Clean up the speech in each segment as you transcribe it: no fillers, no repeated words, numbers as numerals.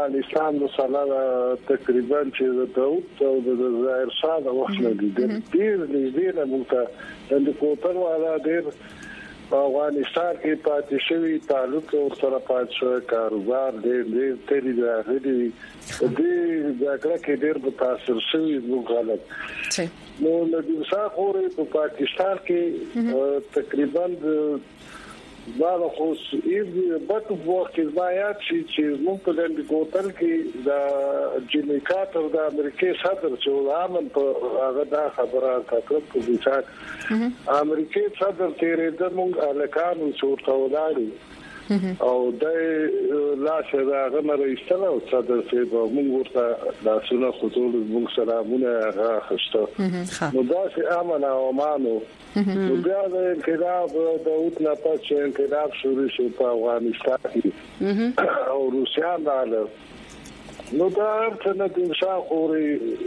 افغانستان مسله تقریبا چې د داوود او د ظاهر شاه د وخت نه دي ډیر نږدې نه مونږ د کوتل والا ډیر افغانستان کې پاتې شوی تعلق او سره پاتې شوی کاروبار ډیر تری راغلي دي دا کې ډیر متاثر شوی مغالط نو د دې خوري په پاکستان کې تقریبا دا خو یې په وخت کې ځایات چې موږ په دې کوتل کې د جمیکا تر د امریکای صدر چې عامن په هغه دا خبره کړه په دې امریکای صدر تیرې د موږ الکانو څورته ولاړو او د لاشه دا غمره ایستله او صدر چې موږ ورته لاسونه خطول موږ سلامونه راخسته نو دا چې امن او امانو نو بیا د انقلاب داوود نه پاتې انقلاب شروع شو په افغانستان کې او روسیان رااله نو دا څنګه د انشاء خوري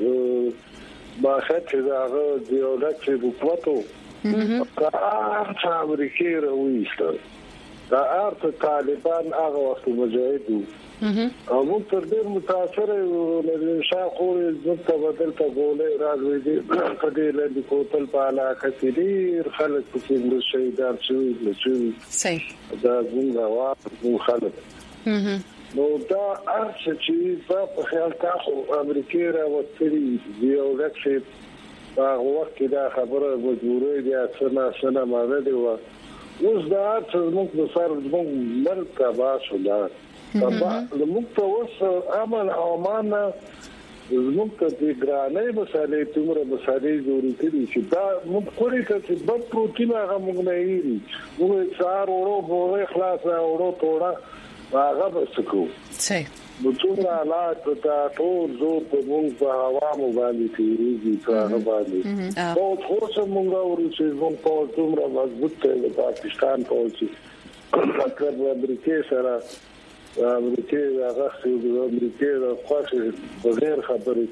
باخت داغه دیولت چې بوتو کا امریکای راوېستل دا ارته طالبان هغه وخت مجاهدو او موږ تر ډیر متاثر یو د انشاء خوري ځکه بدل ته ګولې راځي په دې لاندې کوتل په علاقه کې ډیر خلک په دې شهیدان شوي صحیح دا څنګه خلک نو دا ارڅ چې په خیال تاسو امریکای راوستري یو لکه هغه وخت دا خبره مجبورې دي سنه ماده دی اوس دا چې موږ د سر موږ مرکه باسو دا موږ ته اوس امن او امان موږ ته د ګرانې مسالې تمره مسالې جوړې کړې چې دا موږ کولی چې په پروتین هغه موږ نه یې موږ څار ورو ورو خلاص ورو توړه هغه بسکو صحیح نو څومره حالات ته ټول زور په موږ په عوامو باندې تیریږي هغه باندې او خو موږ ورته موږ په څومره مضبوط ته پاکستان پوهڅي مطلب امریکای سره امریکای هغه د امریکای د خاصه بغیر خبرې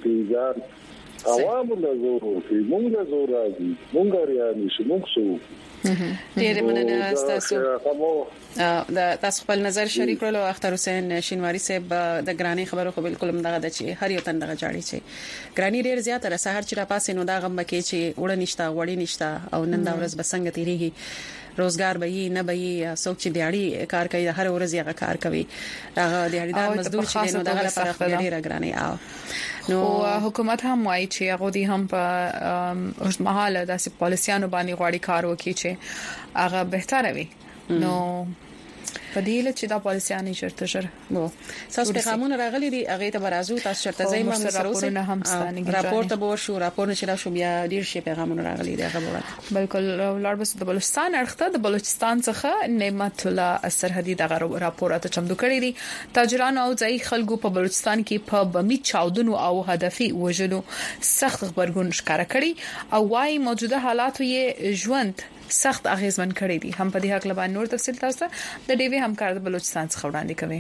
کیږي عوامو له زور ورته موږ له زور راځي موږ ریاني شو موږ سو ډېر مننه تاسو دا تاسو خپل نظر شریک کړو اختر حسین شینواری صاحب د ګرانی خبرو خو بالکل مدغه د چې هر یو تن دغه جاړي چې ګرانی ډېر زیات را سحر چې را پاسې نو دا غم کې چې وړ نشتا وړي نشتا او نن دا ورځ بسنګ تیریږي روزګار به یې نه به یې څوک چې دیاړي کار کوي هر ورځ یې کار کوي هغه دیاړیدار مزدور چې نو دغه لپاره ډېر ګرانی او نو حکومت هم وايي چې هغه دي هم په اوسمهاله داسې پالیسيانو باندې غواړي کار وکړي چې هغه بهتره وي نو پدېله چې دا پالیسيانې چرته شر نو تاسو پیغامونه راغلي دي هغه ته برازو تاسو چرته ځای ما سره اوسه راپور ته به شو راپور نشي شو بیا ډیر شي پیغامونه راغلي دي هغه بالکل ولر بس د بلوچستان اړخته د بلوچستان څخه نعمت الله سرحدي دغه راپورات چمدو کړی دي تاجران او ځای خلکو په بلوچستان کې په بمی چاودنو او هدفي وژلو سخت خبرګون ښکارا کړی او وايي موجوده حالات یې ژوند سخت اغیزمن کړی دي هم په دې حق لبان نور تفصیل تاسو د ډیوی همکار د بلوچستان څخه وړاندې کوي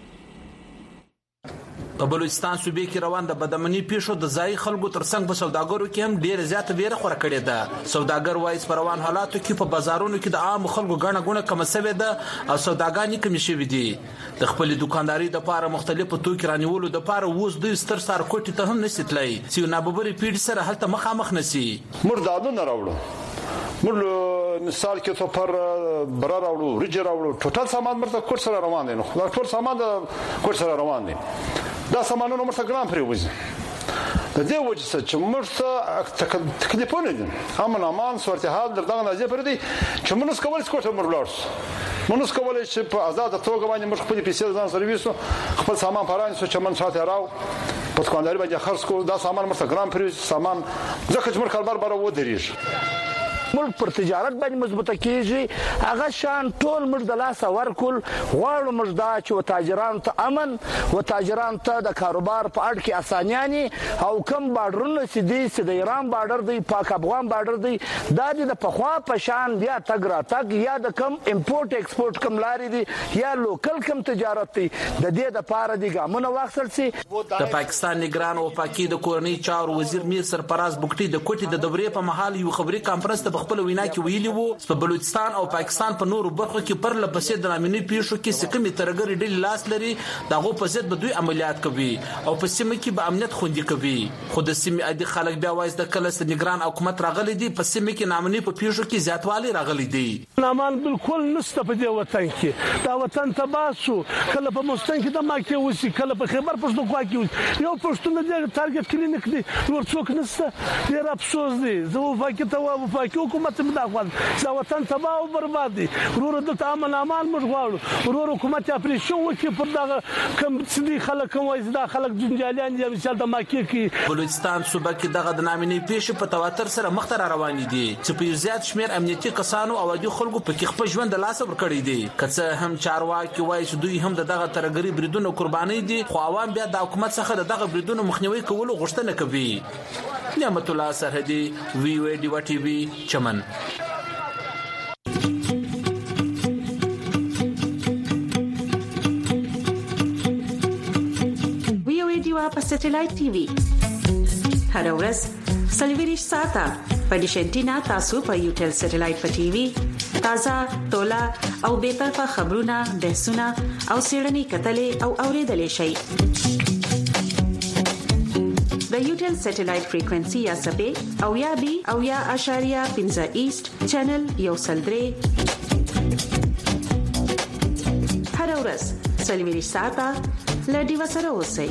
په بلوچستان صوبې کې روان د بدامني پیښو د ځای خلکو ترڅنګ په سوداګرو کې هم ډېر زیات ویره خور کړې ده سوداګر وایي په روان حالاتو کې په بازارونو کې د عام خلکو غاڼه غونه کم شوې ده او سوداګانې کم شوې دي د خپل دکانداري د لپاره مختلفو توکي رانیولو د لپاره ووز د ستر سر کوټي ته هم نسیتلای چې ناببري پیډ سره هلته مخامخ نسی مردادو نه راوړو مړ مثال کې ته پر بر راوړو رجر راوړو ټوټل سامان مرته کوټ سره روان دي نو دا ټول سامان د کوټ سره روان دي دا سامانونه مرته ګرام پرې وځي د دې وجه چې مرته تکلیفونه دي امن امان صورتحال دغه نازې پر دي چې موږ کول سکوټ مرلارس موږ کولای چې په آزاد توګه باندې موږ خپل پیسې ځان سرویسو خپل سامان پرانه چې من شاته راو په دکانداري باندې خرڅ کو دا سامان مرته ګرام پرې سامان ځکه چې موږ کاربار بره ودرېږي ملک پر تجارت باندې مضبوطه کیږي هغه شان ټول مر د لاس ورکول غواړو مردا چې تاجران ته امن او تاجران ته د کاروبار په اړه کې اسانياني او کم بارډرونه چې د ایران بارډر دی پاک افغان بارډر دی دا د پخوا په شان بیا تګرا تک یا د کم امپورټ ایکسپورټ کم لاري دي یا لوکل کم تجارت دی د دې د پاره دی ګامونه واخصل سي د پاکستان نگران او پاکي د کورنۍ چارو وزیر میر سرفراز بوکټي د کوټي د دورې په محل یو خبري کانفرنس ته خپل وینا کې ویلي وو په بلوچستان او پاکستان په نورو برخو کې پر لپسې د نامني پیښو کې سکمې ترګری ډېر لاس لري دغه په ضد به دوی عملیات کوي او په سیمه کې به امنیت خوندي کوي خو د سیمې عادي خلک بیا وایي د کله نگران حکومت راغلي دي په سیمه کې نامني په پیښو کې زیاتوالی راغلي دي نامان بالکل نشته په دې وطن کې دا وطن تباسو کله په مستان کې د ماکه وسی کله په خبر پښتونخوا کې یو پښتون د ټارګټ کلینیک دی ورڅوک نشته ډیر افسوس دی زه وفاکته او وفاکي حکومت مداخل دا وطن تباہ او برباد دي ورور د تعامل امان موږ غواړو ورور حکومت اپریشن وکړي پر دا کم سدي خلک کوم دا خلک جنجالیان دي مثال د ماکه کې بلوچستان صوبه کې دغه د نامني پیښې په تواتر سره مخ ته روان دي چې په زیات شمیر امنیتي کسانو او د خلکو په کې خپل ژوند د لاس ور کړی دي کڅه هم چارواکي وایي چې دوی هم دغه ترګری بریدونو قرباني دي خو عوام بیا د حکومت څخه دغه بریدونو مخنیوي کولو غوښتنه کوي نعمت الله سرحدي وی او ډی ټي وی چمن په سټلایټ ټي وي هر ورځ سلویریش ساته په ډیشنټینا تاسو په یوټل سټلایټ په ټي وي تازه تولا او به طرفه خبرونه بحثونه او سیړنی کتلې او اوریدلې شي د یوټل سټلایټ فریکوئنسي یا سبې او یا بي او یا اشاریه 15 ایست چینل یو سلدري هر ورځ سلویریش ساته لدی وسره اوسئ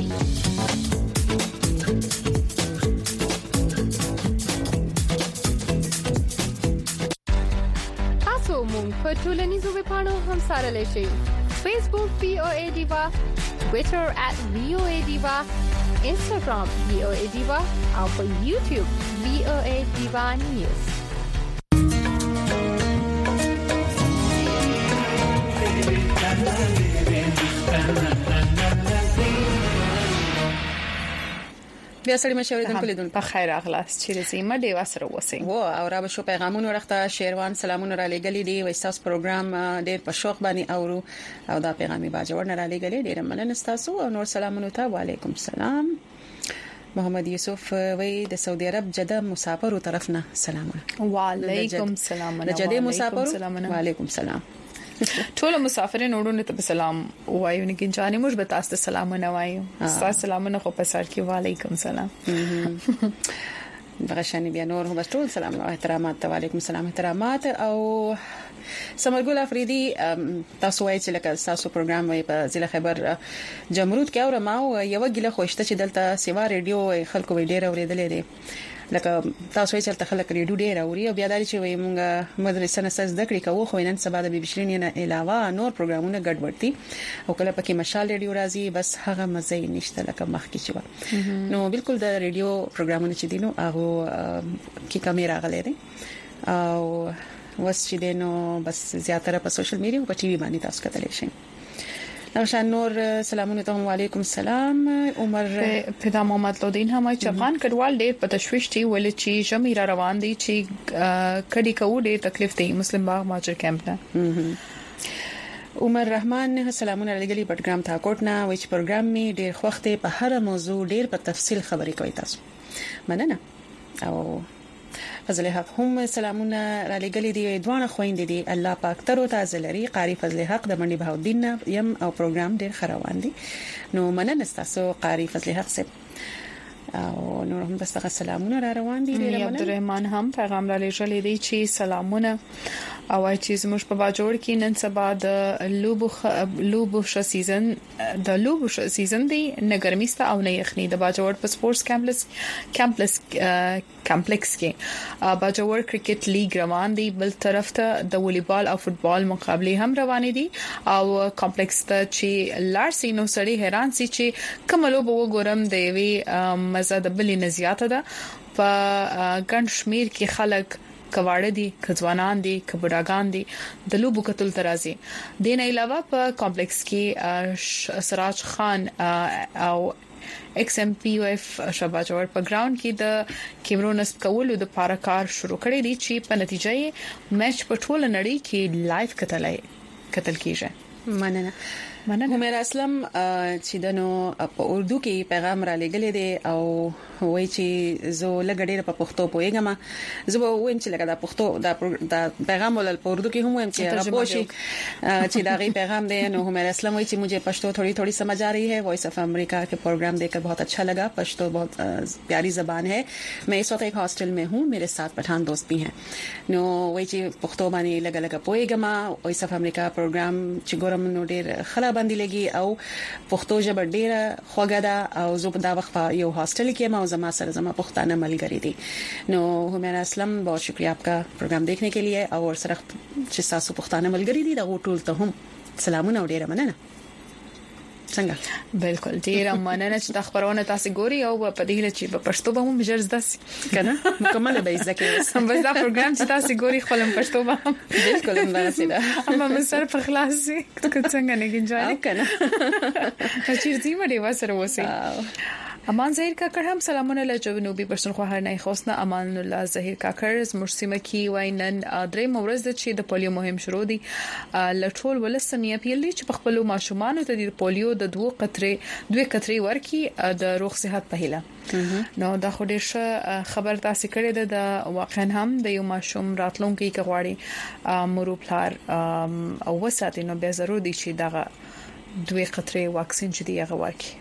په ټولنیزو ویبپاڼو هم سره لشي Facebook VOA Diva Twitter @VOA Diva Instagram VOA Diva او په YouTube VOA Diva News بیا سړی مشوریدونکو لیدونکو په خیر اغلاس چې زما دی وسره وسی و او را به شو پیغامونه ورخته شیروان سلامونه را لګلې دي وایستاس پروګرام ډېر په شوق باندې اورو او دا پیغامي باجوړ نه را لګلې ډېر مننه تاسو او نور سلامونه ته وعليكم السلام محمد یوسف وی د سعودي عرب جده مسافر طرفنا سلامونه وعليكم السلام د جده مسافر وعليكم السلام ټول مسافرین وروڼو ته سلام وایو نه کې جانې موږ به تاسو ته سلام نه وایو تاسو سلامونه خو په سر کې وعلیکم سلام بغشاني بیا نور هم ټول سلام او احترامات وعلیکم السلام احترامات او سمرګل افریدي تاسو وایي چې لکه تاسو پروګرام وي په ضلع خیبر جمرود کې اورم او یو ګله خوشته چې دلته سیوا ریډیو خلکو وی ډیر اوریدلې دي لکه تاسو یې چلته خلک ریډیو ډیر اوري او بیا د چې وي مونږ مدرسې نه سز ذکر کوو خو نن سبا د بي بي سي نه علاوه نور پروګرامونه ګډوډتي او کله پکې مشال ریډیو راځي بس هغه مزه نشته لکه مخکې چې نو بالکل د ریډیو پروګرامونه چې دینو هغه کې کیمرا غلې او وس چې دینو بس زیاتره په سوشل میډیا او په ټي وي باندې تاسو کتلی شئ نوشان نور سلامونه ته وعلیکم السلام عمر پیدا محمد لودین هم چې افغان کډوال ډېر په تشويش دي ول چې جمعه روان دي چې کډي کو ډېر تکلیف دي مسلم باغ ماجر کیمپ نه عمر رحمان سلامونه لګلي پټګرام تا کوټنا وچ پروګرام می ډېر خوخته په هر موضوع ډېر په تفصیل خبرې کوي تاسو مننه او فضل حق هم سلامونه را لګلې دي دوه خويندې دي الله پاک تر او تازه لري قاری فضل حق د منډي بهودین يم او پروګرام ډېر خروان دي نو مننه تاسو قاری فضل حق سه او نور هم تاسو سلامونه را روان دي عبدالرحمن هم پیغام را لېږلې دي چې سلامونه او چې زموږ په باجوړ کې نن سبا د لوبو ش سیزن دی نه ګرميسته او نه یخني د باجوړ په سپورتس کمپلیکس کې باجوړ کرکټ لیګ روان دی بل طرف ته د والیبال او فوتبال مقابله هم روان دي او کمپلیکس ته چې لارسینو سړي حیران سي چې کوم لوبو وګورم د وی مزه د بلې نه زیاته ده په ګڼ شمیر کې خلک کواړه دي کځوانان دي کبډاګان دي د لوبو کتل ترازي دین علاوه په کمپلیکس کې سراج خان او XMPUF شباجور په ګراوند کې د کیمرو نصب کولو د پاره کار شروع کړی دی چې په نتیجه یې میچ په ټوله نړۍ کې لایو کتل کیږي مننه عمر اسلم چې دنو په اردو کې پیغام را لګلې دي او وایي چې زه لګډېر په پښتو پوهیږم زه وایم چې لکه د پښتو د پیغام ول په اردو کې هم وایم چې هغه پوښي چې دا غي پیغام دی نو عمر اسلم وایي چې مجھے پشتو थोड़ी समझ आ रही है वॉइस ऑफ अमेरिका के प्रोग्राम देखकर बहुत अच्छा लगा पश्तो बहुत प्यारी ज़बान है मैं इस वक्त एक हॉस्टल में हूँ मेरे साथ पठान दोस्त भी हैं नो वही ची पख्तो बानी लगा पोएगमा वॉइस ऑफ अमेरिका प्रोग्राम ची गोरम नो डेर खला बंदी लगी औ पख्तो जब डेर खोगदा औ जो दा वक्त यो हॉस्टल के मा जमा सर जमा पुख्ताना मलगरी थी नो हुमैरा असलम बहुत शुक्रिया आपका प्रोग्राम देखने के लिए और सरख चिसासु पुख्ताना मलगरी थी दा टूल तो हम सलामुन और डेर मनना څنګه بالکل ډیر مننه چې د خبرونه تاسو ګوري او په دې لچې په پښتو به هم جرز داس کنه مکمل به ځکه سم بس دا پروګرام چې تاسو ګوري خپل پښتو به بالکل هم داسې ده اما مسر په خلاصي څنګه نه گنجای کنه چې دې مړي وسره وسی امان ظاهر کاکر هم سلامونه له جنوبي پښتونخوا هر نه خوسنه امان الله ظاهر کاکر مرسیمه کی وینن درې مورز د چې د پولیو مهم شروع دي لټول ولسنی پیلې چې په خپل ماشومان ته د پولیو د دوه قطرې ورکی د روغ صحت په هیله نو دا خو ډېر خبر تاسو کړی ده د واقعا هم د یو ماشوم راتلونکي کغواړي مروپلار او وساتي نو به ضروري دي چې دا دوه قطرې واکسین چې دی هغه ورکی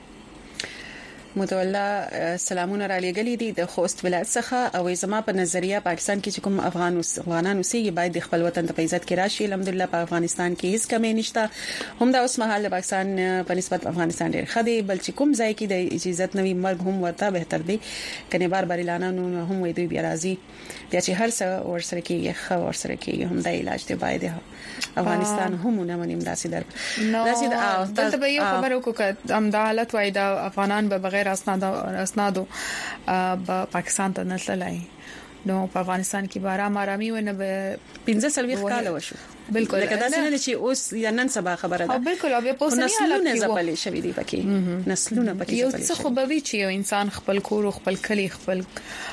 متولا سلامونه را لګلې دي د خوست ولایت څخه او زما په نظریه پاکستان کې کوم افغانانو سي باید د خپل وطن ته عزت کې راشي الحمدلله په افغانستان کې هیڅ کمی نشته هم دا اوس مهال پاکستان په نسبت افغانستان ډېر خدي بل چې کوم ځای کې د عزت نوي مرګ هم ورته بهتر دی کني بار اعلان نو هم وي دوی بیا راځي بیا چې هر څه ورسره کې خو ورسره کې هم د علاج دی باید افغانستان هم نه منیم داسې در دلته به یو خبر وکړه ام د حالت وای د افغانان به بغیر اسنادو پاکستان ته نتلای نو په افغانستان کې بارا آرامي ونه به 15 کال وشو بالکل لکه دا څنګه چې اوس یا نن سبا خبره ده بالکل او په نسلونه زپلې شوې دي پکې نسلونه پکې یو څه خو به وی چې یو انسان خپل کور خپل کلی خپل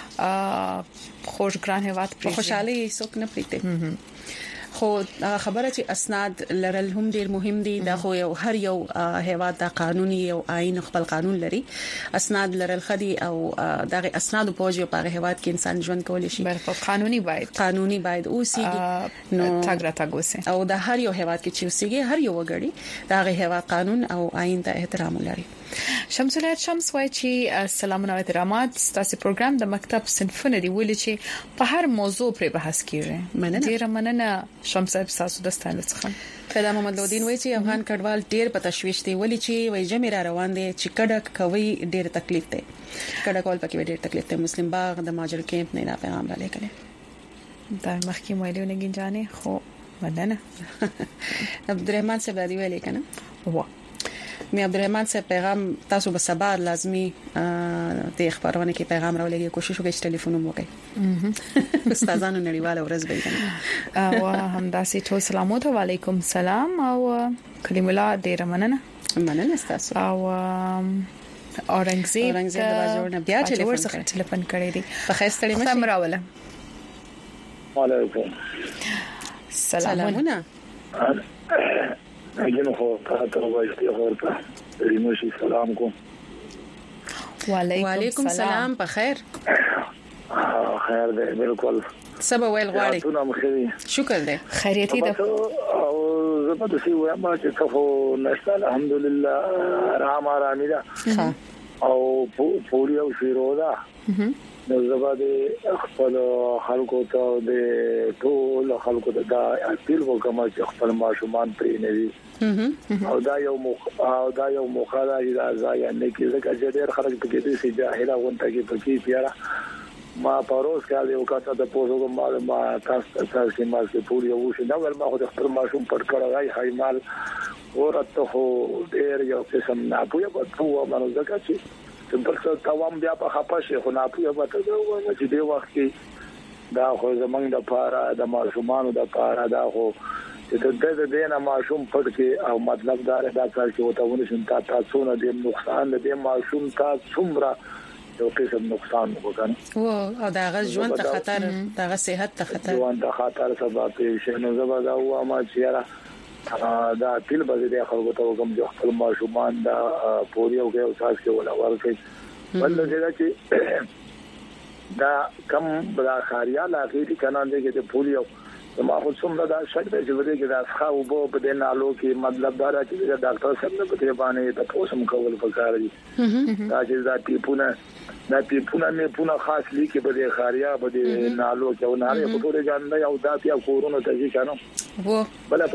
خوش ګران هوات په خوشحالي څوک نه پریته خو خبره چې اسناد لرل هم ډیر مهم دي دا خو یو هر یو هیواد د قانوني او آئین خپل قانون لري اسناد لرل خدي او دغه اسناد په وجه په هیواد کې انسان ژوند کولی شي برخه قانوني باید اوسېږي نو تاګراتاګوسه او د هر یو هیواد کې چې اوسېږي هر یو وګړي دغه هیواد قانون او آئین ته احترام لري شمسولات شمس وای چې سلامونه او احترامات ستاسو پروګرام د مکتب صنفونه دی ولې چې په هر موضوع پر بحث کیږي ډیر مننه شمس صاحب تاسو د ستایل څخه فدا محمد لودین وای چې افغان کډوال ډیر په تشويش دي ولې چې وای جمع را روان دي چې کډک کوي ډیر تکلیف دی کډک کول پکې ډیر تکلیف دی مسلم باغ د ماجر کیمپ نه دا پیغام را لګل دا مخکې ویلو نه گنجانه خو مننه عبدالرحمن صاحب دی ویلې کنه وا می عبدالرحمن صاحب پیغام تاسو به سبا لازمی د خبرونه کې پیغام راولېږي کوشش وکړئ چې ټلیفون مو وکړئ استادانو نړیواله ورځ به وي او همداسې ټول سلامات علیکم سلام او کلیم الله ډیر مننه تاسو او اورنګزیب د بازار نه بیا ټلیفون کړی دی په خاصه سم راوله وعلیکم سلامونه اجن خو تاسو وایي ورته ریموشي سلام کوم وعلیکم سلام په خیر خیر دی بالکل سبا ویل غواړي ټول مخې شکر دی خیریتي ده او زه په دې وایم چې تاسو نشته الحمدلله آرامي ده او پوری او شیرو ده نو زباده خپل خلکو ته د ټول خلکو ته دا اپیل وکم چې خپل ماشومان پرې نه وي او دا یو مخاله دا ځای نه کې ځکه چې ډېر خلک پکې دي چې جاهله وونته کې پکې پیاره ما پروس کال یو کاته د پوزو ما تاسو ما چې پوری او شي نو ما خو د خپل ماشوم پر کړای هاي مال ورته خو ډېر یو قسم نه پوهه په توه باندې ځکه چې تاسو کوم بیا په خپشه خو نه پوهه وته چې دی وخت کې دا خو زمنګ د پاره د ماشومان د پاره دا خو چې د دې نه ماشوم پټ کې او مطلب دا کار چې وته ونشم تاسو نه د نقصان د ماشوم تاسو څومره یو قسم نقصان وکړي او دا غ ژوند ته خطر دا غ صحت ته خطر ژوند ته خطر سبب شي نو زبر دا و ما چې دا تل به د خلکو ته کوم جو خپل ماشومان دا پولیو کې او تاسو کې ولا ورکې بل چې دا کم بلا خاریا لاګي کنه دې کې پولیو ما خو څومره دا شک دی چې ورته کې دا ښه او په دې نالو کې مطلب دا چې دا ډاکټر څنګه په دې باندې تاسو هم کول پکار دي دا چې دا پیپونه مې پونه خاص لیکي په دې خاریا په دې نالو کې او ناره په ټول ځان نه یو دا بیا کورونو ته ځي کنه وو بل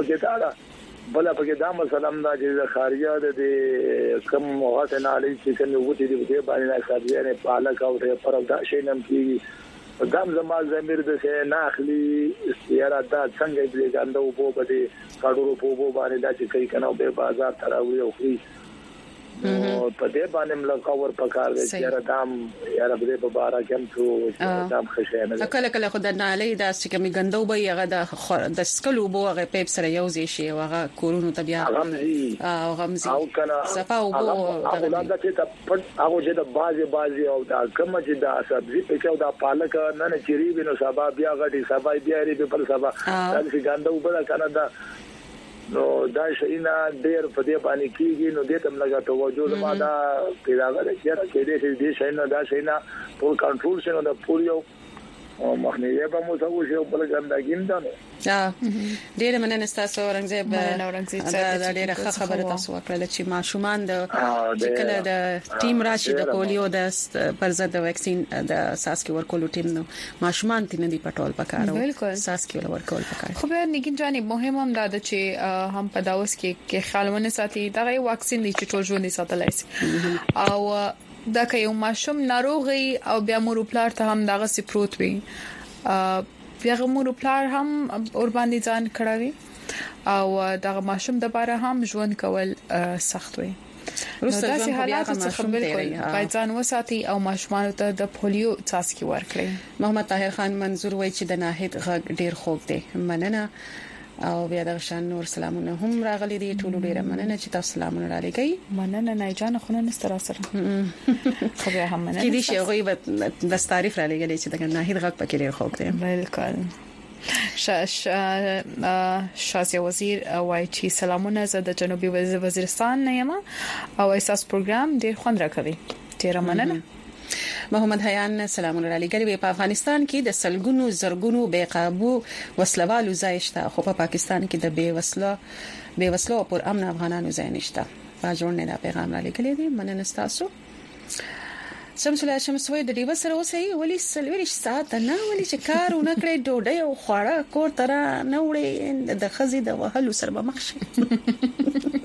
په کې دا مثلا دا چې خاریا د کم وخت نالي چې څنګه وتی دي په دې باندې خاریا نه پالک او پر دا شي نم کې دام زمال زمير د سه ناخلي استیاره دا څنګه دې ګاندو په بده کاډورو په باندې دا چې کوي کنه به بازار تراوي او خري نو په دې باندې مل کور پکار دي چې دام یاره به په بارا کوم څو دام خشنه کله خدای نه علي دا چې کوم ګندو به هغه د سکلو بو هغه پیپ سره یو ځای شي هغه کورونو ته بیا غمزي او کنه صفا او بو هغه دا چې هغه چې د بازي او دا کوم چې دا سبزي په کې او دا پالک نه چيري بنو سبا بیا غټي سبا بیا ری په سبا دا چې ګندو بل کنه دا نو دا شینا ډېر په دې باندې کیږي نو دې تم لگا توجه ما دا پیراغه چې دې شینا دا شینا ټول کنټرول شنو دا پولیو او مخنیه به مو څه وشي په ګندګین دا ډېر مننه تاسو اورنګزیب دا ډېر ښه خبره تاسو وکړه چې ماشومان د کله د ټیم راشي د پولیو د پر ضد د ویکسین د ساسکی ورکول ټیم نو ماشومان تینه دی پټول پکاره ساسکی ورکول پکاره خو به نګین جانې مهم هم دا چې هم په داوس کې خیالونه ساتي دا یو واکسین دی چې ټول ژوند ساتلای شي او دا که یو ماشوم ناروغي او بیا مور پلار ته هم دغه سپروت وي بیا مور پلار هم اور باندې ځان کړوي او دغه ماشوم د باره هم ژوند کول سخت وي روسته ژوند حالات څخه بالکل باید ځان وساتي او ماشومان ته د پولیو څاڅکي ورکړي محمد طاهر خان منظور وایي چې د ناهید غږ ډیر خوږ دی مننه او بیا د شان نور سلامونه هم راغلي دي ټول ډیره مننه چې تاسو سلامونه را لګي مننه نه جان خو نه ستر سره خو بیا هم مننه کې دي شی غوي د تعریف را لګي چې د ناهید غږ پکې ډیر خوږ دی بالکل شازیه وزیر وایي چې سلامونه زه د جنوبي وزیرستان نه یم او احساس پروګرام ډیر خوند راکوي ډیر مننه محمد حیان سلامونه علی ګری په افغانستان کې د سلګونو زرګونو بے قابو وسلوالو ځایشته خو په پاکستان کې د بے وسلو پر امن افغانانو ځای نشته باجوړ نه پیغام علی ګری دی مننه تاسو شمسله شمسوي د دیو سره اوسې ولي سلويش ساعت نه ولي چې کارونه کړې ډوډۍ او خوړه کور تر نه وړي د خزي د وهلو سره به مخ شي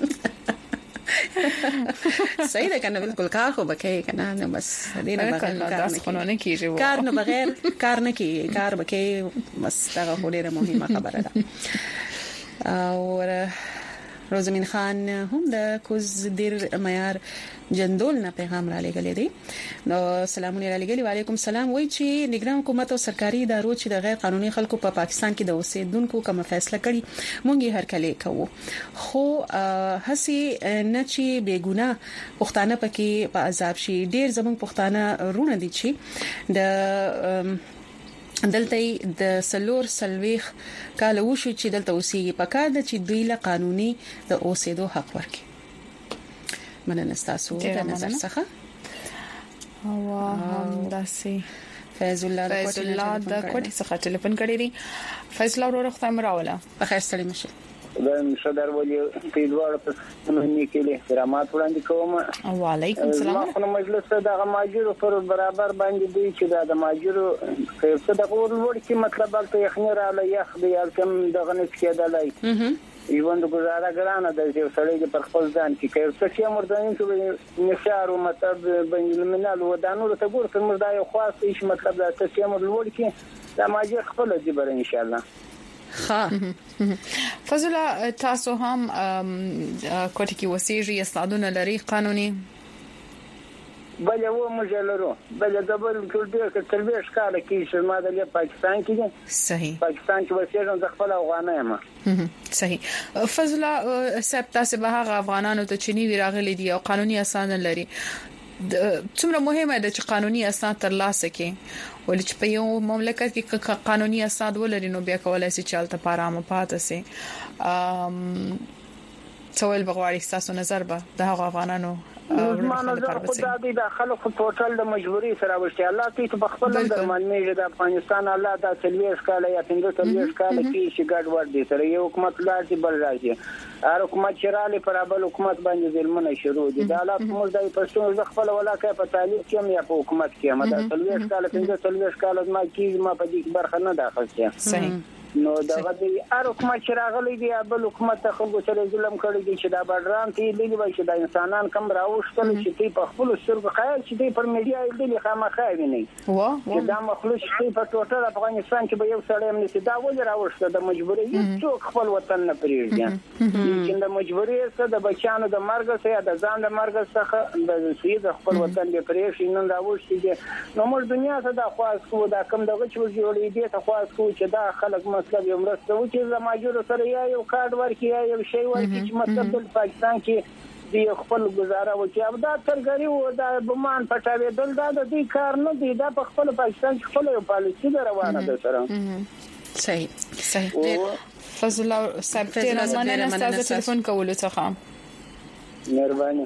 صحیح ده کنه بالکل کار خو بکې کنه نه بس دې نه بغیر کار نه کیږي کار نه بغیر کار نه کیږي کار بکې بس دا ډېره مهمه خبره ده او روزمین خان هم د کوز دیر معیار جندول نه پیغام را لګلې دي نو سلامونه را لګلې وعلیکم السلام وای چې نگران حکومت او سرکاري ادارو چې د غیر قانوني خلکو په پاکستان کې د اوسېدونکو کوم فیصله کړي مونږ یې هر کله کوو خو هسي نه چې بیګونه پښتانه پکې په عذاب شي ډیر زمون پښتانه رونه دي چې د دلته د سلور سلويخ کال وشو چې دلته اوسېږي پکار د چې دوی له قانوني د اوسېدو حق ورکړي مننه تاسو د نظر څخه او هم داسي فیض الله د کوټې څخه ټلیفون کړی دی فیض الله ورو ختم راوله په خیر ستړي مشه د مشدار ولي په دوه په مهمه کې له احترامات وړاندې کوم وعلیکم السلام خو مجلس د ماجرو پر برابر باندې دی چې د ماجرو څه د ور کې مطلب ته یخنی را ل یخ دی کوم دغه نس کېدلای ایوند گزاره ګرانه د یو سړی پر خپل ځان کې څه چې مردانین ته نشار او مطلب بین الملل ودانو ته ګور تر مردا یو خاص هیڅ مطلب د څه چې مرلول کې د ماجر خپل دی بر ان شاء الله فضل تاسو هم کوټه کې وسیږي استادونه لري قانوني بل یو مجلرو بل دبل ټول دې تربیه ښکاله کې چې ما د پاکستان کې صحیح پاکستان کې وسیږم د خپل افغانانو ما صحیح فضل سب تاسو به هغه افغانانو ته چني ویراغلي دي او قانوني اسانه لري څومره مهمه ده چې قانوني اسناد ترلاسه کړي ولې چې په یو مملکت کې قانوني اسناد ولري نو بیا کولای شي چې حالت پارامه پاتې سي څول بغواړي تاسو نظر به د هغه افغانانو زمانه زه خدای د خلکو ټوټل د مجبوري سره وشته الله ته په خپل درمان میږي د افغانستان الله د سلويش کاله یا 15 کاله کې چې ګډ ور دي سره یو حکومت لاري بل راځي هر حکومت چراله پر بل حکومت باندې ظلمونه شروع دي د الله موږ د پښتون د خپل ولاکه په تعلیق کې یا په حکومت کې هم د سلويش کاله 15 کاله ما کې ما په دې برخه نه داخل شي صحیح نو دغه د هر حکومت چې راغلی دی بل حکومت ته خلکو سره ظلم کړی دی چې دا بډران تی دی چې د انسانان کم راوښتل چې تی په خپل سترګو خیال چې دی پر میډیا دی خامخا ویني چې دا مخلوق چې په ټوټل افغانستان کې به یو سړی هم نشي دا ولې راوښته د مجبوري یو خپل وطن نه پریږدي چې د مجبوري سره د بچانو د مرګ سره د ځان د مرګ څخه د سید خپل وطن دی پریږدي نن راوښتي نو موږ دنیا ته د خواص کو دا کم دغه چې جوړې دي ته خواص کو چې دا خلک مطلب یو مرسته و چې زماجر سره یو کارت ورکړي یو شی ورکړي چې مطلب د پاکستان کې دی خپل گزاره وکړي او دا ترګری و دا بمان پټاوي دل دا د دې کار نه دی دا په خپل پاکستان کې خپل یو پالیسي روانه ده سره صحیح فضل صاحب ته مننه تاسو ټلیفون کولو څخه مهرباني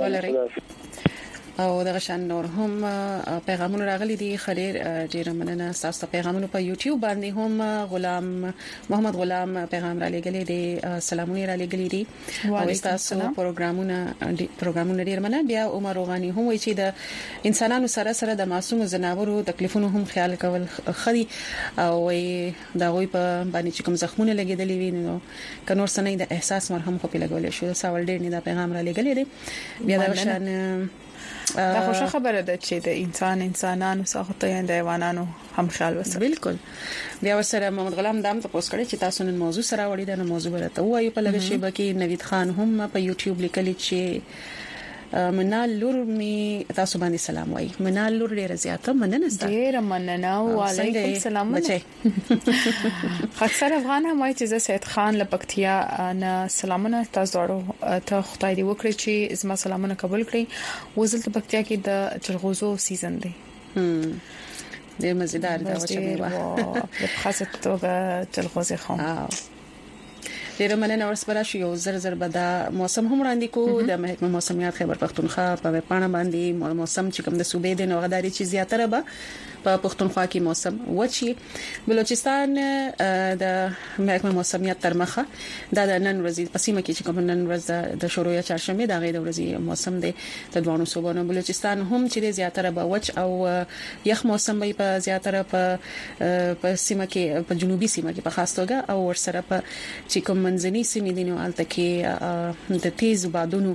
او دغه شان نور هم پیغامونه راغلي دي خیر ډیر مننه تاسو پیغامونه په یوټیوب باندې هم غلام محمد غلام پیغام را لګلې دي سلامونه را لګلې دي او تاسو پروګرامونه ډیر مننه بیا عمر روغانی هم وایي چې د انسانانو سره سره د معصوم زناورو تکلیفونو هم خیال کول خري او دا وي په باندې چې کوم زخمونه لګیدلې وي نو کنور سنې د احساس مرهم خو په لګولې شو سوال ډیر نه دا پیغام را لګلې دي بیا دا شان دا خوشا خبره ده چې د انسانانو ساخته یا د حیوانانو هم خیال وسه بالکل بیا ورسره محمد غلام دام تاسو کړی چې تاسو نن موضوع سره وړي دا موضوع ورته وایي په لږ شی بکی نوید خان هم په یوټیوب لیکلی چې منال لور می تاسو باندې سلام وایي منال لور ډیره زیاته مننه ستاسو ډیره مننه وعلیکم السلام اکثر افغان هم وایي چې سید خان لپکتیا انا سلامونه تاسو ته خدای دې وکړي چې زما سلامونه قبول کړئ وزل لپکتیا کې د چلغوزو سیزن دی ډیر مزیدار دا چې په خاصه توګه چلغوزي خام ډیر مننه ورسره شو یو زر به دا موسم هم وړاندې کو د محکمه موسمیات خیبر پختونخوا په پاڼه باندې موسم چې کوم د صوبې د نوغداري چې زیاتره به په پختونخوا کې موسم وچی بلوچستان د محکمه موسمیات تر مخه دا د نن ورځې پسیمه کې چې کوم نن ورځ د شروع یا چهارشنبه د غیر ورځې موسم دی د دوانو صوبونو بلوچستان هم چې زیاتره به وچ او یخ موسم به په زیاتره په سیمه کې په جنوبي سیمه کې په خاص توګه او ورسره په چې کوم منځني سیمې دي نو الته کې د تیز بادونو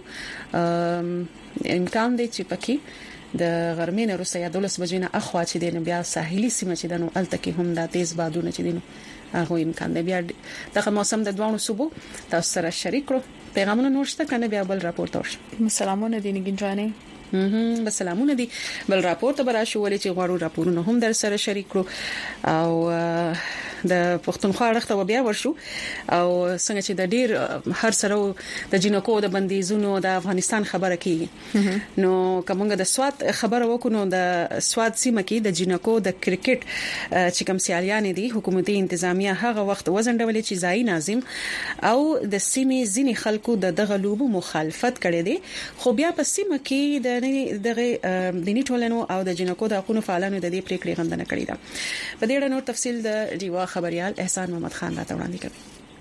امکان دی چې پکې د غرمې نه وروسته یا 12 بجې نه اخوا چې دین بیا ساحلي سیمه چې دنو الته کې هم د تیز بادونه چې دین هغه امکان دی بیا دغه موسم د دوانو صوبو تاسو سره شریک کړو پیغامونه نوښته کنه بیا بل راپورټ ورشي سلامونه دي نګنجانې سلامونه دي بل راپورټ به راشي ولې چې غواړو راپورونه هم در سره شریک کړو او د پښتونخوا اړخته بیا ورشو او څنګه چې د ډیر هر سره د جنکو د بندیزونو د افغانستان خبره کیږي نو کومه د سواد خبره وکړو د سواد سیمه کې د جنکو د کرکټ چې کوم سیالیان دي حکومتي انتظامیه هغه وخت وزنډولې چې ځای ناظم او د سیمې ځینی خلکو دغه لوبو مخالفت کړي دي خو بیا په سیمه کې دغه دینی ټولنو او د جنکو د حقوقو فعالانو د دې پریکړې غندنه کړې ده په دې اړه نور تفصیل د ډیوا خبريال احسان محمد خان راته وړاندې کوي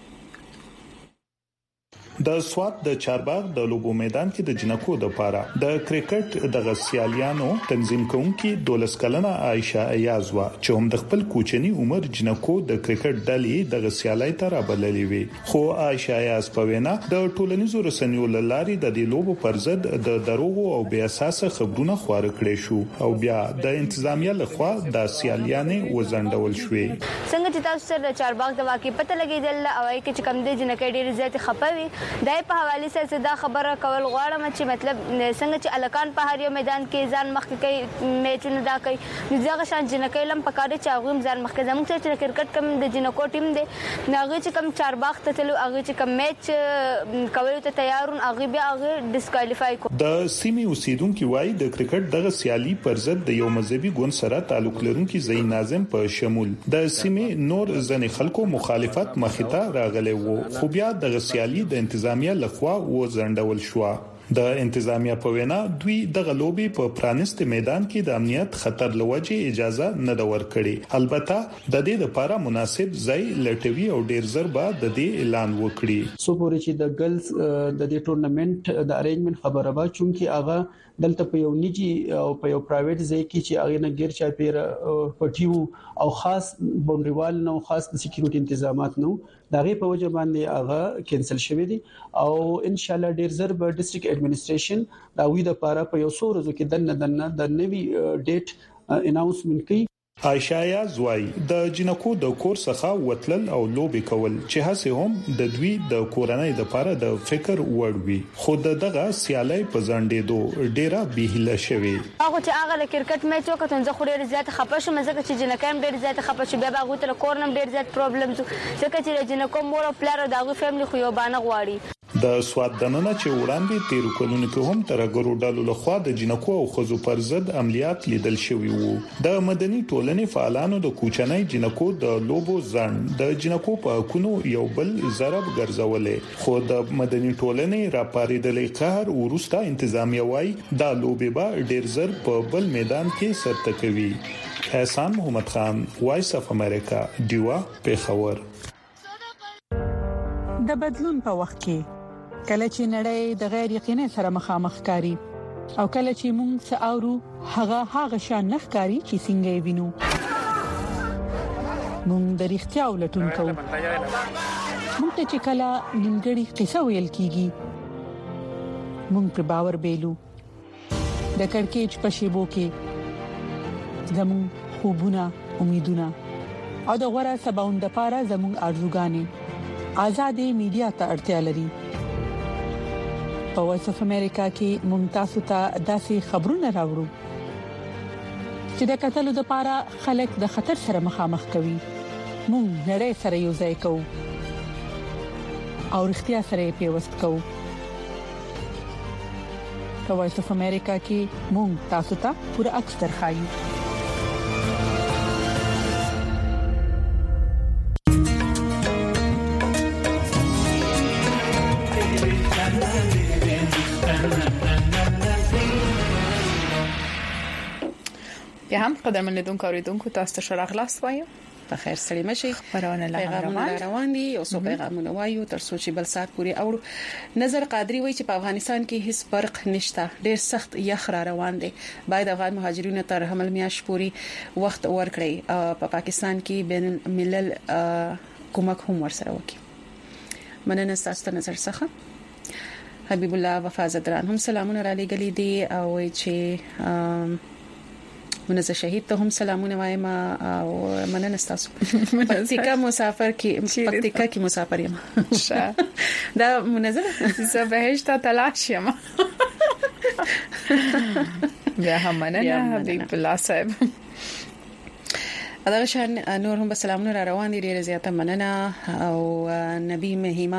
د سواد د چارباغ د لوبو میدان کې د جنکو د پاره د کرکټ د غسیالیانو تنظیم کوونکي 12 کلنه عائشه ایازوا چې هم د خپل کوچنی عمر جنکو د کرکټ ډلې د غسیالای تر بللې وي خو عائشه ایاز په وینا د ټولنیزو رسنیو لاري د دې لوبو پر ضد د دروغ او بې اساسه خبرونه خور کړې شو او بیا د انتظامیه لخوا د سیالیانې وزندول شوې څنګه چې تاسو سره د چارباغ د واقع پته لګیدل او کې چې کم د جنکې ډېر زیات خپوي دای په حواله سره دا خبره کول غواړم چې مطلب څنګه چې الکان په هر یو میدان کې ځان مخکې کوي میچونه دا کوي نو ځکه شان جنکې لم پکاره چې هغه ځان مخکې زموږ چې کرکټ کم د جنکو ټیم دی هغه چې کم چارباغ ته تلو هغه چې کم میچ کول ته تیارون هغه بیا هغه ډیسکوالیفای کو د سیمې اوسیدونکو وایي د کرکټ دغه سیالي پر ضد د یو مذهبي ګوند سره تعلق لرونکي ځای ناظم په شمول د سیمې نور ځنې خلکو مخالفت مخته راغلي وو خو بیا د سیالي د انتظامیه لخوا و ځندول شو د انتظامیه په وینا دوی د غلوبي په پرانست میدان کې د امنیت خطر لوجه اجازه نه د ورکړي البته د دې لپاره مناسب ځای لټوي او ډیر زر به د دې اعلان وکړي سو پورې چې د ګلز د دې ټورنمنت د ارینجمنت خبره به چونکی هغه دلته په یو نجی او په یو پرایویټ ځای کې چې هغه نه غیر چا پیر پټیو او خاص بونډریوال نو خاص د سکیورټي تنظیمات نو دغه په وجه باندې هغه کینسل شوی دی او ان شاء الله ډیر زر به ډیسټریکټ ایڈمنسټریشن دا وی د پاره په یو څو ورځو کې دنه د نوی ډیټ اناونسمنت کوي عائشہ یازوای د جنکو د کور څخه وتلل او لوبي کول چې هڅه هم د دوی د کورنۍ د لپاره د فکر وړوي خود دغه سیالي په ځندېدو ډیره بهله شوی هغه چې هغه کرکټ میچ وکړ څنګه خو ډیر زیات خپه شو مزه چې جنکان ډیر زیات خپه شو بیا هغه تر کورنم ډیر زیات پرابلمز ځکه چې جنکو مور او پلار دغه فیملی خو یو باندې غواړي د سواد دننه چې وړاندې تیر کلونو کې هم ترګرو ډالو لخوا د جنکو او خزو پر ضد عملیات لیدل شوی وو د مدني ټولنې فعالانو د کوچنۍ جنکو د لوبو ځان د جنکو په کونو یو بل ضرب ګرځولې خو د مدني ټولنې راپاریدلې قهر ورستا انتظامیه وای دا لوبې به ډیر زر په بل میدان کې سرته کوي احسان محمد خان وایس اف امریکا دیوا پیښور د بدلون په وخت کې کله چې نړۍ د غیر یقیني سره مخامخ کاری او کله چې موږ ساورو هغه شان نخکاری چې څنګه وینو موږ د اړتیا ولټون کوو موږ ته چې کله نیمګړی قصه ویل کیږي موږ په باور بیلو د کڑکېچ په شیبو کې زموږ خوبونه امیدونه او د غوړه سباوند لپاره زموږ ارزوګانې آزادې میډیا ته اړتیا لري په وایس اف امریکا کې ممتاز ته داسې خبرونه راوړو چې د قتل لپاره خلک د خطر سره مخامخ کوي موږ نړۍ سره یو ځای کوو او اړتیا سره پیوست کوو په وایس اف امریکا کې موږ تاسو ته پوره عکس درخایو بیا هم قدرمن لیدونکو اوریدونکو تاسو ته شراغلاس وایو په خیر سړی مشي خبرونه پیغامونه روان دي او څو پیغامونه وایو تر څو چې بل سات پوری اورو نظر قادری وایي چې په افغانستان کې هیڅ فرق نشته ډیر سخت یخ را روان دي باید افغان مهاجرینو تر حمل میاش پوری وخت ورکړي په پاکستان کې بین الملل کومک هم ورسره وکړي مننه تاسو ته نظر څخه حبیب الله وفازدران هم سلامونه را لګلې دي او چې منزه شهید ته هم سلامونه وایم او مننه تاسو پکتیکا مسافر کې مسافر یم دا منزه زبهشت تلاش یم بیا هم مننه حبیب الله صاحب دا شان نور هم سلامونه را روان دي ډیره زیاته مننه او نبی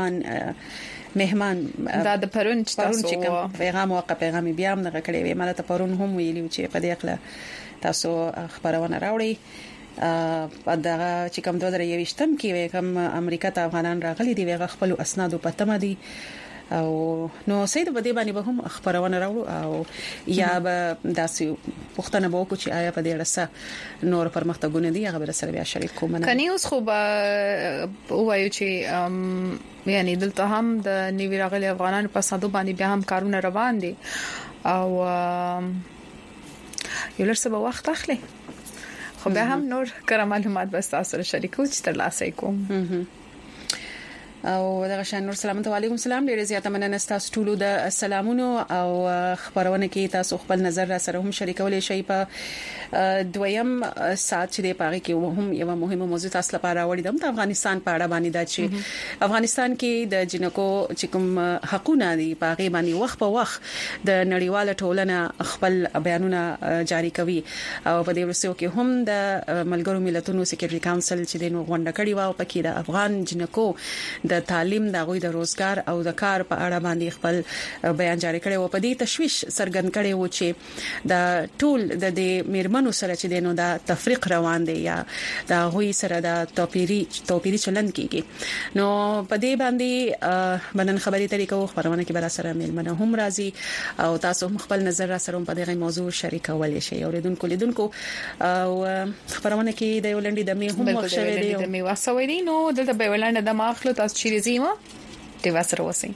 مهمان دا د پرون چې کوم پیغام او پیغام بیا هم نه کړی وی مله ته پرون هم ویلی چې په دې اړه تاسو خبرونه راوړي دا چې کوم 2023م کې کوم امریکا ته افغانان راغلي دي وغه خپل اسناد په تمه دي او نو سید په دې باندې به هم خبرونه راوړو او یا به داسې پښتنه به وکړو چې آیا په دې رسه نور پرمختګونه دي هغه سره بیا شریک کوم نه کني اوس خو وایو چې یعنی دلته هم د نیوی راغلي افغانانو په صدو باندې بیا هم کارونه روان دي او یو لرسه به وخت اخلي خو به هم نور کار معلومات به تاسو سره شریکو چې تر لاسه کوم او دغه شان نور سلامت علیکم السلام ډیره زیاته مننه تاسو ټول د سلامونو او خبرونه کې تاسو خپل نظر را سره هم شریکولای شئ په دویم سات چې د پاره کې هم یو مهمه موضوع تاسو لپاره وړاندې د افغانستان په اړه باندې دا چې افغانستان کې د جنکو چې کوم حقوقونه دي پاره باندې وخت په وخت د نړیواله ټولنه خپل بیانونه جاری کوي او په دې ورسو کې هم د ملګرو ملتونو سکیورټي کونسل چې د نو غونډه کړې و په کې د افغان جنکو د تعلیم د غوي د روزګار او د کار په اړه باندې خپل بیان جاری کړي او په دې تشويش سرګن کړي و چې د ټول د میرمنو سره چې دینو د تفریق روان دي یا د غوي سره د توپیری چلن کیږي نو په دې باندې بنن خبري طریقو خبرونه کې بر سره میرمنو هم راځي او تاسو خپل نظر را سره په دغه موضوع شریکول شي اوریدونکو لیدونکو او خبرونه کې د یولندې د می هم مخشوي دي د می واسوي دي نو دلته به ولنه د ماخلو تاسو چیرې زیمه دی واسره وسی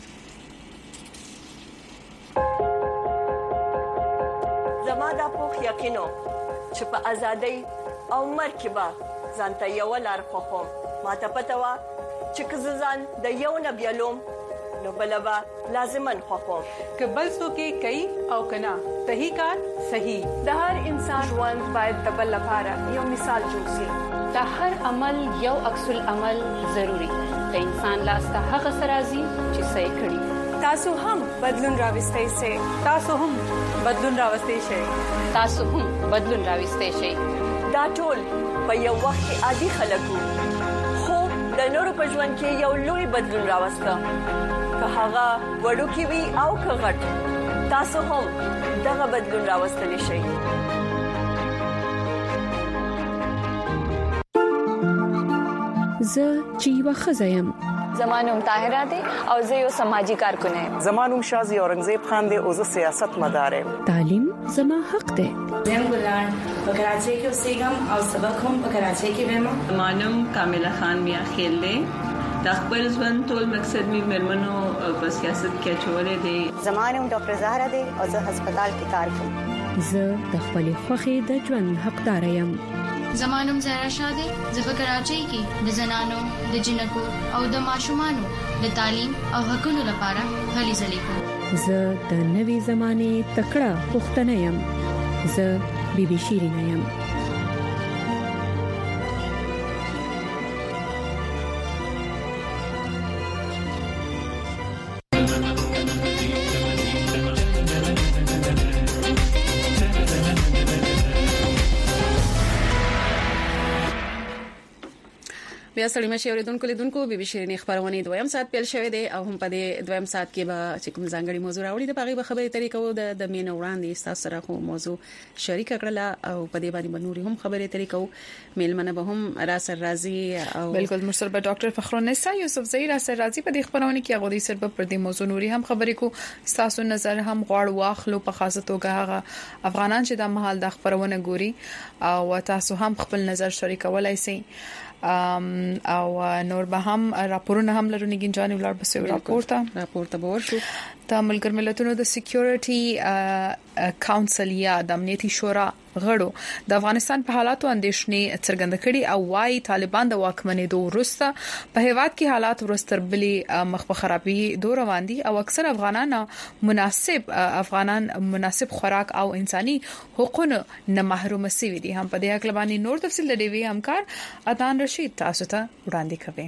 زماده په یقینو چې په ازادۍ او مرکبه ځانته یو لار خو ما ته پته و چې ځان د یو نبیلوم نو بلبا لازمن خو کبل سو کې کوي او کنا صحیح کار صحیح د هر انسان ژوند باید د بل لپاره یو مثال جوړ شي د هر عمل یو عکس العمل ضروری د انسان لاسته هغه سرازي چې صحیح کړي تاسو هم بدلون راوستئ شئ تاسو هم بدلون راوستئ شئ تاسو هم بدلون راوستئ شئ دا ټول په یو وخت کې عادي خلکو خو د نورو په ژوند کې یو لوی بدلون راوسته که هغه وړو کې وي او که غټ تاسو هم دغه بدلون راوستلی شئ زه چې یو خزایم زمانوم طاهره دي او زه یو سماجی کارکون یم زمانوم شازي اورنګزیب خان دی او زه سیاست مدار یم تعلیم زما حق دی زم ګلان په کراچۍ کې اوسېږم او سبق هم په کراچۍ کې وایم زمانوم کامله خان میا خیل دی د خپل ژوند ټول مقصد می مرمنو په سیاست کې چولې دي زمانوم ډاکټر زهرا دی او زه هسپتال کې کار کوم زه د خپل خوخي د ژوند حقدار یم زمانوم زهرا شاده زه په کراچۍ کې د زنانو د جنکو او د ماشومانو د تعلیم او حقوقو لپاره هلي ځلې کوم زه د نوي زمانه تکړه پښتنه یم زه بیبي شیرینه یم بیا سړی مشه اوریدونکو لیدونکو به شیرینی خبرونه دویم سات پیل شوه دی او هم په دې دویم سات کې به چې کوم ځانګړي موضوع راوړي د پغې به خبرې طریقو د مین وړاندې تاسو سره خو موضوع شریک کړل او په دې باندې بنوري هم خبرې طریقو میلمنه به هم را سر راضي او بالکل مرسل به ډاکټر فخرالنساء یوسف زئی را سر راضي په دې خبرونه کې هغه دې سر په دې موضوع نوري هم خبرې کو تاسو نظر هم غواړ واخلو په خاصه توګه هغه افغانان چې د محل د خبرونه ګوري او تاسو هم خپل نظر شریکولای شئ او نور به هم راپورونه هم لرونی ګنجاني ولر بسو راپورته به ورشو د ملګر ملتونو د سکیورټي کونسل یا د امنیتي شورا غړو د افغانستان په حالاتو اندېښنې څرګنده کړي او وايي طالبان د واکمنۍ دوه وروسته په هیواد کې حالات ورستربلي مخ په خرابي دوه روان دي او اکثر افغانان مناسب خوراک او انساني حقوقو نه محروم سوي دي هم په دې حق لباني نور تفصیل لري وي همکار عدنان رشید تاسو ته وړاندې کوي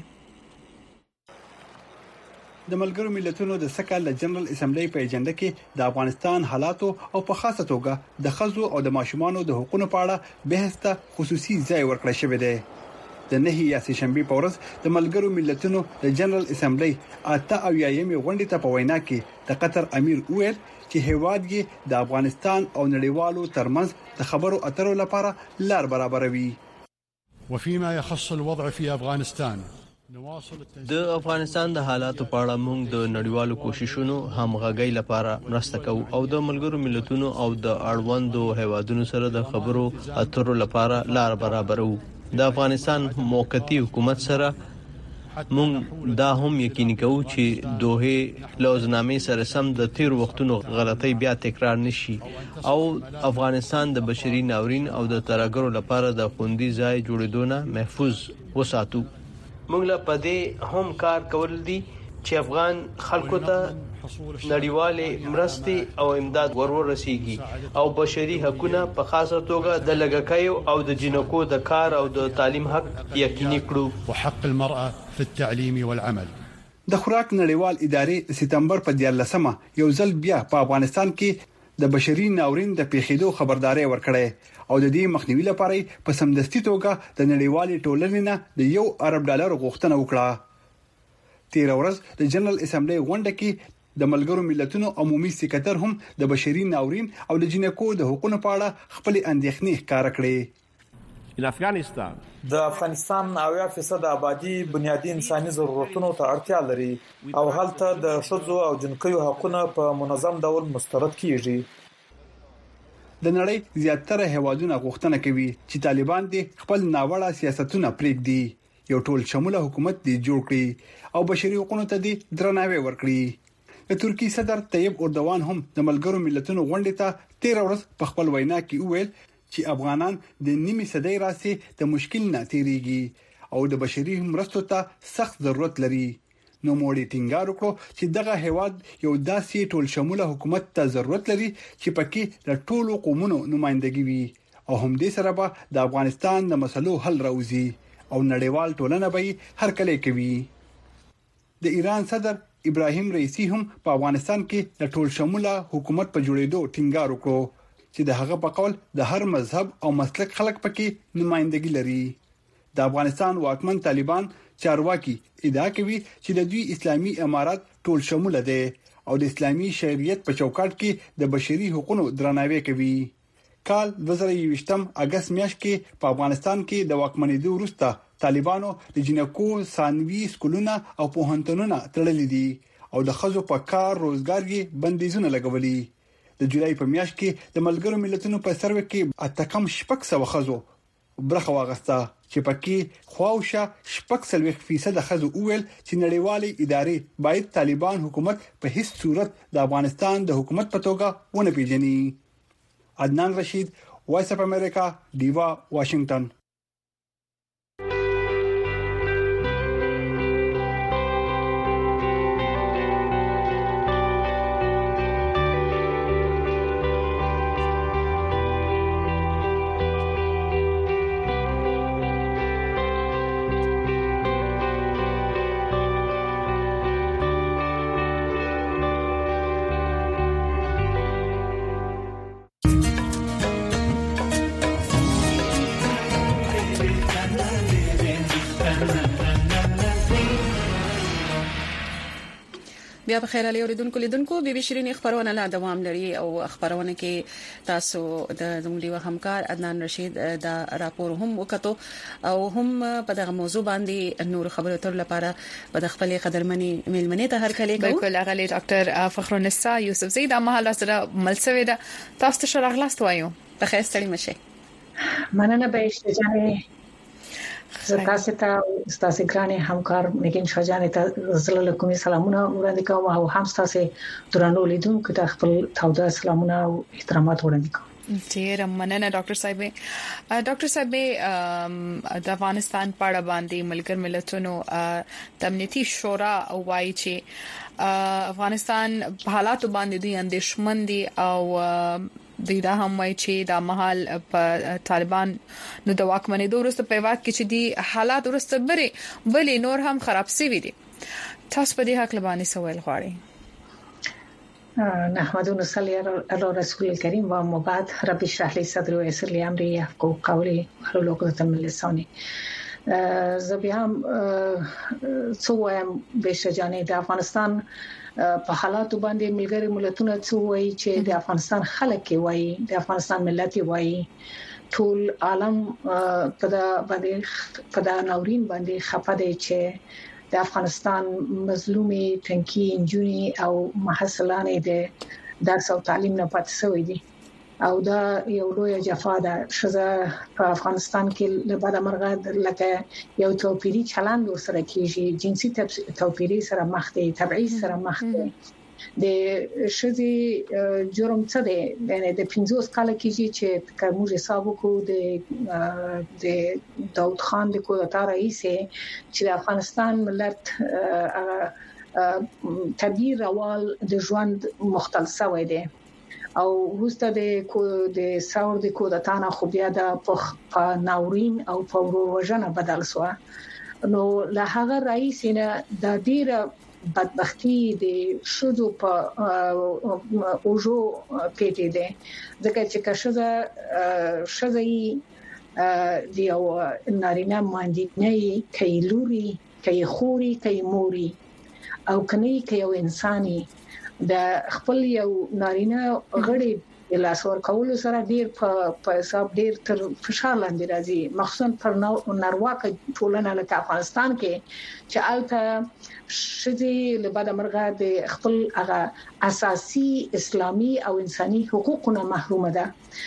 د ملګرو ملتونو د سکهال جنرال اسمبلی په اجنډا کې د افغانستان حالاتو او په خاصه توګه د خزو او د ماشومانو د حقوقو په اړه بحث ته خصوصي ځای ورکړل شوی دی د نهي یا سشنبه په ورځ د ملګرو ملتونو د جنرال اسمبلی اته او یایم غونډې ته په وینا کې د قطر امیر ویل چې هیواد کې د افغانستان او نړیوالو ترمنځ د خبرو اترو لپاره لار برابروي وفيما يخص الوضع في افغانستان د افغانستان د حالاتو په اړه موږ د نړیوالو کوششونو همغږۍ لپاره مرسته کوو او د ملګرو ملتونو او د اړوندو هیوادونو سره د خبرو اترو لپاره لار برابرو د افغانستان موقتی حکومت سره موږ دا هم یقیني کوو چې دوه لوزنامې سره سم د تیر وختونو غلطۍ بیا تکرار نشي او افغانستان د بشري ناورین او د ترهګرو لپاره د خوندي ځای جوړېدو نه محفوظ وساتو موږ له پدې هم کار کول دي چې افغان خلکو ته نړیوالې مرستې او امداد ورسیږي او بشري حقوقونه په خاصه توګه د لګکایو او د جنکو د کار او د تعلیم حق یقیني کړو. وحق المرأة في التعليم والعمل. د خوراک نړیوال ادارې سپتمبر په 14مه یو ځل بیا په افغانستان کې د بشري ناورین د پیښېدو خبرداري ورکړه او د دې مخنیوي لپاره په سمدستي توګه د نړیوالې ټولنې نه د $1 ارب غوښتنه وکړه. تیر ورځ د جنرال اسمبلی غونډه کې د ملګرو ملتونو عمومي سکرټر هم د بشري ناورین او د جنکو د حقوقو په اړه خپل اندېښنې ښکار کړې. د افغانستان 90% آبادی بنیادی انساني ضرورتونو ته اړتیا لري او هلته د ښځو او جنکیو حقوقونه په منظم ډول مسترد کیږي. د نړۍ زیاتره هیوادونه غوښتنه کوي چې طالبان دې خپل ناوړه سیاستونه پرېږدي، یو ټول شموله حکومت دې جوړ کړي او بشري حقوقو ته دې درناوی ورکړي. د ترکی صدر طیب اردوغان هم د ملګرو ملتونو غونډې ته 13 ورځې په خپل وینا کې وویل چې افغانان د نیمه صدۍ راسي د مشکل نه تیریږي او د بشري مرستو ته سخت ضرورت لري. نو موړي ټینګار وکړو چې دغه هیواد یو داسې ټول شموله حکومت ته ضرورت لري چې پکې د ټولو قومونو نمائندګي وي او هم دې سره به د افغانستان د مسلو حل راوځي او نړیوال ټولنه به هر کله کوي. د ایران صدر ابراهیم رئیسی هم په افغانستان کې د ټول شموله حکومت په جوړېدو ټینګار وکړو چې د هغه په قول د هر مذهب او مسلک خلک پکې نمائندګي لري. د افغانستان واکمن طالبان چارواکي ادعا کوي چې د دوی اسلامي امارات ټول شموله دي او د اسلامي شریعت په چوکاټ کې د بشري حقوقو درناوی کوي. کال 2020 اگست میاشت کې په افغانستان کې د واکمنېدو وروسته طالبانو د جنکو ثانوي سکولونه او پوهنتونونه تړلې دي او د خزو په کار روزګار کې بندیزونه لګولي. د جولای په میاشت کې د ملګرو ملتونو په سروې کې اتکم 600 خزو برخه واغسته چې پکې خواوشه 6% خزو اول چې نړیوالې ادارې باید طالبان حکومت په هیڅ صورت د افغانستان د حکومت په توګه ونه پیژني. عدنان رشید، وایس اف امریکا، دیوا، واشنگټن. بیا په خیر علي اوریدونکو بي بي شيرين خبرونه لا دوام لري او خبرونه کې تاسو د زموږ همکار عدنان رشید دا راپور هم وکړو او هم په دغه موضوع باندې نور خبرو تر لپاره په خپل قدرمنې ملمنې ته هر کله کوم بالکل اغلی ډاکټر فخرالنساء یوسف زید مهاله سره ملسوي دا تاسو ته شرغلاست وایو په خیر ستړي مشه مننه به اشتجانه تاسو ته تاسو ګرانه همکار نګین شجانه ته زله کومي سلامونه وړاندې کوم او هم تاسو درنو لیدونکو ته خپل تاوده سلامونه او احترامات وړاندې کوم. ډیر مننه ډاکټر صاحب د افغانستان په اړه باندې ملګر ملتونو د امنیتي شورا وایي چې افغانستان په حالات باندې دوی اندېښمن دي او دا هم وایي چې د مهال په طالبان نو د واکمنۍ وروسته په وخت کې چې دي حالات وروسته بلې نور هم خراب شوي دي. تاسو په دې حق لبانې سوال غواړئ؟ نحمد و نصلي على رسول الكريم و بعد رب اشرح لي صدري ويسر لي امري يفقهوا قولي واحلل عقدة من لساني. زبيام څو بشجانه د افغانستان په حالاتو باندې ملګری ملتونه څو وایي چې د افغانستان خلک وایي د افغانستان ملت وایي ټول عالم په دا ناورین باندې خفه دي چې د افغانستان مظلومي تنکي انجونی او محصلانې د درس او تعلیم نه پاتې شوی دي او دا یو لوی جفا ده. شزه په افغانستان کې له بده مرغه لکه یو توپیری چلند سره کیږي، جنسي توپیری سره مخ دي، تبعیض سره مخ دي د شذي جرم څه دی د 50 کال کې چې کومه حساب کو د داود خان د کودتا رئیس چې د افغانستان ملت تغییر روال د ژوند مختل شوی دی او وروسته د ثور د کودتا نه خو بیا د ناورین او په وروژنه بدل شو نو له هغه رئیس نه د ډیره بدبختی د شذو په اوجو پیټې ده ځکه چې کښه شذي دی او نارینه باندې نه کوي لوري کوي خوري کوي موري او کني کوي یو انساني د خپل یو نارینه غړي لاس ور کول سره ډیر په حساب ډیر تر فشار لاندې راځي مخصوصا پر نارواکه ټولنه لکه افغانستان کې چې الته شذي لبد مرغه د خپل هغه اساسي اسلامي او انساني حقوقونه محرومه ده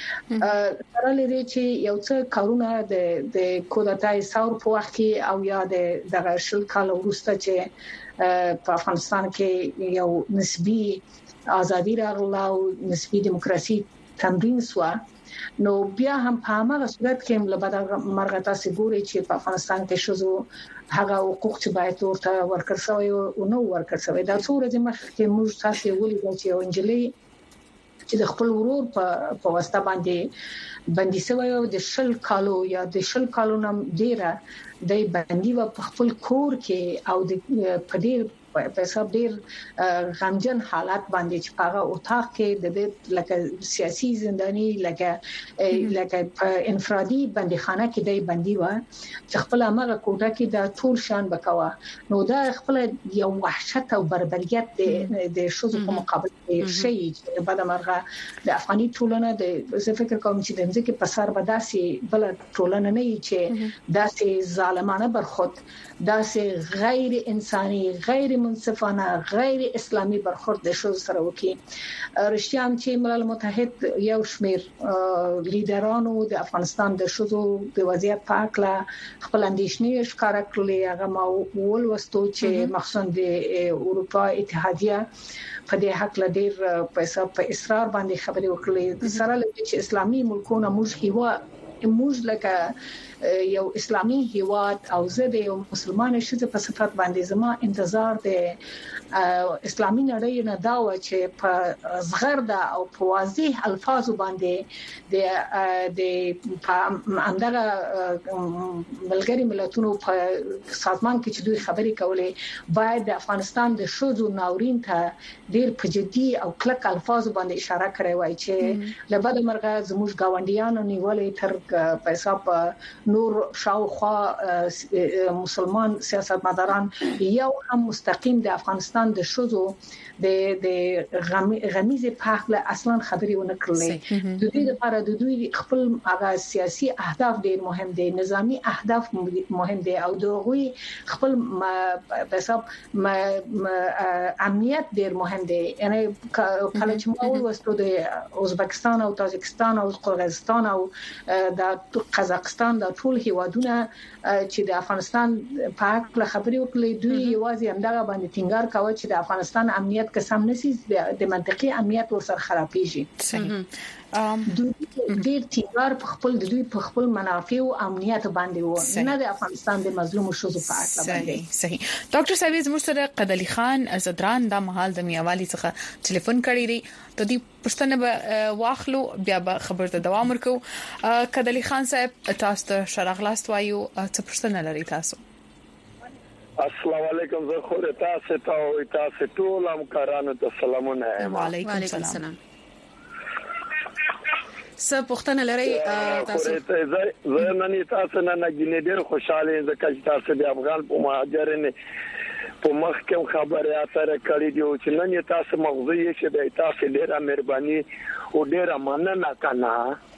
تر لري چې یو څه کارونه د کودتای ثور په وخت کې او یا د شل کال وروسته چې په افغانستان کې یو نسبی ازادي راغله او نسبی دیموکراسي تمرین شو نو بیا هم په هغه صورت کې لبد مرغه تاسو ګوري چې په افغانستان کې شذو هغه حقوق چې باید ورته ورکړ شوی او نو ورکړ شوی دا څو ورځې مخکې موږ تاسو ولیدل چې یو انجلۍ چې د خپل ورور په واسطه باندې بندي شوی او د شل کالو یا د شل کالو نم ډیره د بندي په خپل کور کې او د پدیر په حساب ډیر غمجن حالات باندې چې هغه اوتاق کې د لکه سیاسي زنداني لکه په انفرادي بندیخانه کې د بندي و چې خپل هغه کوټه کې د ټول شان بکوا نو دا خپل یو وحشت او بربریت د شذو په مقابل کې شي چې بعد مرغه د افغاني ټولنه د فکر کوم چې د ځکه په سر بداسي بل ټولنه نه چې داسې ظالمانه برخود داسې غیر انساني غیر منصفانه غیر اسلامي برخورد د شذو سره وکي رښتیا چې ملل متحد یو شمیر لیډرانو د افغانستان د شذو د وضعیت په اړه خپل اندېښنې ښکارا کړې هغه ماول وستو چې مخصوصا د اروپا اتحادیه په دې حق لدیر په اصرار باندې خبرې وکړې سره لکه چې اسلامي ملکونه موږ لکه یو اسلامي هیواد او زه د یو مسلمان شته په صفات باندې زما انتظار دی اسلامي نړۍ نه دا و چې په زغرده او په واضح الفاظ باندې د اندغه ملګری ملتونو په سازمان کې چې دوی خبرې کولې باید د افغانستان د شذو ناورین ته ډیر په جدي او کلک الفاظ باندې اشاره کړې وای چې لبد مرغه زموږ گاونډیانو نیولې تر په حساب نور شاوخوا مسلمان سیاستمداران یو هم مستقیم د افغانستان د شذو د غمیزه په اړه اصلا خبرې ونه کړلې د دې لپاره د دوی خپل هغه سیاسي اهداف ډیر مهم دي نظامی اهداف مهم دي او دوی خپل په حساب امنیت ډیر مهم دي یعنی کله چې موږ وستو د ازبکستان او تاجکستان او قرغیزستان او د قزاقستان د ټول هیوادونه چې د افغانستان په اړه خبرې وکړي دوی یوازې همدغه باندې ټینګار کاوه چې د افغانستان امنیت قسم نسی د منطقي امنیت ورسره خرابېږي صحیح دوی ډېر ټینګار په خپل د دوی په خپل منافع او امنیت باندې و نه د افغانستان د مظلوم شذو په اړه باندې صحیح ډاکټر سویز مرسره قدلی خان زدران د محل د میوالي څخه ټلیفون کړی دی ته دې پښتنه واخلو بیا به خبر ته دوام ورکو قدلی خان صاحب تاسو ته شرغلاست وایو څه پښتنه لري تاسو السلام علیکم زه خو تاسو ته او تاسو ټول همکارانو ته سلامونه وعلیکم السلام څه پښتنه لري تاسو زه نن تاسو نه نګینې ډېر خوشاله یم ځکه چې تاسو د افغان په مهاجرینه په مخ کې خبره اتره کړې دی چې نن تاسو مغزي شي د تاسو ډېره مهرباني او ډېره مننه کنه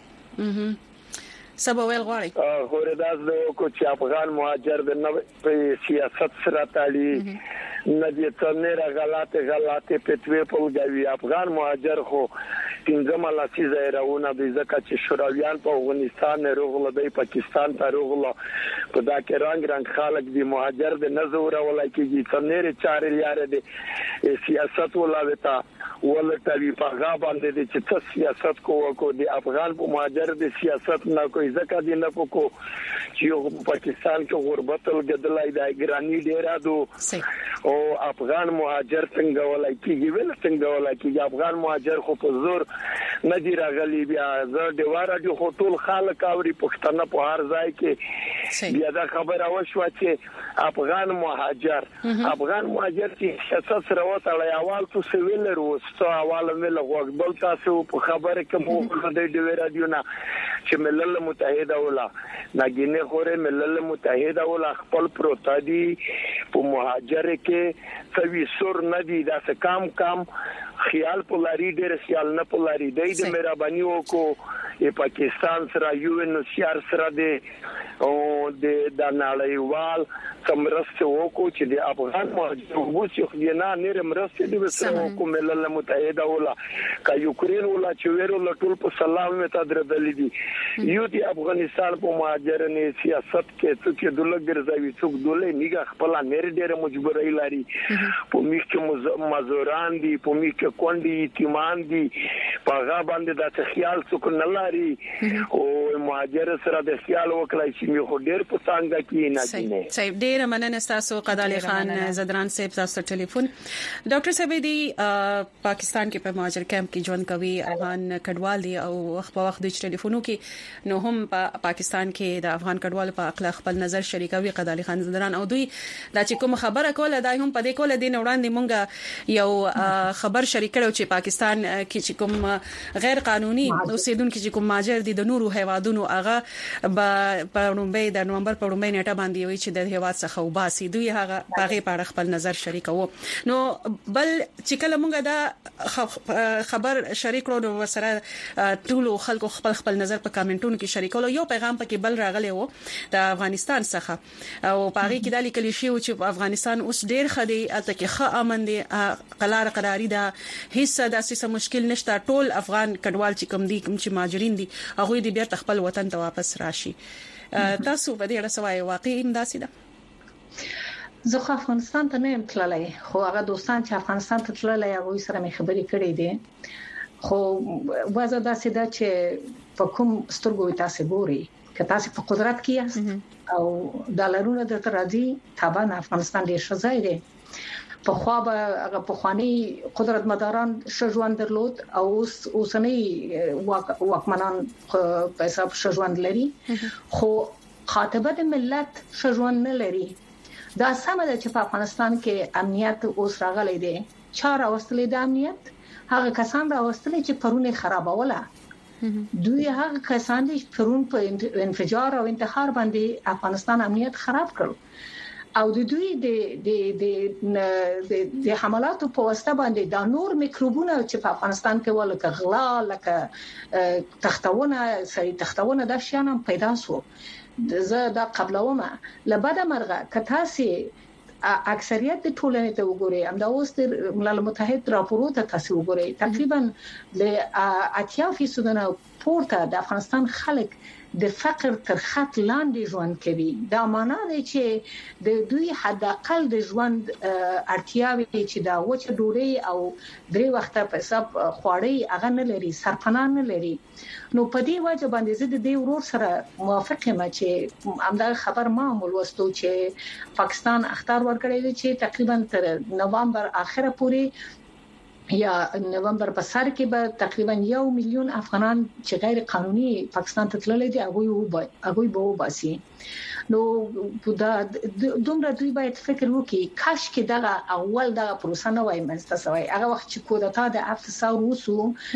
سبا ویل غواړي خو رداز له کو چې افغان مهاجر د په سیاست سره تالي نه دي څنګه غلطه پتوي په لګوي افغان مهاجر خو څنګه ملاسي زایرونه د ځکه چې شورویان په افغانستان روغله د پاکستان ته روغله په دا کې رنگ خلک دي مهاجر د نزور ولای کېږي څنګه چارې یاره دي سیاست ولاوتا ولټوي په غابان دي چې سیاست کو د افغان په مهاجر د سیاست نه کوي ځکه دي نه کو چې پاکستان کې غربت لګدلای د ګرانی ډیره دو او افغان مهاجر څنګه ولای کېږي ول څنګه ولای کېږي افغان مهاجر خو په زور ندی راغلی بیا زه د واره دی خطول خلک اوري پښتنه په هر ځای کې بیا دا خبره وشوه چې افغان مهاجر چې سیاست سره وتاړي اول تو سویل وروسته اول مل غوږبل تاسو په خبره کې مو د دې رادیو نه چې ملل متحده ولا نګینه خوره ملل متحده ولا خپل پروتادي په مهاجر کې سوي سر ندی دا څه کام خیال پولاری ډېر خیال نه پولاری د مهرباني وکړو پاکستان سره یو ان سی آر سره او د نړیوال سمرسته وکړو چې د افغان مهاجر وګوري خو نه نرمرسته دي وسره کوم ملل متحده ولا کا یوکرين ولا چې ورو ټول په سلام مت دربلې دي یو د افغانستان په مهاجرنه سیاست کې چې دله ګرځوي څوک دله نیګه خپل نړۍ ډېر مجبورای لري په میخ مزوران دي په میخ کوندي ایتمان دي په غا باندې د خیال څوک نه لري او مهاجر سره د خیال وکړای چې می خو ډېر په څنګه کې نه دي صاحب ډېر مننه تاسو قدالي خان زدران صاحب تاسو ټلیفون ډاکټر صاحب دی پاکستان کې په مهاجر کیمپ کې ژوند کوي افغان کډوال دي او په وخت د ټلیفونو کې نو هم په پاکستان کې د افغان کډوال په اخلاق خپل نظر شریکوي قدالي خان زدران او دوی دا چې کوم خبره کوله دا هم په دې کوله دین وړاندې مونږه یو خبر شریک کړو چې پاکستان کې چې کوم غیر قانوني اوسیدونکو چې کوم مهاجر دي د نورو هیوادونو هغه په نومبر د نومبر په نومبر نیټه باندې وي چې د هیواد څخه وباسي دوی هغه باغې په خپل نظر شریکو نو بل چې کله مونږ دا خبر شریک کړو نو سره ټول خلکو خپل نظر په کامنټونو کې شریکول یو پیغام پکې بل راغلی وو د افغانستان څخه او باغې کې د لیکل شي چې افغانستان اوس ډېر خدي الته کې ښه امن دي قراری ده هیڅ داسې مشکل نشته ټول افغان کډوال چې کوم دي کوم چې مهاجرین دي هغه دې بیا خپل وطن ته واپس راشي تاسو په دې اړه سوای واقعي انداسي ده زه افغانستان ته نه تللای خو هغه دوستان چې افغانستان ته تللای هغه سره مې خبرې کړې دي خو وځه داسې ده چې په کوم سترګو تاسو ګوري که تاسو په قدرت کې یاست او ډالرونه د ترازی طبعا افغانستان ډیر شځای دی په خوا به هغه په خواني قدرت مداران شژوان درلود او اوسنی واکمنان په حساب شژوان لري خو خاطبه د ملت شژوان نه لري دا سم ده چې په افغانستان کې امنیت اوس راغلی دی چار اوستلې د امنیت هغه کسان راوستل چې پرونه خرابوله دوی هغه کسان دي پرون په انفجار او انتحار باندې افغانستان امنیت خراب کړ او د دوی د حملاتو په واسطه باندې د نور میکروبونه چې په افغانستان کې ولکه غلا لکه تختونه د شیانم پیدا شو زه دا قبلومه لبد مرغه کتاسي اکثریت د ټولنې ته وګوري همدا اوس د ملل متحد راپورو ته تاسو وګوري تقریبا ل 80% پورته د افغانستان خلک د فقر تر خط لاندې ژوند کوي دا معنی دی چې د دوی حد اقل د ژوند اړتیاوي چې دا وچه ډوډۍ او درې وخته په حساب خواړې هغه نه لري سرپناه نه لري نو په دې وجه باندې زه د دې ورور سره موافق یم چې همدا خبر ما ولوستو چې پاکستان اختیار ورکړی دی چې تقریبا تر نوامبر اخره پورې یا نومبر په سر کې به تقریبا 1 میلیون افغانان چې غیر قانوني پاکستان ته تللي دي هغه به وباسي نو دا دومره دوی باید فکر وکړي کاش کې دا اول دا پروسه نه وای منځته سوی هغه وخت چې کودتا د افسر وسو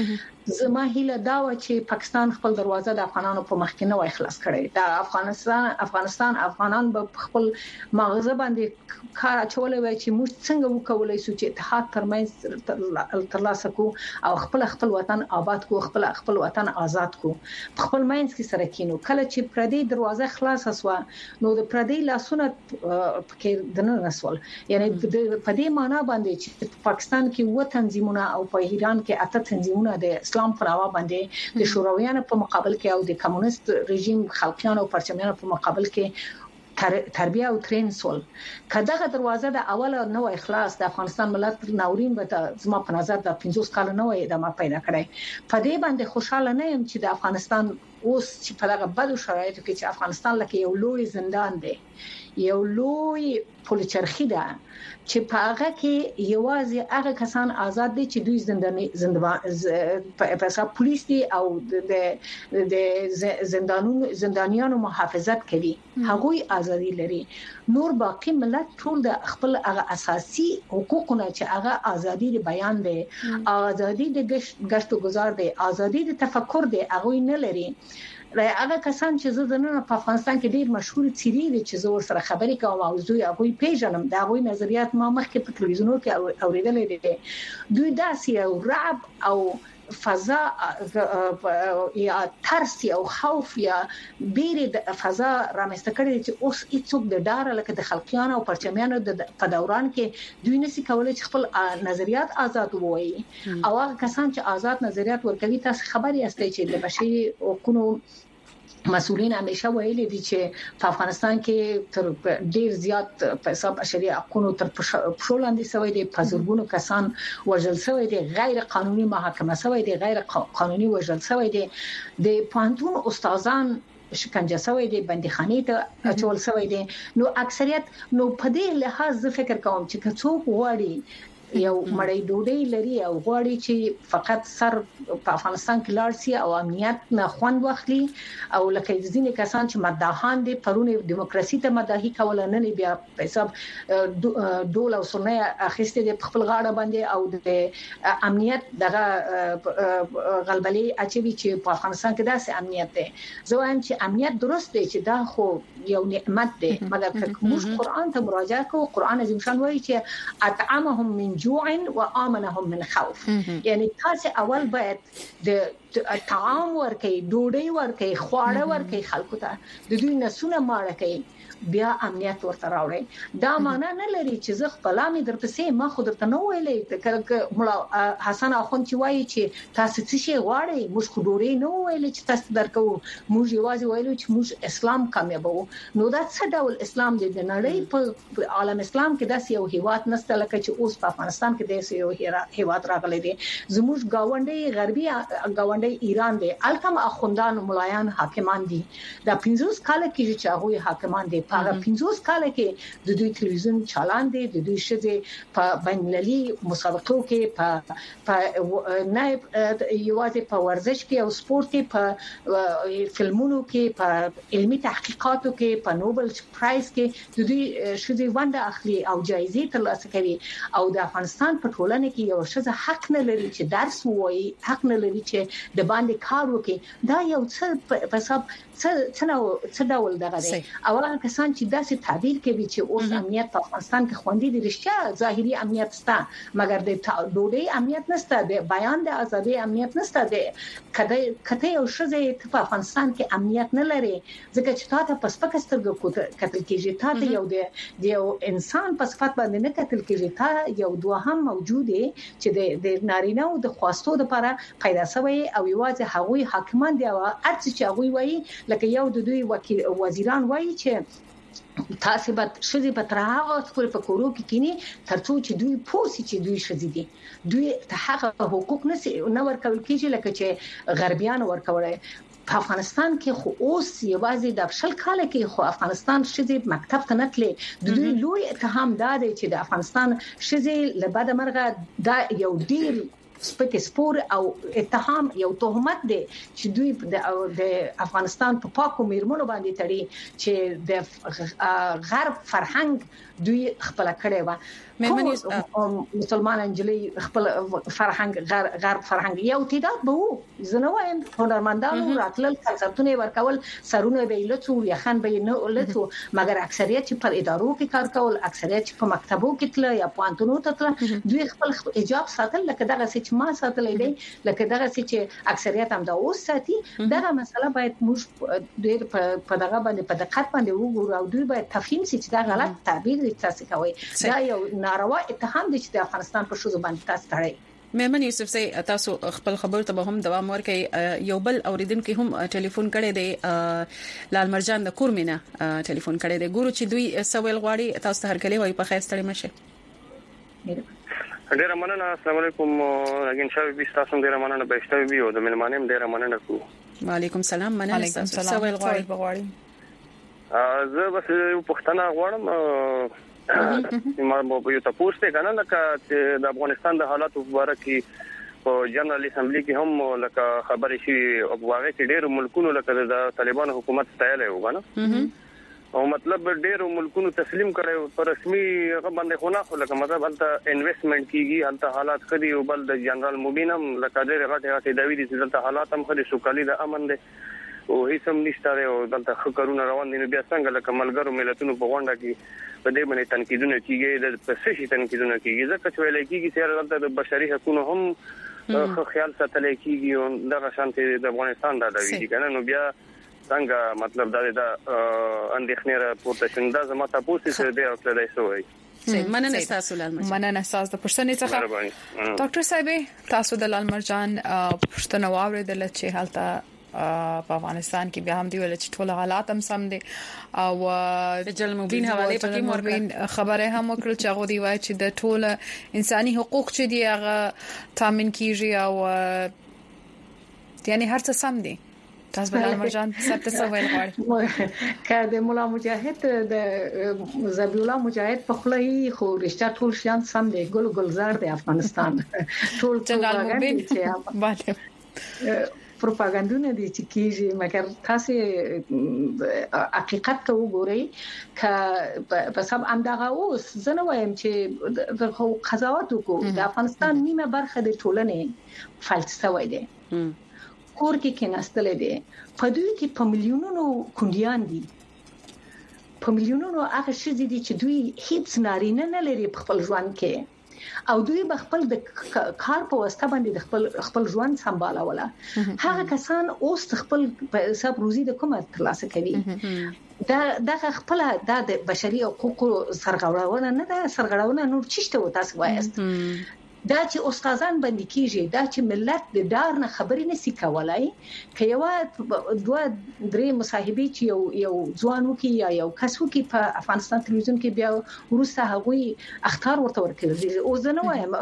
زما هیله دا و چې پاکستان خپل دروازه د افغانانو په مخ کې نه وای خلاص کړي. دا افغانستان افغانان په خپل مغزه باندې کار اچولای وای چې موږ څنګه وکولای شو چې اتحاد ترمنځ ترلاسه کو او خپل وطن آباد کو، خپل وطن آزاد کو، خپل مینس کې سره کینو. کله چې پردي دروازه خلاص اسوا نو د پردي لاسونه پکې دنه رسول، یعنی په دې معنی باندې چې پاکستان کې و تنظیمونه او په ایران کې اته تنظیمونه د اسلام پر هوا باندې د شورویانو په مقابل کې او د کمونیست رژیم خلقیانو او پرچمیانو په مقابل کې تربیه او ترین سول. کداغه دروازه د اوله نو اخلاص د افغانستان ملت ناورین به زما په نظر د 50 کال نه وای د ما پیدا کړی. په دې باندې خوشاله نه يم چې د افغانستان اوس چې په دغه بدو شرایطو کې چې افغانستان لکه یو لوی زندان دی، یو لوی پولیچرخي ده چې په هغه کې یوازې هغه کسان آزاد دي چې دوی په حساب پولیس دي او د زندانیانو محافظت کوي، هغوی ازادي لري. نور باقی ملت ټول د خپل هغه اساسي حقوقونه چې هغه ازادي د بیان دي، ازادي د گشت و گذار دي، ازادي د تفکر دي، هغه نه لري. هغه کسان چې زه د نن په افغانستان کې ډیر مشهور څیري دي چې زه ورسره خبرې کوم او زه هغه پیژنم، دا هغه نظریات ما مخکې په تلویزیونو کې اوریدلې دي. دوی داسې او رعب او فضا یا ترس او خوف یا بیره د فضا رامنځته کړي چې اوس هیڅوک د ډار لکه د خلقیانو او پرچمیانو په دوران کې دوی نشي کولای چې خپل نظریات آزاد وایي. او هغه کسان چې آزاد نظریات ورکوي تاسو خبري استئ چې د بشري حقوقو مسؤلین همیشه ویلي دي چې په افغانستان کې تر ډیر زیات په حساب بشري حقوقو تر پښولاندې سوي دي، په زرګونو کسان وژل شوی دي، غیر قانوني محاکمه شوی دي، غیر قانوني وژل شوی دي، د پوهنتون استادان شکنجه شوی دي، بندیخانې ته اچول شوی دي. نو اکثریت نو په دې لحاظ زه فکر کوم چې څوک غواړي یو مړی ډوډۍ لري او غواړي چې فقط سر په افغانستان کې لاړ شي او امنیت نه خوند واخلي او لکه ځینې کسان چې مداحان دي پرونه دیموکراسي ته مداحي کول نه بیا په حساب ډول او سنې اخیستې د خپل غاړه باندې او د امنیت دغه غلبلې اچوي چې په افغانستان کې داسې امنیت دی. زه وایم چې امنیت درست دی چې دا خو یو نعمت دی، مګر موږ قرآن ته مراجعه کوو. قرآن عظیم شان وایي چې اطعمهم من جوع وآمنهم من خوف. یعنی تاسو اول باید د طعام ورکي، ډوډۍ ورکي، خواړه ورکي خلکو ته، د دوی نسونه ماړه کوي، بیا امنیت ورته راوړي. دا معنی نه لري چې زه خپل امې درپسې ما خو درته نه ویلې کله مولا حسن اخوند چې وایي چې تاسو څه شي غواړئ، موږ خو ډوډۍ نه ویلې چې تاسو درکو، موږ یوازې ویلو چې موږ اسلام کامیابو. نو دا څه ډول اسلام دی؟ د نړۍ په عالم اسلام کې داسې یو هیواد نشته لکه چې اوس په افغانستان کې داسې یو هیواد راغلی دی. زموږ گاونډي غربي گاونډي ایران دی، الکم اخوندان ملایان حاکمان دي. دا 50 کال کې چې هغه حاکمان دي، هغه 50 کال کې د دوی تلویزیون چالان دي، د دوی شته په بینالمللي مسابقو کې په نائب یوازې په ورزش کې او سپورت کې، په فلمونو کې، په علمي تحقیقاتو کې، په نوبل پرایز کې د دوی شته ونده اخلي او جایزې ترلاسه کوي. او د افغانستان په ټولنه کې یو شته حق نه لري چې درس وایي، حق نه لري چې د باندې کار وکړي. دا یو څه په حساب څه ډول دغه دی. اوله کسان چې داسې تعبیر کوي چې اوس امنیت په افغانستان کې خوندي دي، رښتیا ظاهري امنیت شته مګر د ډوډۍ امنیت نشته، د بیان د ازادي امنیت نشته. کته یو شزه په افغانستان کې امنیت نه لري ځکه چې تاسو په سپکه سترګو کتل کېږي، تاسو یو انسان په صفات باندې نه کتل کېږي، تاسو یو دوهم موجود دی چې د نارینه او د خواستو لپاره پیدا شوی او یوازې هغوی حاکمان دی او ارڅ چې هغوی وایي لکه یو د دوی وزیران وایي چې تاسو به شذې په ترهغه خپل په کورو کې کینی ترڅو چې دوی پوسی چې دوی شذې دي، دوی ته حق حقوق نه ورکول کیږي لکه چې غربیان ورکوي. په افغانستان کې خو اوس یوازې د شل کال کې خو افغانستان شذې مکتب ته نتلې. د دوی لوی اتهام دا دی چې د افغانستان شذې لبد مرغه دا یو ډیر سپک سپور او اتهام یو تهمت دی چې دوی د افغانستان په پاکو میرمنو باندې تړي چې د غرب فرهنګ دوی خپل کړي و. مسلمان انجلي خپل فرهنګ غرب فرهنګ یو تعداد به وو زنه وایم هنرمندانو راتلل کنسرتونه ورکول سرونه به لته یا خان به نه لته مګر اکثریت پر ادارو کې کار کول اکثریت په مکتبو کې تل یا پوانتونو ته تل دوی خپل حجاب ساتل لکه دغه چې ما ساتلې دی لکه دغه چې اکثریت هم دا اوس ساتي دغه مسله باید موږ ډېر په دغه باندې په دقت باندې وګورو او دوی باید تفهیم چې دا غلط تعبیر دي تاسو کوي دا یو ناروا اتهام دی چې د افغانستان په شوزو باندې تاسو تړي مېمن یوسف سي تاسو خپل خبر ته هم دوام ورکړي یو بل اوریدونکو هم ټلیفون کړي دی لال مرجان د کورمینا ټلیفون کړي دی ګورو چې دوی سوال غواړي تاسو هر کله وای په خیر ستړي مشه ډیر مننه السلام علیکم اګین شاوی بي تاسو ډیر مننه بهشتوي بي او د ملمانم ډیر مننه کو وعلیکم السلام مننه تاسو سوال غواړي زه بس یو پښتنه غواړم ما یو تاسو ته کنه لکه چې د افغانستان د حالاتو په اړه کې په جنرال اسمبلی کې هم لکه خبرې شي او واغې چې ډېر ملکونو لکه د طالبان حکومت ستایل یو غواړم او مطلب ډېر ملکونو تسلیم کړي پر رسمي باندې خو نه خو لکه مطلب هلته انویسټمنٹ کیږي هلته حالات خدي او بل د جنرال مبینم لکه ډېر غټه داوی دي چې هلته حالات هم خدي سوکالي د امن دي او هیڅ هم نشته او دلته خکرونه روان دي بیا څنګه لکه ملګرو ملتونو په غونډه کې په دې باندې تنقیدونه کیږي د پسشي تنقیدونه کیږي ځکه چې ویل کیږي چې دلته د بشري حقوقو هم خیال ساتل کیږي او دغه شانتي د افغانستان د داوی دي کنه نو بیا څنګه مطلب دا د اندېښنې راپورته شنده زما تاسو ته د اوسلای سوې مننه تاسو لال مرجان مننه تاسو د پښتنې څخه ډاکټر صاحب تاسو د لال مرجان پښتنه واوریدل چې حالت په افغانستان کې بیا هم دی ول چې ټول حالات هم سم دي او د جلموبین حواله پکې موربین خبره هم وکړه چې هغه دی وای چې د ټول انساني حقوق چې دی هغه تامین کیږي او یعنی هر څه سم دي تاسو بلال مرجان څه څه ویل غواړي کله مولا مجاهد د زبیولا مجاهد په خلای خو رښتیا ټول شیان سم دي ګلزار دی افغانستان ټول باندې پروپاګاندا دي چې کیږي مګر تاسو حقیقت ته وګورئ ک په سم اندغه اوس زنه وایم چې د قضاوت کو د افغانستان نیمه برخه د ټولنې فلسفه وای دي کور کې نستل دي په دوی کې په میلیونونو کونډیان دي په میلیونونو هغه شې دي چې دوی هیڅ نارینه نه لري په خپل ژوند کې او دوی خپل د کار په واسطه باندې خپل ژوند سمبالوله هغه کسان اوس خپل حساب روزي د کومه ترلاسه کوي دا خپل د بشري حقوقو سرغړونه نه ده سرغړونه نور چشته و تاسو وایست دا چې استادان باندې کیږي دا چې ملت د دار نه خبرې نسی کولای که یو دوه درې مصاحبې چې یو ځوانو کې یا یو کسو کې په افغانستان تلویزیون کې بیا ورسته هغه اختار ورته ورکړي او زه نه وایم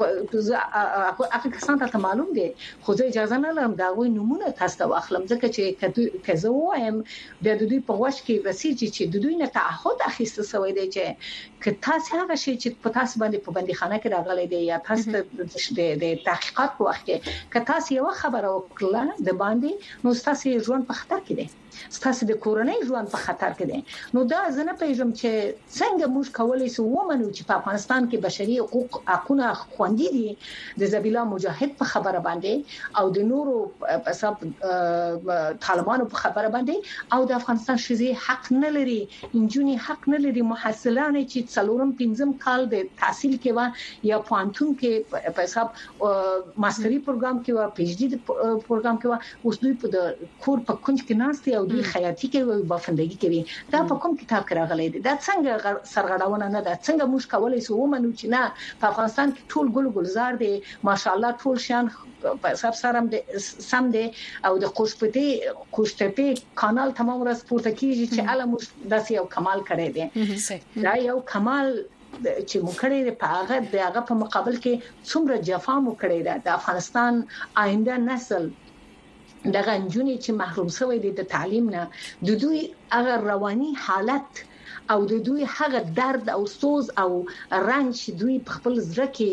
هغه کسان ته معلوم دي خو زه اجازه نه لرم دا وایي نمونه تاسو ته واخلم ځکه چې کزه وایم بیا د دوی په واش کې رسیږي چې د دوی نه تعهد اخیسته سوی دی چې که تاسو هغه شی چې په تاسو باندې په بندیخانه کې راغلي دی یا د تحقیقات په وخت کې که تاسو یو خبره وکړه د باندې نو تاسو ژوند په خطر کې دی تاسو د کورنۍ ژوند په خطر کې دی نو دا زنه پیژم چې څنګه موږ کولای شو ومنو چې په افغانستان کې بشري حقوقونه خوندي دي د زبیلا مجاهد په خبره باندې او د نورو په حساب طالبانو په خبره باندې او د افغانستان شذي حق نه لري انجونی حق نه لري محصلان چې څلورم پنځم کال د تحصیل کې و یا پوانتون کې په حساب ماستری پروګرام کې و پی ایچ ډی پروګرام کې و اوس دوی په کور په کنج کې ناشته او دوی خیاطي کوي او بافندګي کوي دا په کوم کتاب کې راغلي دي دا څنګه سرغړاونه نه ده څنګه موږ کولای شو ومنو چې نه په افغانستان کې ټول ګلزار دي ماشاءالله ټول شان په حساب سره سم دي او د خوشتپه کانال تمام راز پورته کیږي چې علم داسې یو کمال کړی دی دا یو کمال چې مخکړه په هغه په مقابل کې څومره جفا مخکړه ده د افغانستان آینده نسل دغه انجونی چې محروم شوی دي د تعلیم نه د دوی هغه رواني حالت او د دوی هغه درد او سوز او رنج دوی په خپل زړه کې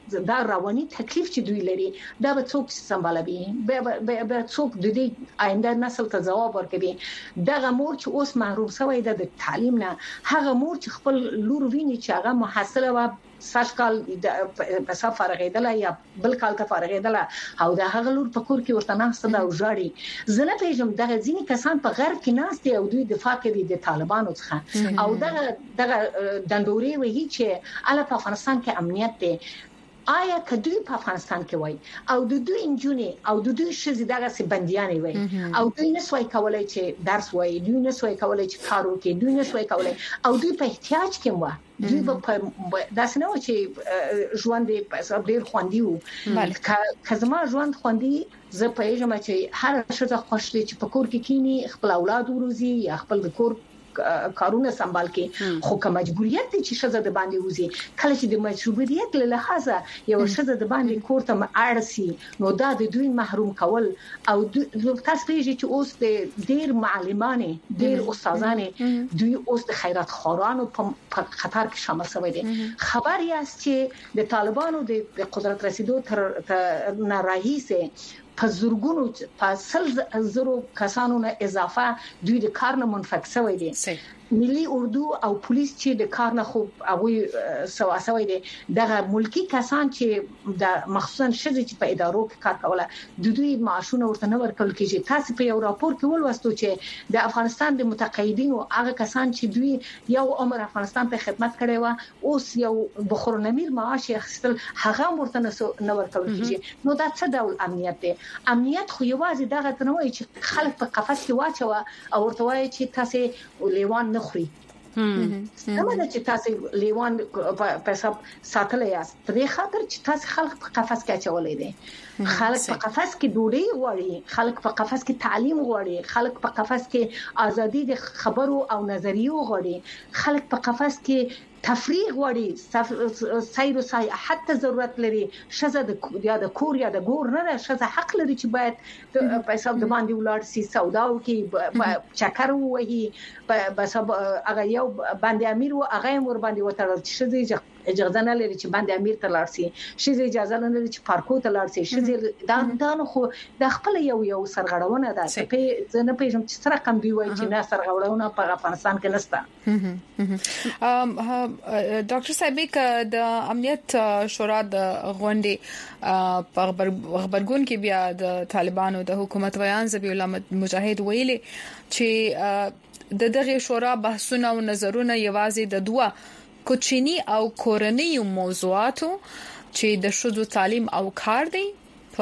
دا رواني تکلیف چې دوی لري دا به څوک سمبالوي به څوک د دې آینده نسل ته جواب ورکوي دغه مور چې اوس محروم شوی د تعلیم نه هغه مور چې خپل لور ویني چې هغه محصله و ساشکال په سفر غیدله یا بل کال ته فارغیدله او د هغه لور په کور کې ورته ناسته دا وژاړي زنه پیژم دغه ځینی کسان په غرب کې ناشته او دوی دفاع کوي د طالبانو څخه او دغه دندوري وهي چې اله په افغانستان کې امنیت دی آیا کدوی په افغانستان کې وای او د دوی انجونی او د دوی شزي دغه سي بنديانې وای او دوی نسوي کولای چې درس وای دوی نسوي کولای چې کار وکړي دوی نسوي کولای او دوی په احتیاج کې و دوی په داسې نه و چې ژوند په سب ډیر خوندي وو کزما ژوند خوندي زه په یوه چې هر شته خوشلي چې په کور کې کینی خپل اولاد وروزي یا خپل د کور کارونه سمبال کې خو که مجبوریت دي چې شزه د باندې وزي کله چې د مجبوریت له لحاظه یو شزه د باندې کوړه اړسي نو دا د دوی محروم کول او تاسو پیږي چې اوس د ډیر معلمانه ډیر استادانه دوی اوس د خیرات خورانو په خطر کې شامل شوی دي خبر یاست چې د طالبانو د قدرت رسیدو تر ناراحیسه په زورګونو په سلزرو کسانو نه اضافه دوی د کار نه منفک شوی دي ملي اردو او پولیس چې د کار نه خو هغه سواسوي دي دغه ملکی کسان چې د مخصوصا شذ چې په ادارو کې کار کوله د دوی معاشونه ورته نه ورکول کیږي تاسو په یو راپور کې ولوستو چې د افغانستان د متقاعدینو هغه کسان چې دوی یو عمر افغانستان ته خدمت کړي و اوس یو بخورنمیر معاش اخیستل هغه ورته نه ورکول کیږي نو دا څه ډول امنیت دی امنیت خو یوازې دغه تنوي چې خلک په قفس کې واچو او ورته وایي چې تاسو لیوان خوري سمه چې تاسو لیوان په حساب ساتلې یاست پرې خاطر چې تاسو خلک په قفس کې اچولې دي خلک په قفس کې ډوډۍ غواړي خلک په قفس کې تعلیم غواړي خلک په قفس کې ازادي د خبرو او نظریو غواړي خلک په قفس کې تفریح غواړي سیر او سیاحت ته ضرورت لري شزه د کور یا د ګور نه شزه حق لري چې باید په حساب د باندې ولار سي سوداو کې چکر وهي په حساب هغه یو باندې امیر او هغه ور باندې وترل چې شزه اجازه نه لري چې باندې امیر ته لاړ شي شزه اجازه نه لري چې پارکو ته لاړ شي شزه دا نو خو د خپل یو سرغړونه ده په زنه پیژم چې سره کم دی وای چې نه سرغړونه په افغانستان کې نشته ډاکټر صاحب ک د امنیت شورا د غونډې په خبرګون کې بیا د طالبانو د حکومت بیان ذبیح الله مجاهد ویلي چې د دغه شورا بحثونه او نظرونه یوازې د دوه کوچنی او کورنۍ موضوعاتو چې د شذو تعلیم او کار دی په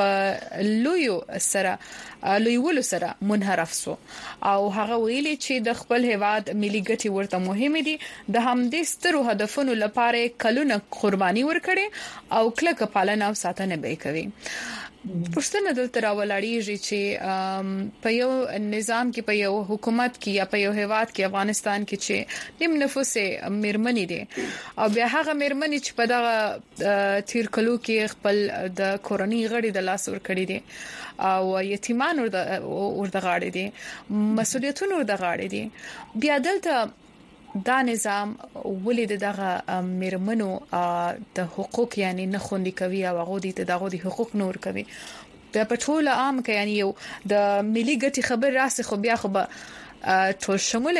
لویولو سره منحرف سو او هغه ویلي چې د خپل هیواد ملي ګټي ورته مهم دي د همدې سترو هدفونو لپاره کلونه قرباني ورکړي او کلک پالنه او ساتنه به کوي پښتنه دلته راولړیږي چې په یو نظام کې په یو حکومت کې یا په یو هیواد کې افغانستان کې چې نیم نفوس مرمنې دي او بیا هغه مرمنې چې په دغه تیر کلو کې خپل د کورنۍ غړي د لاس ور کړی دي او یتیمان ورته غاړي دي مسولیتونه ورته غاړي دي بیا دلته دا نظام ولید دغه مرمنو د حقوق یعنی نه خوندي کوي او غوډي ته دغه حقوق نور کوي د پټول عام کې یعنی یو د ملي ګټي خبر راسي خو بیا خو به ټول شمول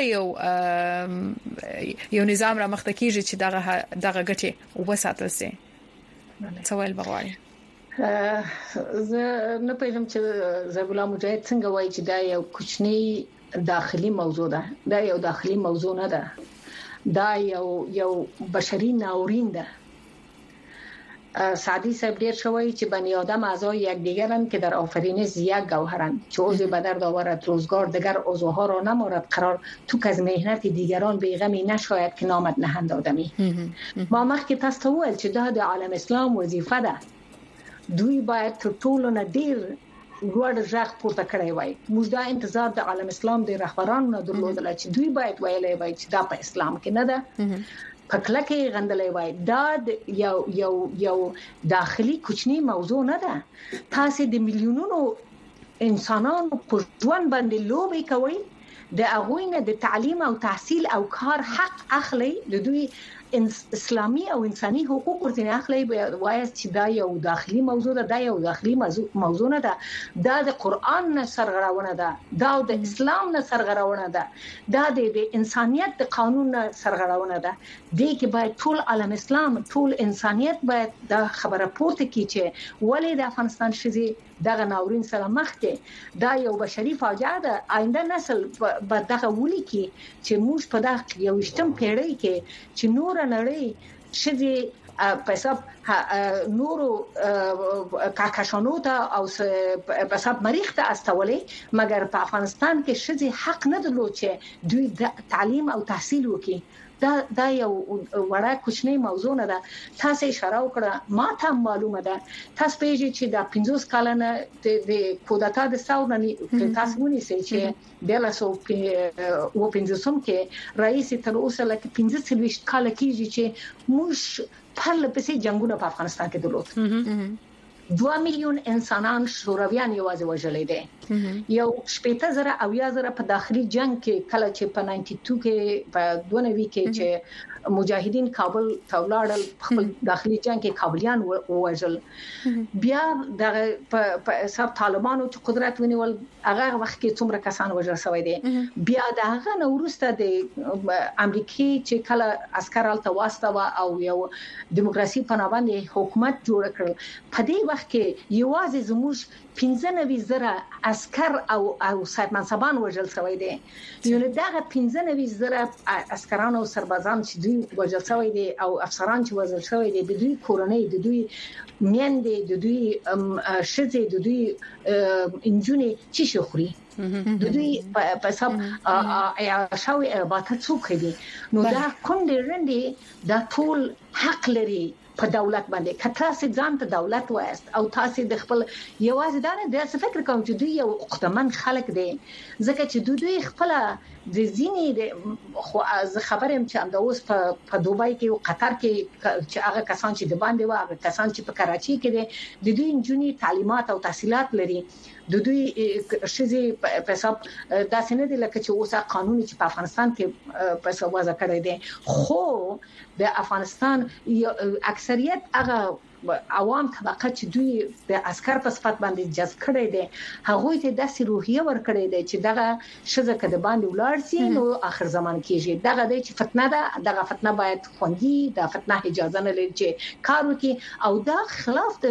یو نظام را مخته کیږي چې دغه ګټي وساتل سي سوال بغواړي زه نه پېژم چې ذبیح الله مجاهد څنګه وایي چې دا یو کوچنی داخلي موضوع ده دا یو داخلي موضوع نه ده دا یو بشري ناورین ده سعدی صاحب ډیر شوی چې بنی آدم اعضای یکدیگرند که در آفرینش یک گوهرند چه عضو به درد آورد روزگار دیگر عضوها را نمارد قرار تو که از مهنت دیگران بیغمی نشاید که نامد نهند آدمی ما مخکې تاسو ته وویل چې دا د عالم اسلام وظیفه ده دوی باید ټولو نه ډیر ګوړ ځخ پورته کړی وای موږ دا انتظار د عالم اسلام د رهبرانو نه درلودل چې دوی باید ویلې وای چې دا په اسلام کې نه ده پکله کې غندلې وای دا یو داخلي کوچنی موضوع نه ده تاسو د میلیونونو انسانانو په ژوند باندې لوبي کوي د هغوی نه د تعلیم او تحصیل او کار حق اخلي د دوی اسلامي او انساني حقوق ورته اخلي وایي چې دا یو داخلي موضوع ده، دا یو داخلي موضوع نه ده، دا د قران نه سرغړونه ده، دا د اسلام نه سرغړونه ده، دا د انسانيت د قانون نه سرغړونه ده. دې کې باید ټول عالم اسلام، ټول انسانيت باید دا خبره پورته کړي چې ولې د افغانستان شذي دغه ناورین سره مخ دي. دا یو بشري فاجعه ده. آینده نسل به دغه ولي کې چې موږ په دغه یو شتم پیړۍ کې چې نور نړۍ شذي په حساب نورو کاکشانو ته او په حساب مریخ ته استولې، مګر په افغانستان کې شذي حق نه درلود چې دوی تعلیم او تحصیل وکړي. دا یو وړه کوچنی موضوع نه ده. تاسو اشاره وکړه، ما ته معلومه ده تاسو پیژې چې دا 50 کلنه د کودتا د ساونني تاسو ونیسئ چې د لاسو په 15 کې رئیس تر اوسه لکه 15 کال کېږي چې موږ په لپسې جنگونه په افغانستان کې درلود. 2 میلیون انسانان شورویان یوازې وژلې دي. یو 18000 او 1000 په داخلي جنگ کې کله چې په 92 کې په 92 کې چې مجاهدین کابل ته ولاړل، خپل داخلي جنگ کې کابلیان وژل. بیا د حساب طالبانو چې قدرت ونیول هغه وخت کې څومره کسان وژل شوی دي. بیا د هغه نورسته د امریکای چې کله عسكرال تواستوا او یو دیموکراسي په نامه باندې حکومت جوړ کړ، په دې وخت کې یوازې زموږ 15000 عسكر او صاحب منصبان وژل شوی دي. یو دغه 15000 عسكران او سربازان چې دوی وژل شوی دي او افسران چې وژل شوی دي، د دوی کورنۍ، د دوی میندې، د دوی شذې، د دوی انجونې چې شخري د دوی په حساب شاوي باته څوک دي. نو دا کونډې رندې دا ټول حق لري په دولت باندې. کته سي ځان ته دولت وایست او تاسو د خپل یوازې دا نه د فکر کوم چې دوی یو قدمن خلک دي، ځکه چې دوی خپل د زینې د خبرم چې هم د اوس په دوبای کې او قطر کې چې هغه کسان چې د باندې و، هغه کسان چې په کراچي کې دي، د دوی انجونی تعلیمات او تحصیلات لري، د دوی شذي په حساب داسې نه دي لکه چې اوسه قانوني چې په افغانستان کې په حساب وضع کړی دي. خو د افغانستان اکثریت هغه عوام طبقه چې دوی د عسكر په صفت باندې جذب کړي دي، هغه ته داسې روحیه ور کړی دی چې دغه شذ کده باندې ولار سي. نو اخر زمان کېږي دغه د چې فتنه ده، دغه فتنه باید خوندي، د فتنه اجازه نه لري چې کار وکړي او دا خلاف د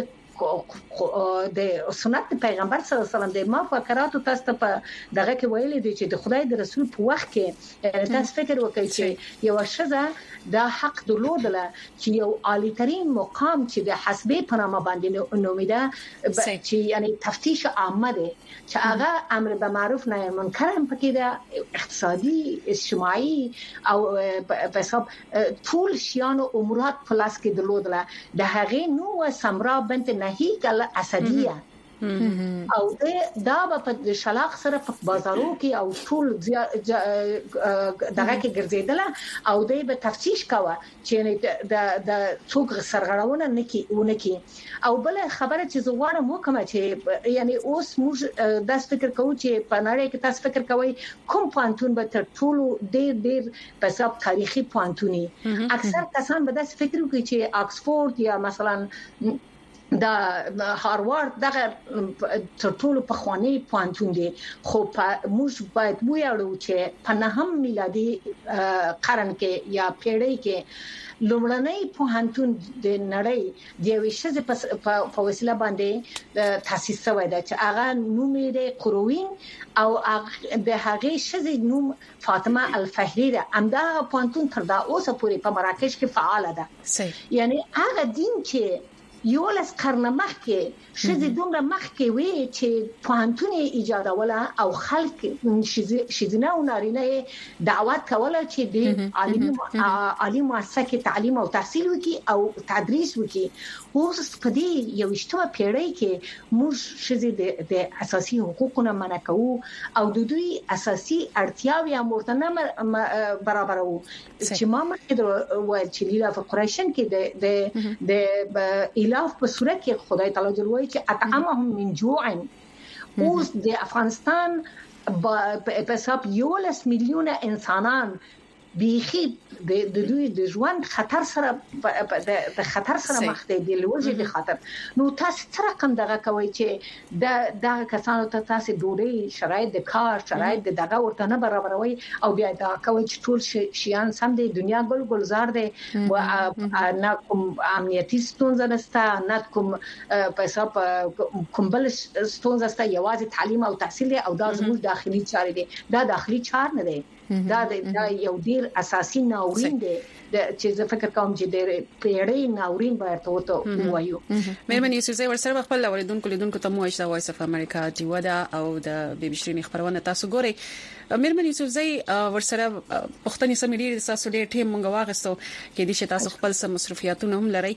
سنت پیغمبر صلی الله علیه وسلم د مفکرات تاسو په دغه کې ویل دي چې د خدای د رسول په وخت کې تاسو فکر وکړئ چې یو شذا دا حق درلودله چې یو عالی ترين مقام چې د حسبې په نامه باندې نومیده چې یعنی تفتیش عامه ده چې هغه امر به معروف نهی منکر هم پکې ده، اقتصادي اجتماعي او په حساب ټول شیان او امورات پلاس کې درلودله. د هغه نو سمرا بنت نهیک الاسدیه او دا په شلاق سره په بازارو کې او ټول دغه کې ګرځیدله او دوی به تفتیش کاوه چې د څوک سرغړونه نکي. او بل خبره چې زوړه مو کوم چې یعنی اوس موږ د فکر کوو چې په نړۍ کې تاسو فکر کوئ کوم پانتون به تر ټولو ډېر په حساب تاریخي پانتونی. اکثر کسان به د فکر کوي چې آکسفورد یا مثلا دا هاروارد دغه ټولو په خواني پوانتون دي. خو موږ باید ویاړو چې په نهم میلادي قرن کې یا پیړۍ کې لومړنۍ پوهنتون د نړۍ د وشزه په وسیله باندې تاسیس شوی دی چې هغه نوم یې قروین او د هغه شزه نوم فاطمه الفهری ده. امدا پوهنتون تر دا اوسه پورې په مراکش کې فعال ده. یعنی هغه دین چې یو لس قرن مخکې شذې دومره مخکې وي چې پوهنتون ایجاد ولا او خلک شذنه او نارینه دعوت کوله چې د عالي مؤسسه کې تعلیم او تحصیل وکي او تدریس وکي. اوس په دې یو اشتباه پیړۍ کې موږ شذې د اساسي حقوقونو منع کوو او د دوی اساسي اړتیاوې امورتنه برابرو چې ما مخکې وایي چې لیلا په قریشن کې د الاف په صورت کې خدای تعالی جل وایي چې اطعمهم من جوع. اوس د افغانستان په حساب 11 میلیونه انسانان بيخي د دوی د ژوند خطر سره د خطر سره مخ دي د لوجه د خطر نو تاسو تر کوم دغه کوي چې د کسانو ته تاسو ډوډۍ شرایط د کار شرایط د دغه ورته نه برابروي او بیا دا کوي چې ټول شیان سم دي دنیا ګلزار دي او نه کوم امنیتي ستونزه نشته نه کوم پیسې کوم بل ستونزه نشته یوازې تعلیم او تحصیل او دا زموږ داخلي چارې دي دا داخلي چار نه دي دا یو ډیر اساسي ناورین دی چې زه فکر کوم چې د پیړۍ ناورین باید ته وایو مېرمن یوسفزۍ ورسره خپل اوریدونکو ته موایي د وایس اف امریکا دی ودا او د بي بي شيرين خبرونه تاسو ګورئ مېرمن یوسفزۍ ورسره پښتني سمېډي تاسو ډېر ټیم مونږ واغستو کې دي چې تاسو خپل سم مصرفياتونه هم لري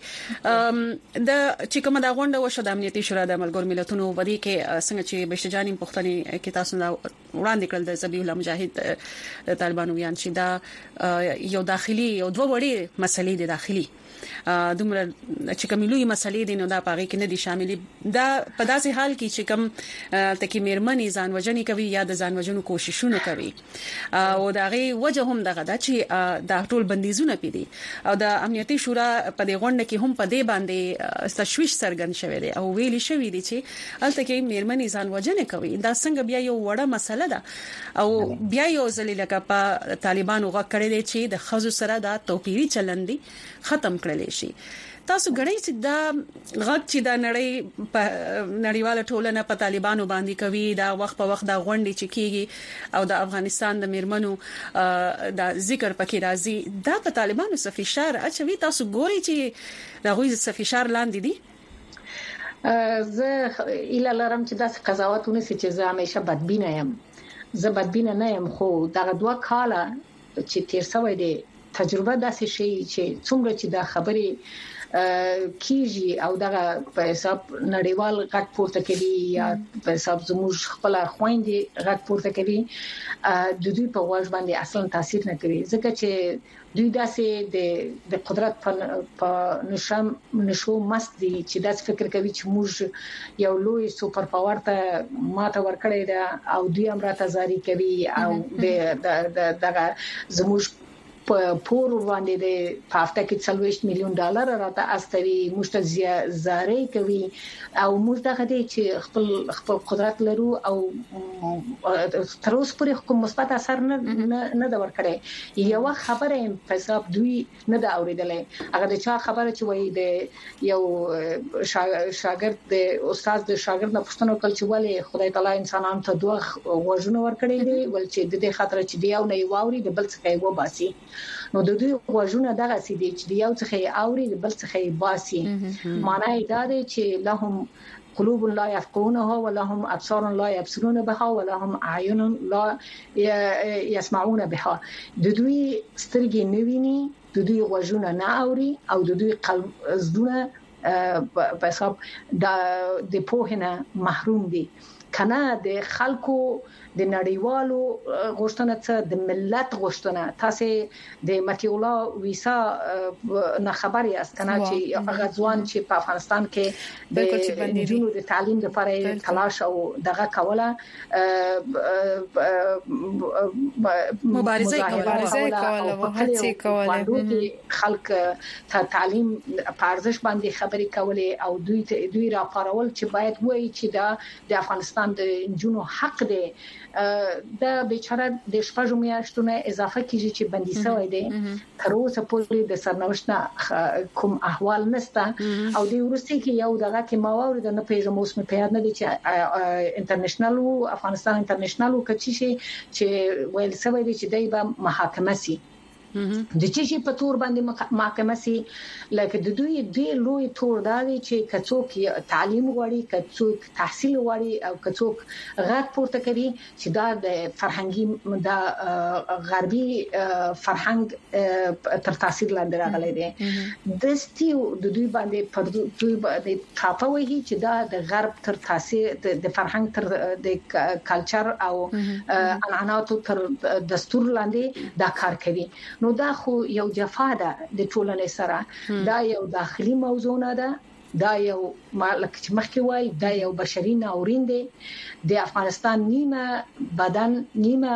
د چې کومه دا غونډه وشو د امنیتي شورا د ملګرو ملتونو ودی کې څنګه چې بشجاني پښتني کې تاسو وړاندې کړل د ذبیح الله مجاهد طالبانو یان چې دا یو داخلي یو دوه وړي مسلې دي داخلي دومره چې کوملوي مسلې دي نو دا پاره کې نه دي شاملې دا په داسې حال کې چې کوم تکي مېرمنې ځان وژنې کوي یا د ځان وژنو کوششونه کوي او دا غي وجه هم دغه دا چې دا ټول بندیزونه پېدي او د امنیتي شورا په دې غونډه کې هم په دې باندې تشويش څرګند شوی دی او ویلي شوی دی چې البته کې مېرمنې ځان وژنې کوي دا څنګه بیا یو وړه مسله ده او بیا یو ځلې لکه په طالبانو غږ کړی دی چې د خزو سره دا توپیری چلندي ختم کړل شي تاسو غړي چې دا غږ چې دا نړیواله ټولنه په طالبانو باندې کوي دا وخت په وخت دا غونډې چې کیږي او د افغانستان د میرمنو دا ذکر پکې راځي دا په طالبانو سفیشار اچوي تاسو ګوري چې دا غوي سفیشار لاندې دي زه اله لرم چې دا قضاوتونه چې زه همیشه بدبینه یم زه بدبینه نه یم خو دا دوه کاله چې تیر شوی دی تجربه داسې شي چې څومره چې دا خبرې کیږي او دغه په حساب نړیوال غږ پورته کوي یا په حساب زموږ خپل خويندې غږ پورته کوي د دوی په واژ باندې اصلا تاثیر نه کوي ځکه چې دوی داسې د قدرت په نشو مست دي چې داسې فکر کوي چې موږ یو لوی سوپر پاور ته ماته ورکړی دا او دوی امراته زاري کوي او دغه زموږ پور باندې د پافته کې 40 میلیون ډالر راته استوي مشتزیا زاري کوي او موږ دغه دي چې خپل قدرت لرو او تر اوسه پورې کوم مثبت اثر نه دا ورکړي یو خبره په حساب دوی نه دا اوریدلې هغه د چا خبره چې وایي د یو شاګرد د استاد د شاګرد نه پوښتنه وکړه چې ولې خدای تعالی انسانانو ته دوه وژنه ورکړي دي ول چې د دې خاطر چې دی او نه یووري د بل څخه یو باسي نو د دوی وژنه دغه سي دي چې یو څخه اوري د بل څخه باسي معنی دا دی چې لهم قلوب لا يفقهونها ولهم ابصار لا يبصرون بها ولهم اعين لا يسمعون بها د دوی سترګې نه ویني د دوی وژنه نه اوري او د دوی قلب زونه په حساب د پوهنه محروم دي کنه د خلکو د نړیوالو غوښتنه څه د ملت غوښتنه تاسو د متي الله ویسا نه خبري است کنه چې غزوان چې په افغانستان کې د جنونو د تعلیم لپاره تلاش او دغه کوله مبارزه کوله هڅه کوله خلک ته تعلیم په ارزش باندې خبري کوله او دوی راپارول چې باید وایي چې د افغانستان د جنونو حق دی دا بیچاره د شپږو میاشتونو اضافه کیږي چې بندي شوی دی تر اوسه پورې د سرنوشت کوم احوال نشته او د ورسته کې یو دغه کې ماوري د نه پیژنم اوس مې پیاد نه دي چې انټرنیشنل او افغانستان انټرنیشنل او کچې چې ویل شوی دی چې دای په محاکمه سي د چی په تور باندې محاکمه سي لکه د دوی لوی تور دی چې کڅوک تعلیم غواړي کڅوک تحصیل غواړي او کڅوک غږ پورته کوي چې دا د فرهنګي د غربي فرهنګ تر تاثیر لاندې راغلي دي د ستیو د دوی باندې پر دوی باندې کاپوي چې دا د غرب تر تاثیر د فرهنګ تر د کلچر او عنعناتو تر دستور لاندې دا کار کوي نو دا خو یو جفا ده د ټولنې سره دا یو داخلي موضوع نه ده دا یو مالک چې مخکې وای دا یو بشري ناورین دی د افغانستان نیمه بدن نیمه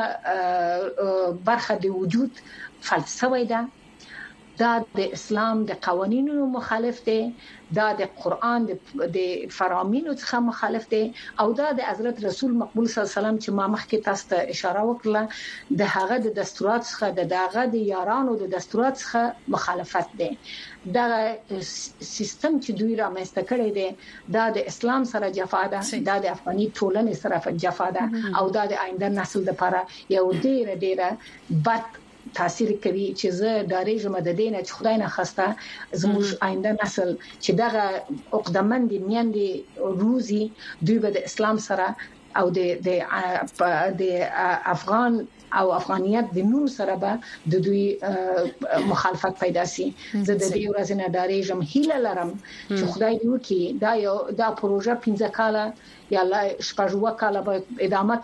برخه د وجود فلسفه ده دا د اسلام د قوانینو مخالف دی دا د قران د فرامینو څخه مخالف دی او دا د حضرت رسول مقبول صلی الله علیه وسلم چې ما مخکې تاسو ته اشاره وکړه د هغه د دستورات څخه د هغه د یارانو د دستورات څخه مخالفت دی دا سیستم چې دوی رامنځته کړی دی دا د اسلام سره جفا ده دا د افغاني ټولنې سره جفا ده او دا د آینده نسل لپاره یو ډیره بد تاثیر کوي چې زه د رژیم د دینه چې خدای نه خواسته زموږ آینده نسل چې دغه عقدمند میاندې روزي دوی به د اسلام سره او د افغان او افغانیت د نوم سره به د دوی مخالفت پیدا شي زه د دې ورځې نه د رژیم هیله لرم چې خدای دې وکړي دا پروژه 15 کاله یا لا شپږ کاله به ادامه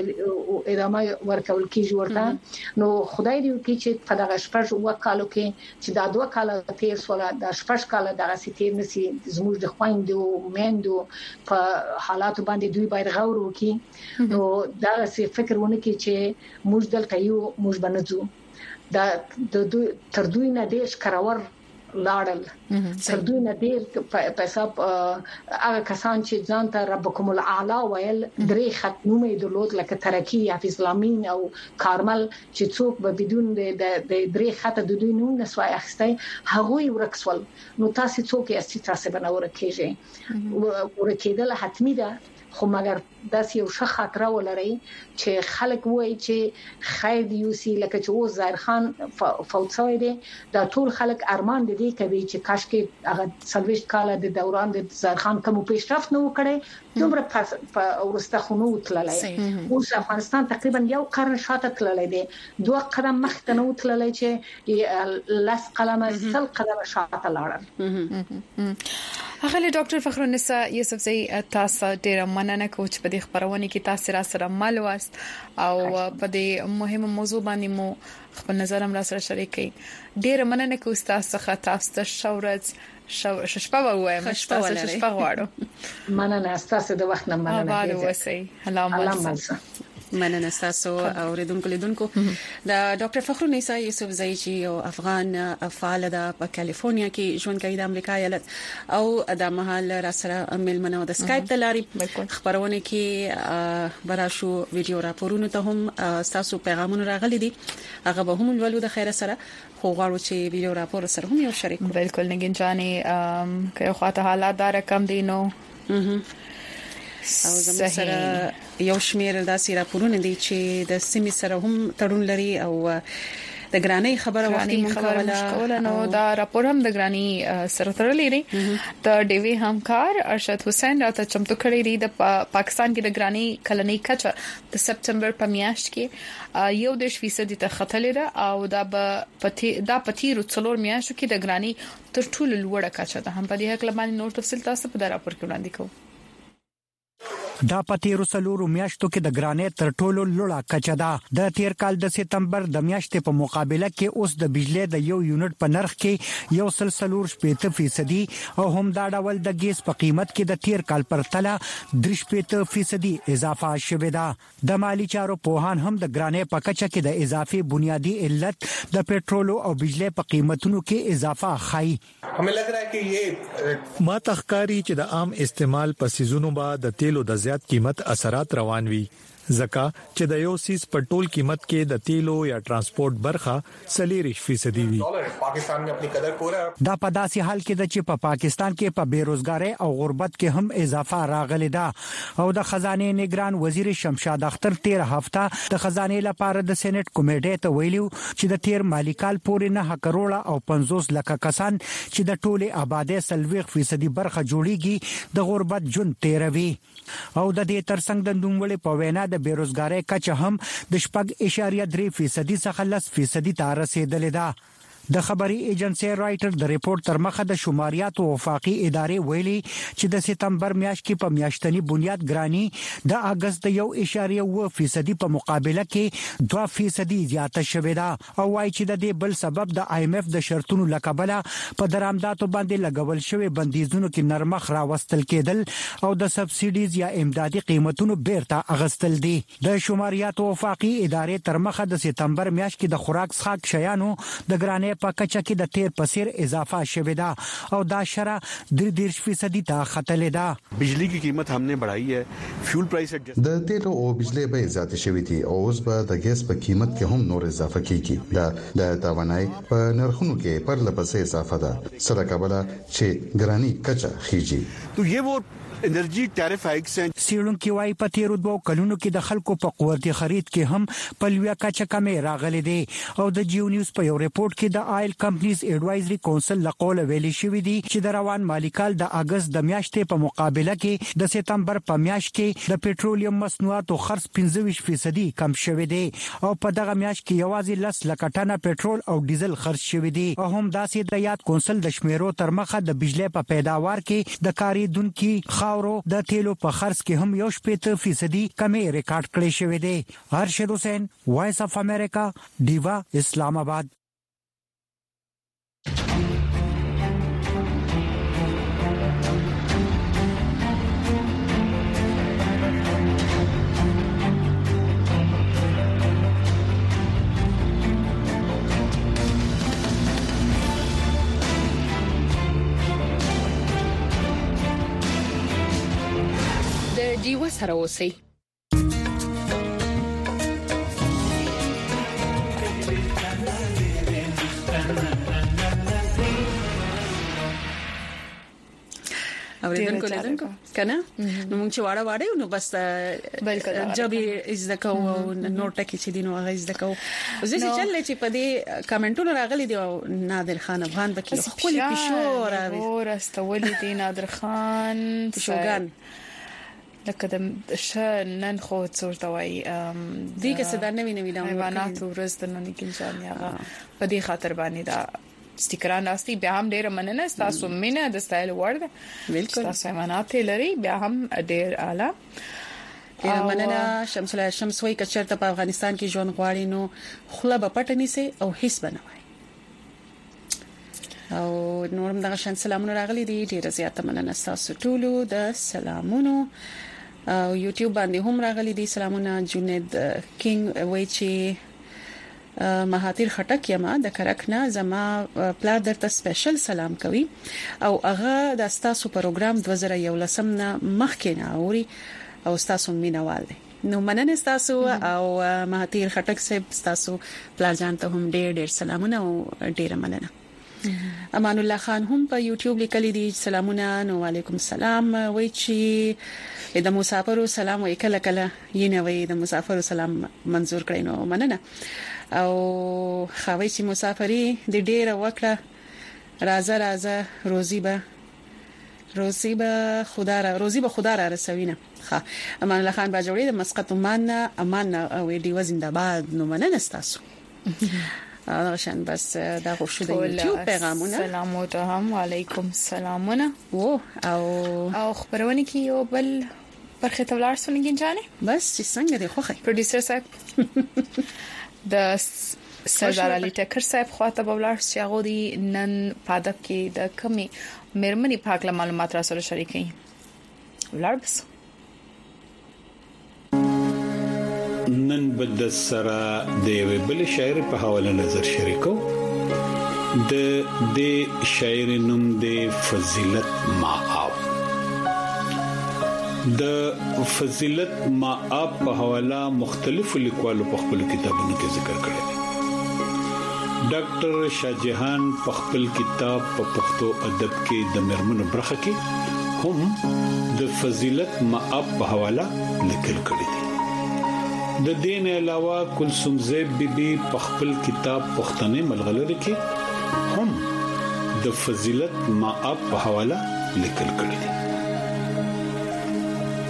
ورکول کیږي ورته نو خدای دې وکړي چې په دغه شپږ کالو کې چې دا 2 کاله تیر سوله د شپږ کاله دغه سیتیر نسی زموږ د خويندو میندو په حالات باندې دوی باید غور وکړي نو دا څه فکر ونه کړي چې موږ دلته یو موږ بنځو دا تر دوی نه دیش کراور لاړل تر دوی نه ډیر په حساب هغه کسان چې ځان ته ربکم الاعلى ویل درې ختمه درلود لکه ترکی حافظ لامین او کارمل چې څوک به بدون د درې خط د دوی نوم نسوای اخستای هغه ورکسول نو تاسو څوک یې تاسو بنور کېږي ورکېدل حتمی ده خو مګر داس یو ښه خاطره ولري چې خلک وایي چې خیر دی یوسي لکه چې او ظاهر خان فوت شوی دی دا ټول خلک ارمان دي کوي چې کاش کې هغه سلويش کاله د دوران د ظاهر خان کوم پیشرفت نه وکړي دومره په ورسته خونو تللای اوس افغانستان تقریبا یو قرن شاته تللی دی 2 قدم مخته نه تللی چې لاس قلمه سل قدم شاته لاړل اغلی ډاکټر فخرالنساء یوسفزئی تاسو ډیر مننه کوم چې په دې خبرونه کې تاسو را سره مل واست او په دې مهمه موضوع باندې مو خپل نظر هم را سره شریک کړئ ډیر مننه کوم تاسو څخه تاسو ته شورت شپه وایم تاسو شپه غواړم مننه تاسو د وخت نه مننه آباد اوسئ الله مننه تاسو اوریدونکو لیدونکو د ډاکټر فخرالنساء یوسفزئی چې یو افغان فعال ده په کالیفورنیا کې ژوند کوي د امریکا ایالت او د مهال را سره ملمنو د سکایپ د لاري خبرونه کې براشو ویډیو راپورونه ته هم تاسو پیغامونه راغلي دي هغه به هم ولود خیر سره خو غواړو چې ویډیو راپور سره هم یو شریک بالکل نګین جاني که خاطر حالات دا رقم دینو او زموږ سره یو شمیر داسې راپورونه دي چې د سیمې سره هم تړون لري او د ګرانۍ خبره وختي مخاوله نو دا راپور هم د ګرانۍ سره تړلې لري د ډیوی همکار ارشد حسین راته چمتو کړی دی د پاکستان کې د ګرانۍ کلنۍ کچه د سپتمبر په میاشت کې 1% ته ختلې ده او دا پتیرو څلور میاشتو کې د ګرانۍ تر ټولو لوړه کچه ده هم په دې حق باندې نور تفصیل تاسو په راپور کې وړاندې کوم دا پتیرو سلورو میاشتو کې د ګرانۍ تر ټولو لوړه کچه ده د تیر کال د سپتمبر د میاشتې په مقابله کې اوس د بجلی د یو یونټ په نرخ کې 1.8% او هم دا ډول د ګیس په قیمت کې د تیر کال پرتله 3% اضافه شوه ده د مالی چارو پوهان هم د ګرانۍ په کچه کې د اضافي بنیادی علت د پټرول او بجلی په قیمتونو کې اضافه ښایي हमें लग रहा है कि ये ما تخکاری چې د عام استعمال په سيزونو با د تیلو د زیات قیمت اثرات روان وي زکه چې د یو سیس په ټول قیمت کې د تیلو یا ترانسپورت برخه 40% وي पाकिस्तान में अपनी कदर खो रहा है دا په داسې حال کې د چې په پاکستان کې په بیروزګاری او غربت کې هم اضافه راغلی ده او د خزانه نگران وزیر شمشاد اختر 13 هفته د خزانه لپاره د سېنات کمیټې ته ویلو چې د تیر مالی کال پورې 9 کروڑ او 50 لک کسان چې د ټوله آبادی 30% برخه جوړیږي د غربت جون تیروي او د دې ترڅنګ د دومره په وینا د بیروزګاری کچه هم د 0.3% څخه 10% ته رسیدلې ده د خبري ایجنسی رائټر د ریپورت تر مخه د شماریات او وفاقي ادارې ویلي چې د سپتمبر میاشت کې په میاشتنی بنیاد ګرانی د اگست 1.1% په مقابله کې 2% زیاته شوې ده او وايي چې د دې بل سبب د IMF د شرطونو لکبله په درآمداتو باندې لګول شوی بندیزونو کې نرمخ راوستل کېدل او د سبسایډیز یا امدادي قیمتونو بیرته اغستل دي د شماریات او وفاقي ادارې تر مخه د سپتمبر میاشت کې د خوراک څښاک شیانو د ګرانۍ په کچه کې د تیر پسیر اضافه شوه ده او دا شرح 3% ته ختلې ده بجلی کی قیمت हमने बढ़ाई है फ्यूल प्राइस د تیل او بجلی به زیات شوې دي او اوس به د ګیس په قیمت کې هم نور اضافه کیږي د توانای په نرخونو کې پر لپسې اضافه ده سره کابل چې ګرانی کچا خيږي تو یہ وہ انرژي ټیرف هایکس سیړونکو وايي په تیر 2 کلونو کې د خلکو په قوت خرید کې هم په لویا کچه کمې راغلي دي او د جیو نیوز په یو ریپورت کې د آیل کمپنیز ایڈوایزري کونسل لقول ویلي شوې دي چې د روان مالی کال د اگست د میاشتې په مقابله کې د سپتمبر په میاشت کې د پېټرولیم مصنوعاتو خرڅ 25% کم شوې دي او په دغه میاشت کې یوازې 10 لک ټنه پېټرول او ډیزل خرڅ شوې دي او هم داسې د یاد کونسل د شمیرو تر مخه د بجلی په پیداوار کې د کاریدونکو خاورو د تیلو په خرڅ کې هم 1% کمی ریکارډ کړی شوی دی ارشد حسین وایس اف امریکا دیوا اسلام آباد دیو سره اوسئ اوریدونکو لیدونکو کنه نو موږ چې واړه نو بس جبي از د کو نوټه کې چې دینو هغه از د کو زه چې چلې چې په دې کمنټونو راغلي دی نادر خان افغان بکې خپل پښو راوي ورستولې دي نادر خان شوګان لکه د نن خو څورته وای دي که څه د نوې دا حیوانات ورځ د نن کې ځانیا په دې خاطر باندې دا سټیکران راستي بیا هم ډیر مننه تاسو مینه د سټایل ورد بالکل تاسو حیوانات لري بیا هم ډیر اعلی مننه شمس الله شمس وای کچرته په افغانستان کې ژوند غواړي نو خله به پټنی سي او هیڅ بنوي او نورم دغه شان سلامونه راغلي دي ډیر زیاته مننه تاسو ټولو د سلامونو او یوټیوب باندې هم راغلي دي سلامونه جنید کینګ وای چې مهاتیر خټک یما د کرکنا زما پلار درته سپیشل سلام کوي او هغه د تاسو پروګرام 2011 نه مخکې نه اوري او تاسو مینوال دي نو مننه تاسو او مهاتیر خټک صاحب تاسو پلار جان ته هم ډیر سلامونه او ډیر مننه امان الله خان هم په یوټیوب لیکلي دي سلامونه نو وعلیکم السلام وای چې د مسافرو سلام وای کله ینه وای د مسافرو سلام منزور کړئ نو مننه او خوي چې مسافری د ډیره وکړه راځه روزي به خدا را رسوینه ها امان الله خان باجوړي د مسقط امان او دی زنده‌باد نو مننه تاسو عشان بس دا غوښه د یوټیوب پیغامونه سلامونه هم علیکم سلامونه او خبرونه کې یو بل برخه تولار سنگین جانه بس چې څنګه دی خوخه پروډوسر صاحب د سردار علي ټکر صاحب خواته بولار چې هغه دی نن پادک کې د کمی مرمنی پاکله معلومات را سره شریکې ولاربس نن بد سره د بل شاعر په حواله نظر شریکو د شاعر نوم د فضیلت ماآب د فضیلت ماآب په حواله مختلفو لیکوالو په خپل کتابونو کې ذکر کړی ډاکټر شاهجهان په خپل کتاب په پښتو ادب کې د مرمنو برخه کې هم د فضیلت ماآب په حواله لیکل کړی دی د دین علاوه کلثوم زیب بیبي په خپل کتاب پښتنې ملغلره کې هم د فضیلت ماآب په حواله لیکل کړی دی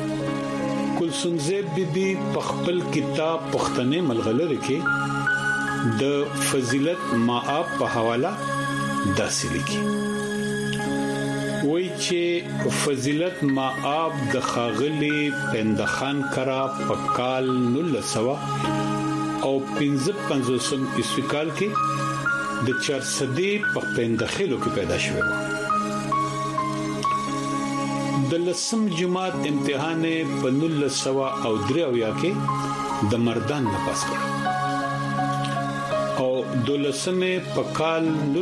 کلثوم زیب بیبي په خپل کتاب پښتنې ملغلره کې د فضیلت مآب په حواله داسې لیکي وای چې فضیلت مآب د خاغلی پندخان کرا په کال 1900 او 55 عیسوي کال کې د 400 په پندخیلو کې پیدا شوی و د لسم جماعت امتحان په 1903 کې د مردان نه پاس کړ او د لسمه په کال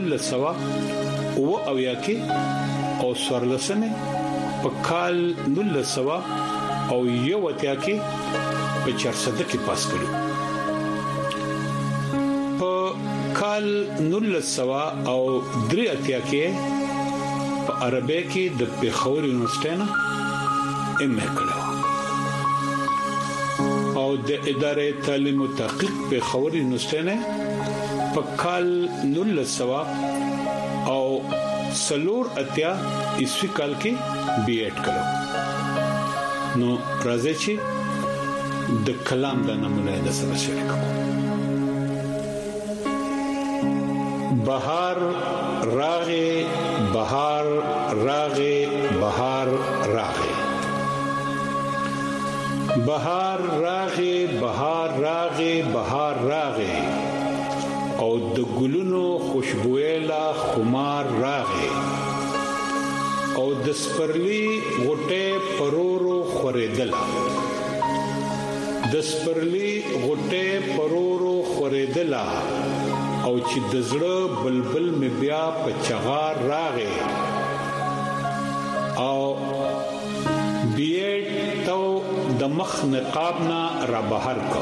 1900 کې او سورلسمه په کال 1901 کې په 400 کې پاس کړ په کال 1903 کې په عربی کې د پیښور یونیورسيټي نه ایم.اے کړو او د ادارې تعلیم او تحقیق پیښور یونیورسيټي نه په کال 1900 او سلور اتیا عیسوي کال کې بی ایډ کړو نو راځي چې د کلام د نمونه د سره شریک بهار راغه بهار راغه بهار راغه بهار راغه بهار راغه بهار راغه او د ګلونو خوشبوئلا خمار راغه او د سپرلی غټه پرورو خریدلا د سپرلی غټه پرورو خریدلا او چې د زړه بلبل می بیا په چغار راغې او بیت تو د مخ نقابنا را بهر کو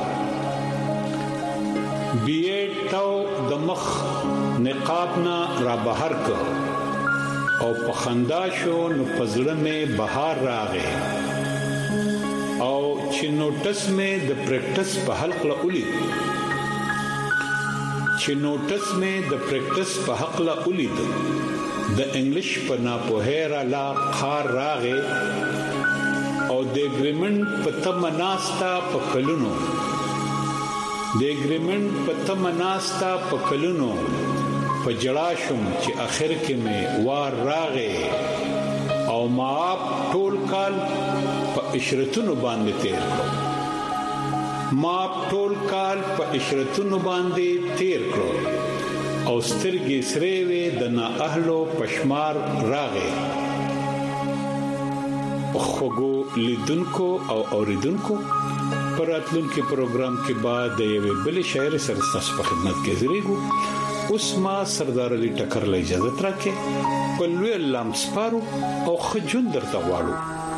بیت تو د مخ نقابنا را بهر کو او په خندا شو نو پزړه می بهار راغې او چې نوټس می د پریکټس په حلق له اولي چې نوټس مې د پریکټس په حق لا ولید د انګلیش په ناپوهره لا خار راغې او د اګریمنت په تمناستا په کلونو د اګریمنت په تمناستا په کلونو په جړا شوم چې اخر کې مې وار راغې او ما ټول کال په اشرتونو باندې تیر کړ ما ټول کال په اشرتونو باندې تیر کړو او سترګې سرې وې د نا اهلو پشمار راغې خوګو لیدونکو او اوریدونکو پراتلونکو پروګرام کې بعد د یوې بل شاعر سره تاسو په خدمت کې زریګو اوس ما سردار علي ټکر له اجازه ترکه په لوی لامسپارو او خجون درته غواړو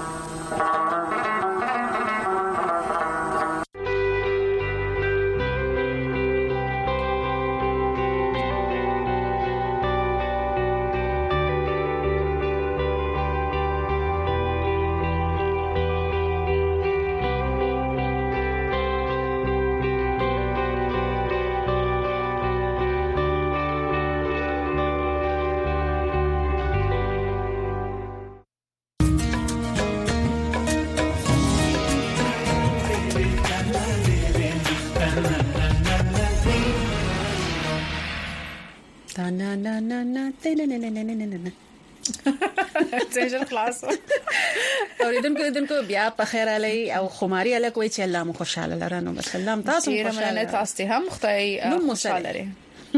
څنګه خلاص اوریدونکو بیا په خیر علي او خماري علی کوي چې الله مو خوشاله لرانو بس الله تاسو خوشاله تاسو هم خدای خوشاله لري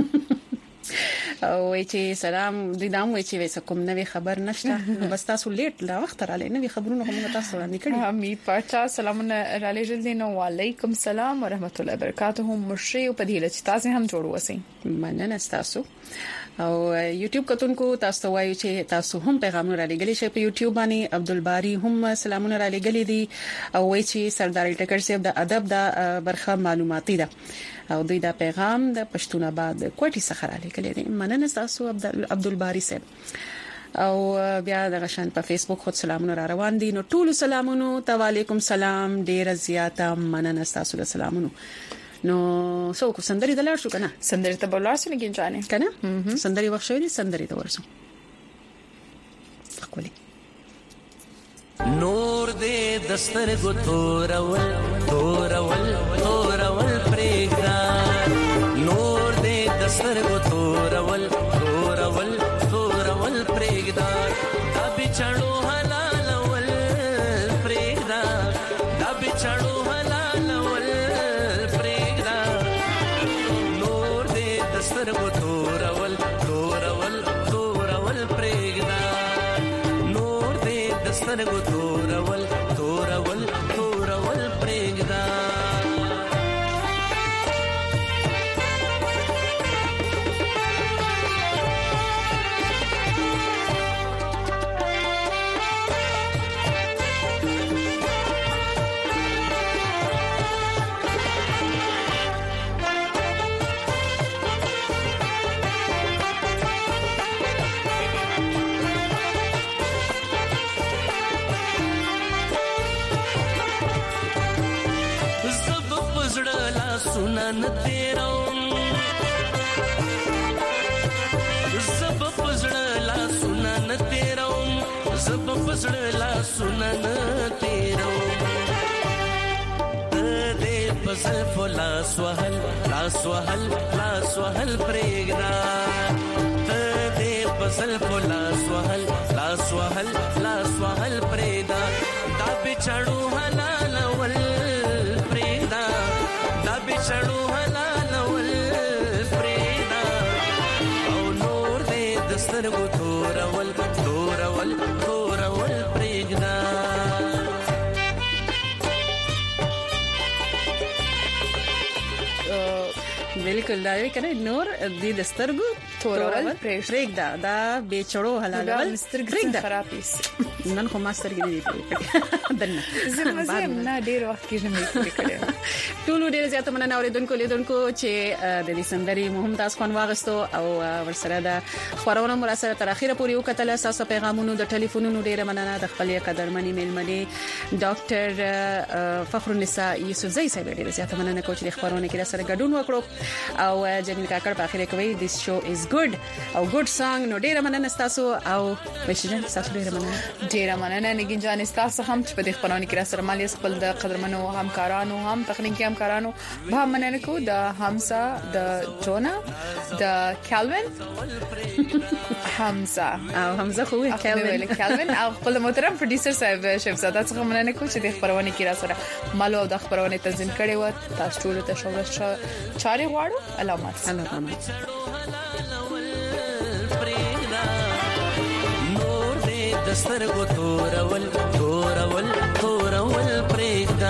او چې سلام دې دام وې چې وسه کوم نوې خبر نشته بس تاسو لیټ لا وخت را لې نوې خبرونه هم تاسو وړاندې کړي امید پاچا سلامونه را لېږل دي نو وعليكم السلام ورحمت الله وبرکاته مشري او په دې لچ تاسو هم جوړ وسی مننه تاسو او یوټیوب کتونکو تاسو وایو چې تاسو هم پیغامونه را لګلی شئ په یوټیوب باندې عبدالباری هم سلامونه را لګلی دي او وایي چې سردار ټکر صاحب د ادب د برخه معلوماتي ده او دوی دا پیغام د پښتون آباد کوټي څخه را لګلی دي مننه تاسو عبدالباری صاحب او بیا د غشن په فیسبوک خود سلامونه را روان دي نو ټول سلامونه تعالیکم سلام ډیر زیاته مننه تاسو د سلامونه نو څوک سندري دلار شو کنه سندري ته بولار سره گنجانه کنه سندري وښوي سندري ته ورسو خپلې نور دې دستر گو تورول پرېګا نور دسترګو تورول تورول تورول پرېږدا دا بچړو حلالول پرېږدا دا بچړو حلالول پرېږدا نور دې دسترګو تورول تورول تورول پرېږدا نور دې دسترګو تورول تورول تورول پرېږدا सुनन तेरा सब पजड़ला सुनन तेरा सब पजड़ला सुनन तेरा दे बसल फला स्वहल ला स्वहल ला स्वहल प्रेगना दे बसल फला स्वहल ला स्वहल ला स्वहल प्रेदा दा बिछड़ू हलाल वल प्रेदा बिछड़ू हलालवल प्रेदा औ नूर दे दस्तरगो तोरवल तोरवल तोरवल प्रेदा बिल्कुल دا وی کنه نور دې دسترګو تورول پرېږدا دا بچړو حلالول پرېږدا خرابیس نن خو ماستر کې دی دنه زموږ نه ډیر وخت کې نه کړی ټول ډیر زیاته مننه اوریدونکو لیدونکو چې د دې سندري مهمتاز خوان واغستو او ورسره د خبرونو مراسله تر اخیره پورې وکټل اساس پیغامونو د ټلیفونونو ډیر مننه د خپل قدرمنې میلمنې ډاکټر فخر النساء یوسفزئی صاحب ډیر زیاته مننه کوم چې خبرونه کې سره ګډون وکړو او جمیل کاکړ په اخیره کوي this show is good او good song نو ډیر مننه تاسو او بشجن تاسو ډیر مننه نګین جان تاسو هم چې په دې خبرونه کې سره مالي خپل د قدرمنو همکارانو هم تخنیکی همکارانو به مننه کو د حمزه د جونا د کالوین حمزه او حمزه خو کالوین او خپل محترم پروډوسر صاحب شفزاده څخه مننه کو چې د خبرونه کې سره مالو د خبرونه تنظیم کړي و تاسو ټول ته شوبه چاري غواړو علامات نور دې دسترګو تورول تورول تورول پرېږدا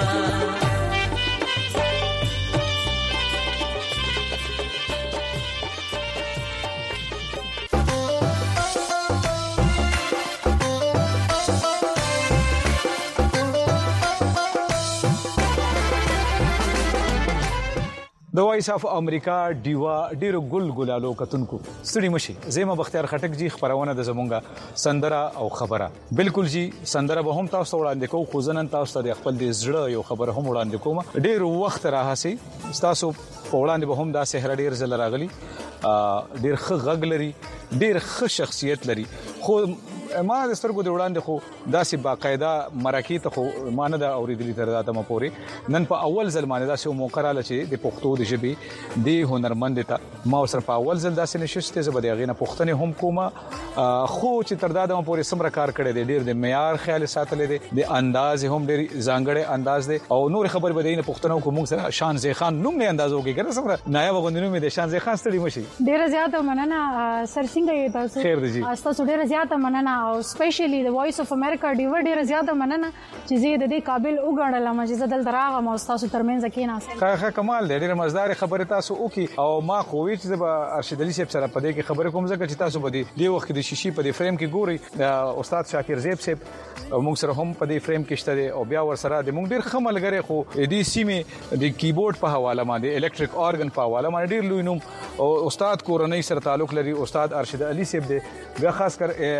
د وایس اف امریکا دیوا ډیرو ګلګلالو کتونکو ستړي مشي زما بختیار خټک جی خبرونه د زمونږه سندره او خبره بالکل جی سندره به هم تاسو وړاندې کوم خو ځنن تاسو ته خپل د زړه یو خبر هم وړاندې کوم ډیر وخت راهسي تاسو وړاندې به هم دا سحر ډیر زل راغلي ډیر ښه غږ لري ډیر ښه شخصیت لري خو ما د سترګو د وړاندې خو داسې باقاعده مراکې ته خو ما نه دا اوریدلې تر دا ته پورې نن په اول ځل باندې داسې موقع رااله چې د پښتو د ژبې د هنرمند ته ما سره په اول ځل داسې نشسته زبر دی غینه پښتنه هم کومه خو چې تر دا د پورې سمره کار کړی دی ډیر د معیار خیال ساتل دي د انداز هم ډیر ځانګړی انداز دی او نور خبر به دینه پښتنو کوم سره شان زی خان نوم نه اندازو کې کنه سمره نایب غوندینو مې د شان زی خان ستړي مشي ډیر زیاته مننه سر څنګه یې تاسو خیر دی تاسو ډیر زیاته مننه او سپیشلی د وایس اف امریکا ډیو ډیر زیاته مننه چې زه د دې قابل وګڼل ما چې زدل دراغه مو تاسو ترمنځ کې ناسه ښه کمال دی ډیر مزدار خبره تاسو وکي او ما خو وی چې ارشد علي صاحب سره پدې کې خبره کوم ځکه چې تاسو بده دی وخت د شیشي په فریم کې ګوري استاد شاکر زیب صاحب موږ سره هم په دې فریم کې شته او بیا ور سره د موږ ډیر خملګری خو دې سیمه د کیبورډ په حواله باندې الکتریک اورګن په حواله باندې ډیر لوی نوم او استاد کورنۍ سره تعلق لري استاد ارشد علي صاحب دی بیا خاص کر عمران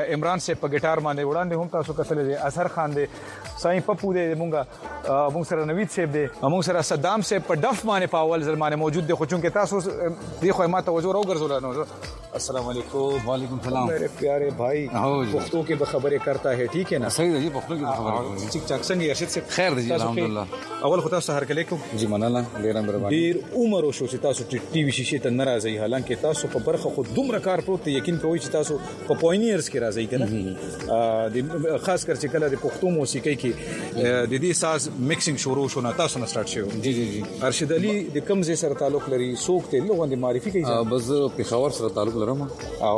سے په ګټار باندې وړاندې هم تاسو کتل دي اثر خان دي ساين پپو دي مونږ سره نوید صاحب دي مونږ سره صدام صاحب په ډف باندې په اول ځل باندې موجود دي خو چونکه تاسو دی خو ما توجه راوګرځول نو السلام علیکم وعلیکم السلام میرے پیارے بھائی پختو کی خبریں کرتا ہے ٹھیک ہے نا صحیح ہے جی پختو کی خبریں ٹھیک ٹھاک څنګه ارشد سے خیر دی الحمدلله اول خو تاسو هر کله کوم جی مننه ډیر مهرباني ډیر عمر او شو چې تاسو ټي وي شیشه ته ناراضي حالانکه تاسو په برخه خو دومره کار پروت یقین کوئ چې تاسو په پوینیرز کې راځي کنه د خاص کر چې کله د پښتو موسیقي کې د دې ساز میکسینګ شروع شو نه تاسو نه سٹارټ شو جی جی جی ارشد علي د کوم ځای سره تعلق لري څوک ته لوګون د معرفي کوي بس پېښور سره تعلق لرم او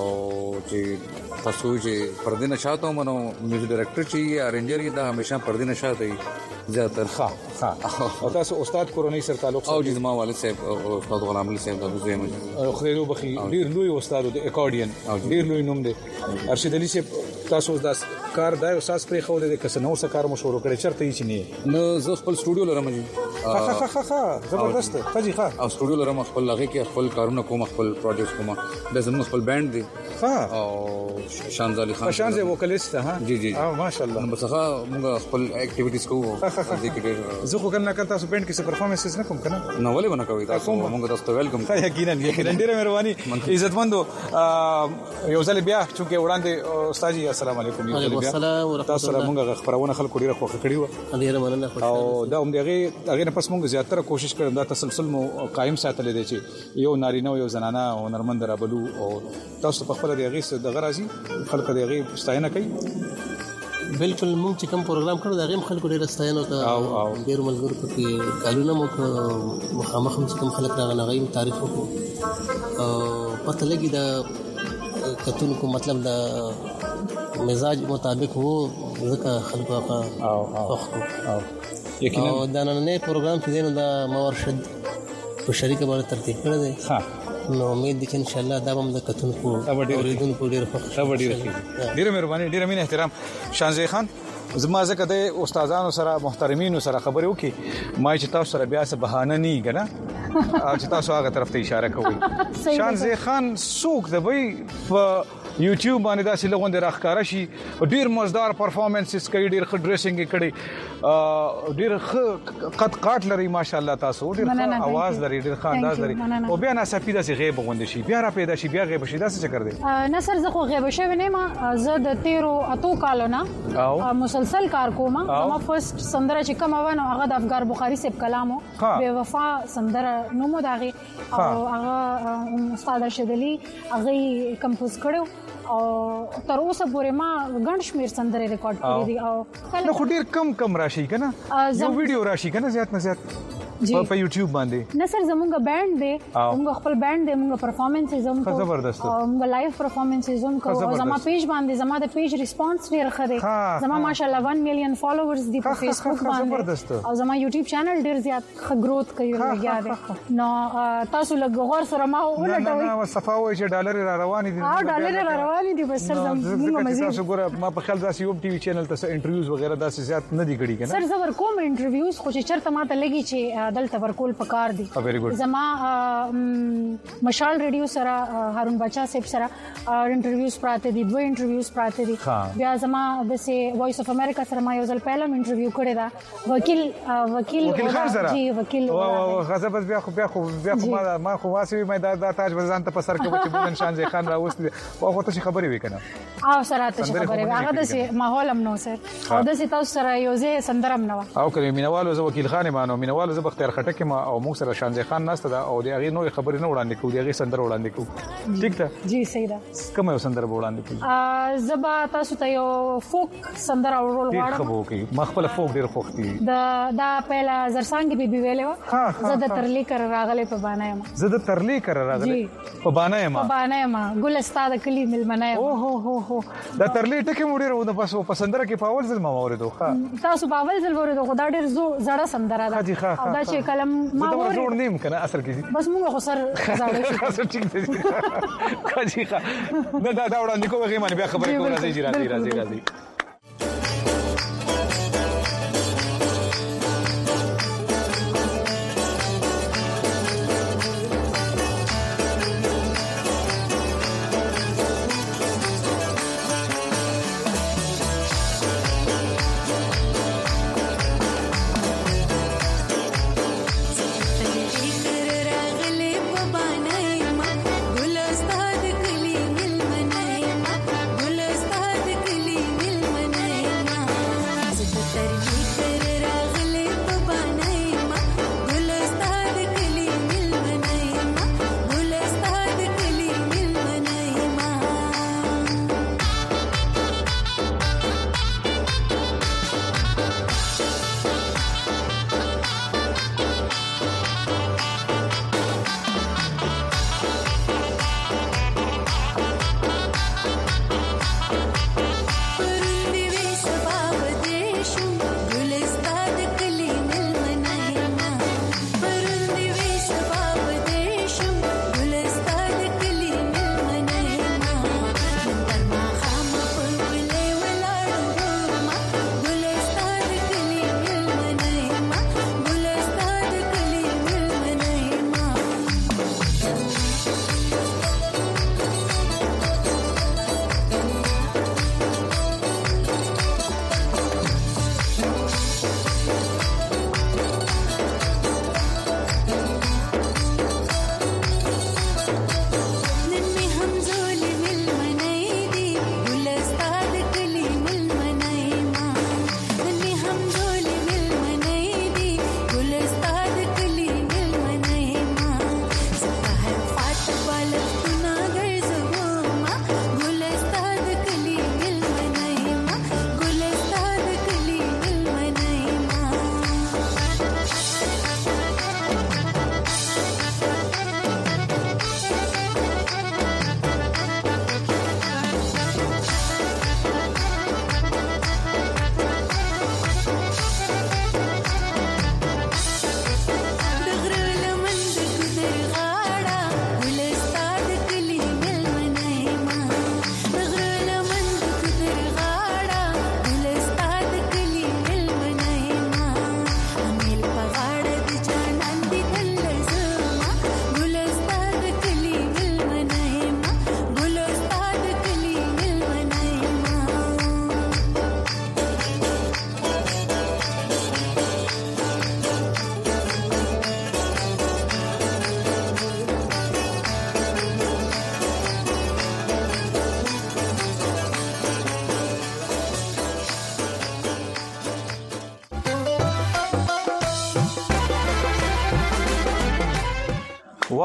چې تاسو چې پردې نشاته مونږ میوزیک ډایرکټر چې ارنجر دا همیشه پردې نشاته وي زیاتره ها او تاسو استاد کورونی سره تعلق او جی زما والد صاحب استاد غلام علي صاحب د زویم خیرو بخي ډیر لوی استاد د اکارډین ډیر لوی نوم دی ارشد علي صاحب تاسو داس کار دا اساس پرې خو د کس نو سره کار مو شروع کړی چرته هیڅ نه نو زه خپل سټوډیو لرم جی ها زبردست خجی ها او سټوډیو لرم خپل لغه کې خپل کارونه کوم خپل پروجیکټ کوم د زموږ خپل بانډ دی ها او شانز علي خان شانز وکلیست ها جی جی ماشاءالله بس هغه موږ خپل اکټیویټیز کوو ذکر زه خو کنه تاسو بانډ کې څه پرفارمنسز نه کوم کنه نو ولې ونه کوي تاسو موږ تاسو ته ویلکم یقینا ډیره مهرباني عزتمندو یو ځل بیا چې وړاندې استاد جی السلام علیکم السلام ورحمۃ تاسو سره موږ خبرونه خلکو ډیره خوښ کړی و ډیره مننه او دا هم دغه نه پس موږ زیاتره کوشش کړو دا تسلسل مو قائم ساتل دي چې یو نارینه او یو زنانه او نرمند رابلو او تاسو په خپل دغه څه دغه راځي خلک دغه ستاینه کوي بالکل موږ چې کوم پروګرام کړو دا غیم خلکو ډیر ستاینه او ډیر ملګرو پکې کالونه مو مخامخ کوم خلک راغله غیم تعریف وکړو او پته لګي دا کتون کو مطلب دا مزاج مطابق وو ځکه خلکو هغه یقینا دا نن پروګرام چې دینو دا مورشد په شریکه باندې ترتیب کړی دی ها نو امید دي چې ان شاء الله دا هم د کتونکو اوریدونکو ډیر خوښ ډیر مهرباني ډیر مين احترام شانزي خان زما زکه د استادانو سره محترمینو سره خبرې وکي ما چې تاسو سره بیا څه بهانه نه غنه او چې تاسو هغه طرف ته اشاره کوئ شانزي خان سوق د وی په یوټیوب باندې دا چې لغون د راخکاره شي ډیر مزدار پرفارمنسز کوي ډیر ښه ډریسینګ کوي ډیر ښه قد قات لري ماشاءالله تاسو ډیر ښه आवाज لري ډیر ښه انداز لري او بیا نه سپیده سي غیب غوند شي بیا را پیدا شي بیا غیب شي دا څه کړ دي نه سر زه خو غیب شوی نه ما زه د 13 اتو کالو نه مسلسل کار کوم ما فرست سندره چې کوم ونه هغه د افغان بخاری صاحب کلامو بے وفا سندره نو مو داغي او هغه استاد شدلی هغه کمپوز کړو او تر اوسه پورې ما غن شمیر سندره ریکارډ کړې دي او نو خو ډیر کم راشي کنه یو ویډیو راشي کنه زیات نه زیات په یوټیوب باندې نه سر زمونږ بانډ دی موږ خپل بانډ دی موږ پرفارمنسز هم کوو زبردست موږ لایو پرفارمنسز هم کوو او زما پیج باندې زما د پیج ریسپانس ډیر ښه دی زما ماشاءالله 1 میلیون فالوورز دی په فیسبوک باندې او زما یوټیوب چینل ډیر زیات ښه گروث کوي لګیا دی نو تاسو لږ غور سره ما ولټوي نه صفاوي چې ډالر را روان دي ډالر را روان دي بس سر زموږ مزید تاسو ګوره ما په خیال داسې یو ټي وي چینل ته انټرویوز وغیرہ داسې زیات نه دي کړی کنه سر زبر کوم انټرویوز خو چې چرته ما ته لګي چې دلته ورکول پکار دي زما مشال ریډیو سره هارون بچا صاحب سره انټرویوز پراته دي دوه انټرویوز پراته دي بیا زما د سي وایس اف امریکا سره ما یو ځل پهلم انټرویو کړی دا وکیل جی وکیل غزه بس بیا خو ما خو واسي ما دا تاج بزان ته پسر کې چې بلن شان ځای خان راوست او خو ته خبرې وکنه او سره ته خبرې هغه د سي ماحول هم نو سر او د سي تاسو سره یو ځای سندرم نو او کله مینوالو زه وکیل خان مانو مینوالو زه بختیار خټک ما او موږ سره شانزي خان ناست دا او د هغه نوې خبرې نه وړاندې کوو د هغه سندره وړاندې کوو ټیک ده جی صحیح ده کوم یو سندره وړاندې کوو زبا تاسو ته یو فوک سندره ورول غواړم خو کوي مخبل فوک ډیر خوختي دا پهلا زرسانګي بیبي ویلې و زه د ترلی کر راغله په باندې ما زه د ترلی کر راغله په باندې ما ګل استاد کلی ملمنه او هو دا ترلی ټکه مونږ ورو د په سندره کې په اول ځل ما اوریدو تاسو په اول ځل اوریدو خدای ډیر زړه سندره ده او دا چې کلم ما جوړ نیم کنه اصل کې بس موږ خو سر زړه شو اصل ټیک دی کاجی ښه دا وړاندې کوم غیمه بیا خبرې کوم راځي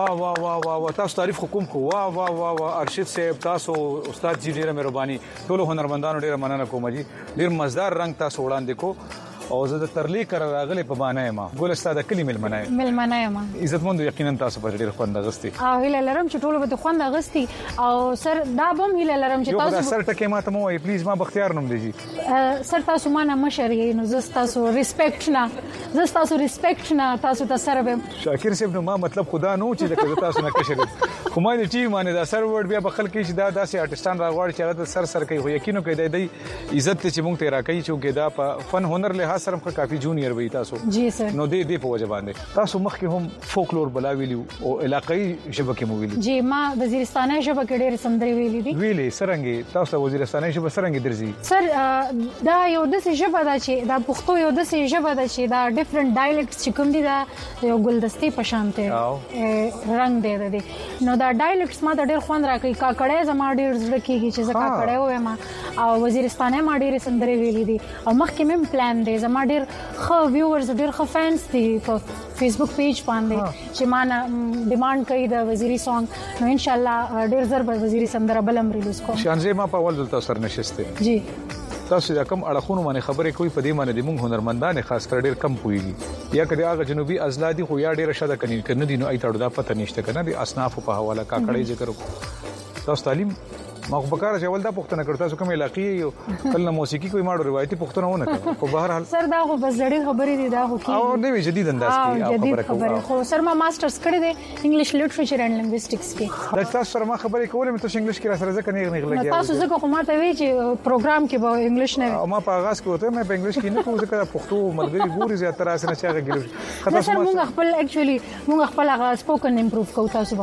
واه واه واه واه تاسو تعریف حکومت کو واه واه واه واه ارشد صاحب تاسو استاد جی ډیره مهرباني ټول هنرمندانو ډیره مننه کوم جی ډیر مزدار رنگ تاسو وړاندې کو او زه د ترلی کر راغلی په باندې ما ګول استاد کلی ملمنه ما عزتمند یقینا تاسو په ډیر خوند غستی او هله لرم چې ټول به خوند غستی او سر دا بم هله لرم چې تاسو یو سر ټکه ما ته مو پلیز ما بختیار نوم دی جی سر تاسو ما نه مشر یې نو زه تاسو ریسپیکټ نه تاسو ته سره به شاکر صاحب نو ما مطلب خدا نو چې تاسو نه کشر خو ما دې ټیم باندې دا سر ورډ بیا بخل کې چې دا داسې آرټستان راغواړي چې دا سر کوي خو یقینو کې دی عزت چې مونږ ته راکې چې دا په فن هنر له سره کافي جونیئر وي تاسو جی سر نو دې په وجه باندې تاسو مخکې هم فولکلور بلاویلی او علاقائی شبکه مو ویلي جی ما وزیرستاني شبکه ډېر سندري ویلي دي سرنګي تاسو وزیرستاني شبکه سرنګي درځي سر دا یو د شبکه دا چې دا پښتو یو د شبکه دا چې دا ډیفرنٹ ډایلیکټس چې کوم دي دا یو ګلدستي په شانته رنگ دی نو دا ډایلیکټس ما ډېر خوند راکړي کاکړې زما ډېر زړه کېږي چې زه کاکړې وایم او وزیرستاني ما ډېر سندري ویلي دي او مخکې مم پلان دی زما ډېر خو ویورز ډېر خو فینس دي په فیسبوک پیج باندې چې ما ډیماند کوي د وزیری سونګ نو ان شاء الله ډېر زر به وزیری سندره بلم ریلیز کوم شانزه ما په اول دلته سر نشسته جی تاسو دا کم اړخونو باندې خبرې کوي په دې باندې د موږ هنرمندان خاص کر ډېر کم پويږي یا کله هغه جنوبي ازلادي خو یا ډېر شاده کني دي نو اي تاړو دا پته نشته کنه د اصناف په حواله کاکړې ذکر تاسو تعلیم ما خو بکار چې ول دا پښتنه کړ تاسو کوم علاقې یو کله موسیقي کوئی ماړو روایتي پښتنه ونه کړ په بهر حال سر دا خو بس زړې خبرې دي دا خو کې او نوې جدید انداز کې خبره خو سر ما ماسترز کړی دی انګلیش لټریچر اینڈ لینګویسټکس کې دا تاسو سره ما خبرې کولې مې تاسو انګلیش کې را سره ځکه نه غلګیا تاسو ځکه خو ما ته وی چې پروګرام کې به انګلیش نه ما په آغاز کې وته مې په انګلیش کې نه کوم ځکه پښتو ملګری ګوري زیاتره اسنه چې هغه ګلو تاسو موږ خپل اکچولی موږ خپل هغه سپوکن امپروف کوو تاسو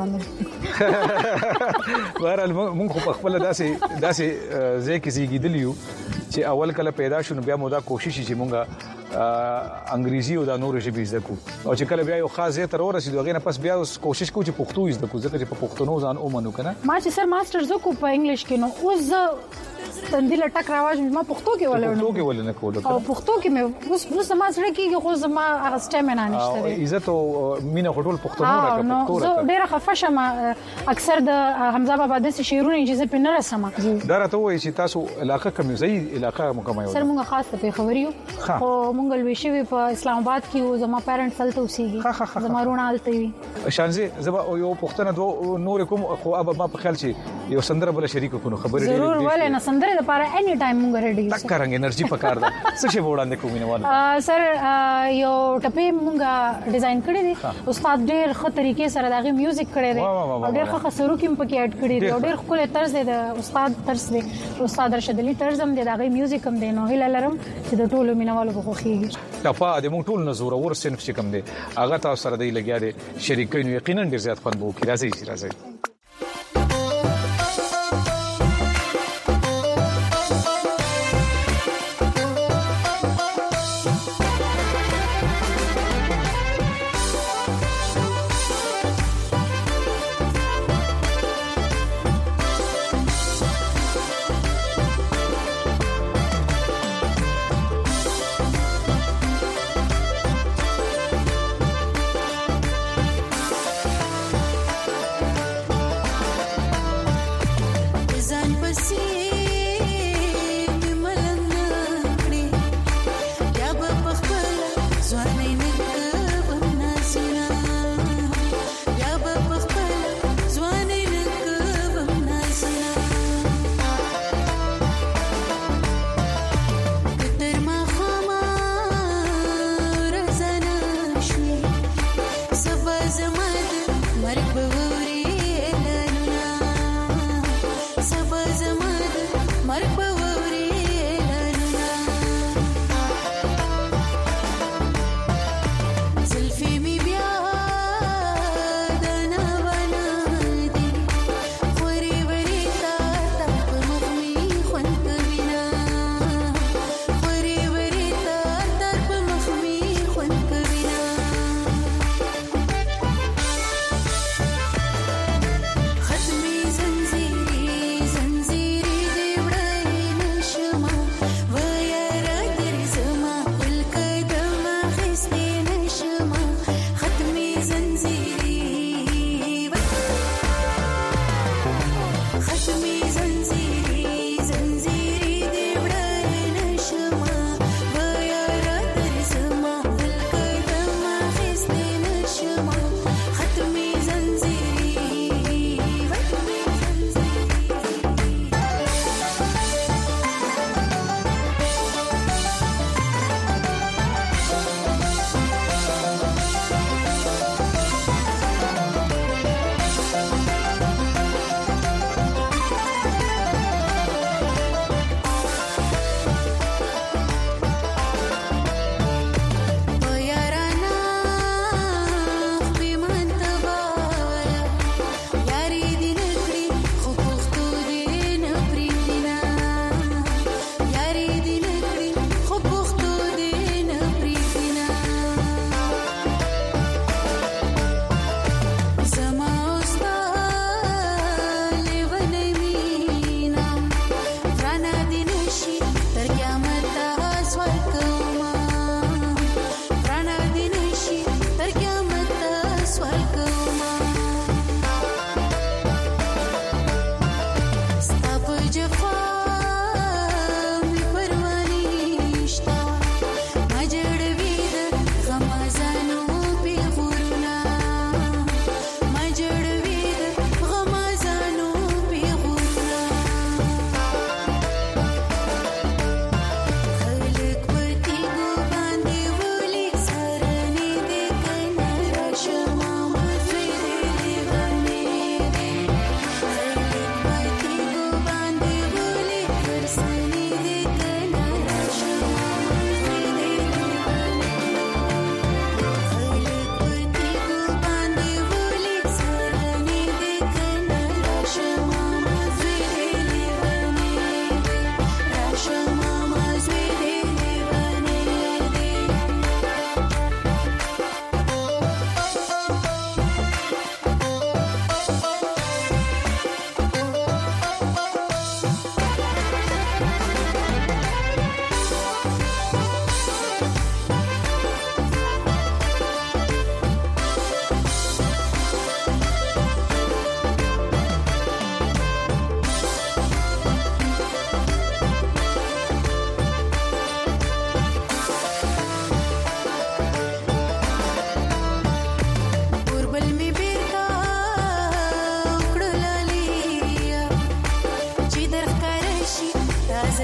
باندې بهرحال موږ خپل داسې زه کې زیږیدلیو چې اول کله پیدا شونه بیا مو دا کوشش چې مونږه انګریزي او د نور ژبې زده کو او چې کله بیا یو خاص ځای ته ورسېدو هغه نه پس بیا کوشش کوو چې پښتو زده کو ځکه چې په پښتو ځان اومنو کنه ما چې سر ماسترز وکړ په انګلیش کې نو اوس تندیل ټک راوځم ما پښتو کې ولنه کول او پښتو کې مې اوس ما سره کېږي خو زما هغه سټیمنا نشته دی عزت او مینه خټول پښتو نه راکړه پښتو زه ډیره خفه شم اکثر د حمزه بابا د شعرونو چې په نه رسمه دا راته وایي چې تاسو علاقه کوم ځای علاقه مکمل سر موږ خاص په خبريو خو موږ لوي شوی په اسلام آباد کې زما پیرنټس هلته اوسېږي زما رونه هلته وي شانزه زما یو پښتنه دو نور کوم خو اب ما په خیال چې یو سندره بل شریک کو خبرې ضرور ولې نه سندره لپاره اني ټایم موږ ریډي تک کرانګ انرژي پکار ده څه شی وړاندې کومینوال سر یو ټپې موږ ډیزاین کړی دی استاد ډېر ښه طریقې سره دغه میوزیک کړی دی او ډېر ښه سرو کې پکې اډ کړی دی او ډېر خپل طرز دی د استاد طرز دی استاد رشد علي طرز هم دی دغه میوزیک هم دی نو هیله لرم چې د ټولو مینوالو په خوښیږي کفا د مونږ ټول نزور اور صنف چې کم دی هغه تاسو سره دی لګیا دی شریکین یقینا ډیر زیات خوند وو کی راځي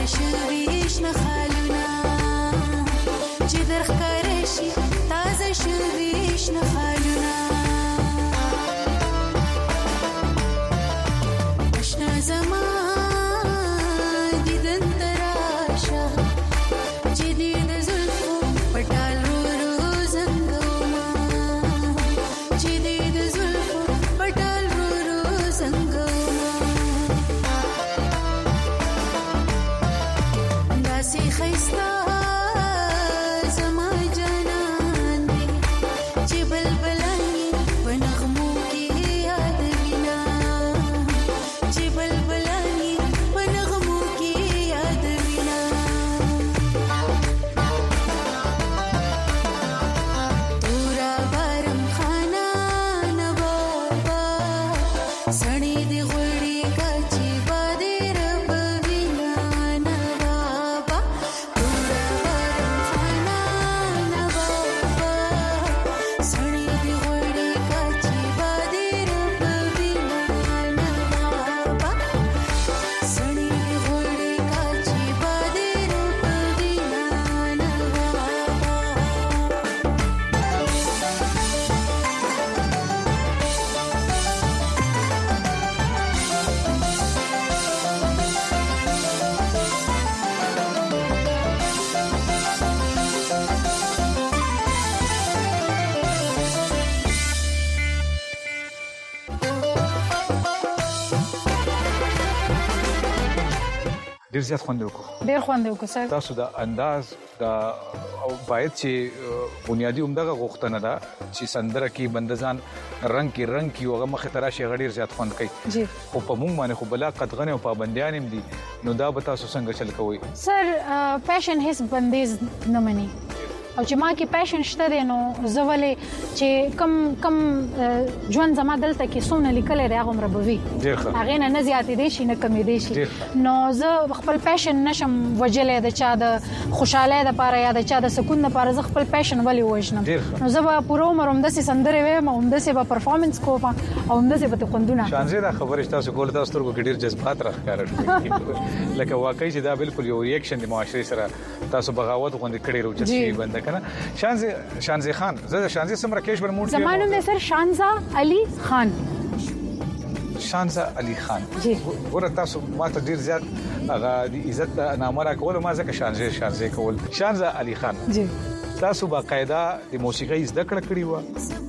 شویش نخالونا چې درخکاره شي تازه شویش نخالونا اشنا زما دیدن تراشه چې دې د زلفو پټال رو زنګوما چې دې د زلفو پټال رو زنګوما داسې خیستا ډیر زیات خوند وکړو ډیر خوند وکړو سر تاسو د انداز د او باید چې بنیادی عمدغه غوښتنه ده چې سندره کې بندزان رنگ کې هغه مخه تراشي غډیر زیات خوند کوي جی خو په موږ باندې خو بلا قدغنه او پابندیان هم دي نو دا به تاسو څنګه چل کوئ سر پېشن هیڅ بندیز نه مني او چې ما کې پېشن شته دی نو زه ولې چې کم ژوند زما دلته کې څونه لیکل دی هغه مربوي هغه نه زیاتې دي شي نه کمې دي شي نو زه خپل پېشن نشم وجلې د چا د خوشاله د پاره یا د چا د سکون د پاره زه خپل پېشن ولې وښنم نو زه به پوره عمر هم د سندره ویم هم د سه په پرفارمنس کوم او هم د سه په خوندونه شانزه دا خبره تاسو کول تاسو ترګو ډیر جذبات راخاره لکه واقعي چې دا بالکل یو ریاکشن د معاشري سره تاسو بغاوت غونډه کړی روچتي بند کنه شانزه خان زه شانزه سمره کېش بر موډ زمانو مې سر شانزه علي خان شانزه علي خان جی ګوره تاسو ماته ډیر زیات هغه د عزت نامه را کول ما ځکه شانزه کول شانزه علي خان جی تاسو باقاعده د موسیقۍ زده کړې و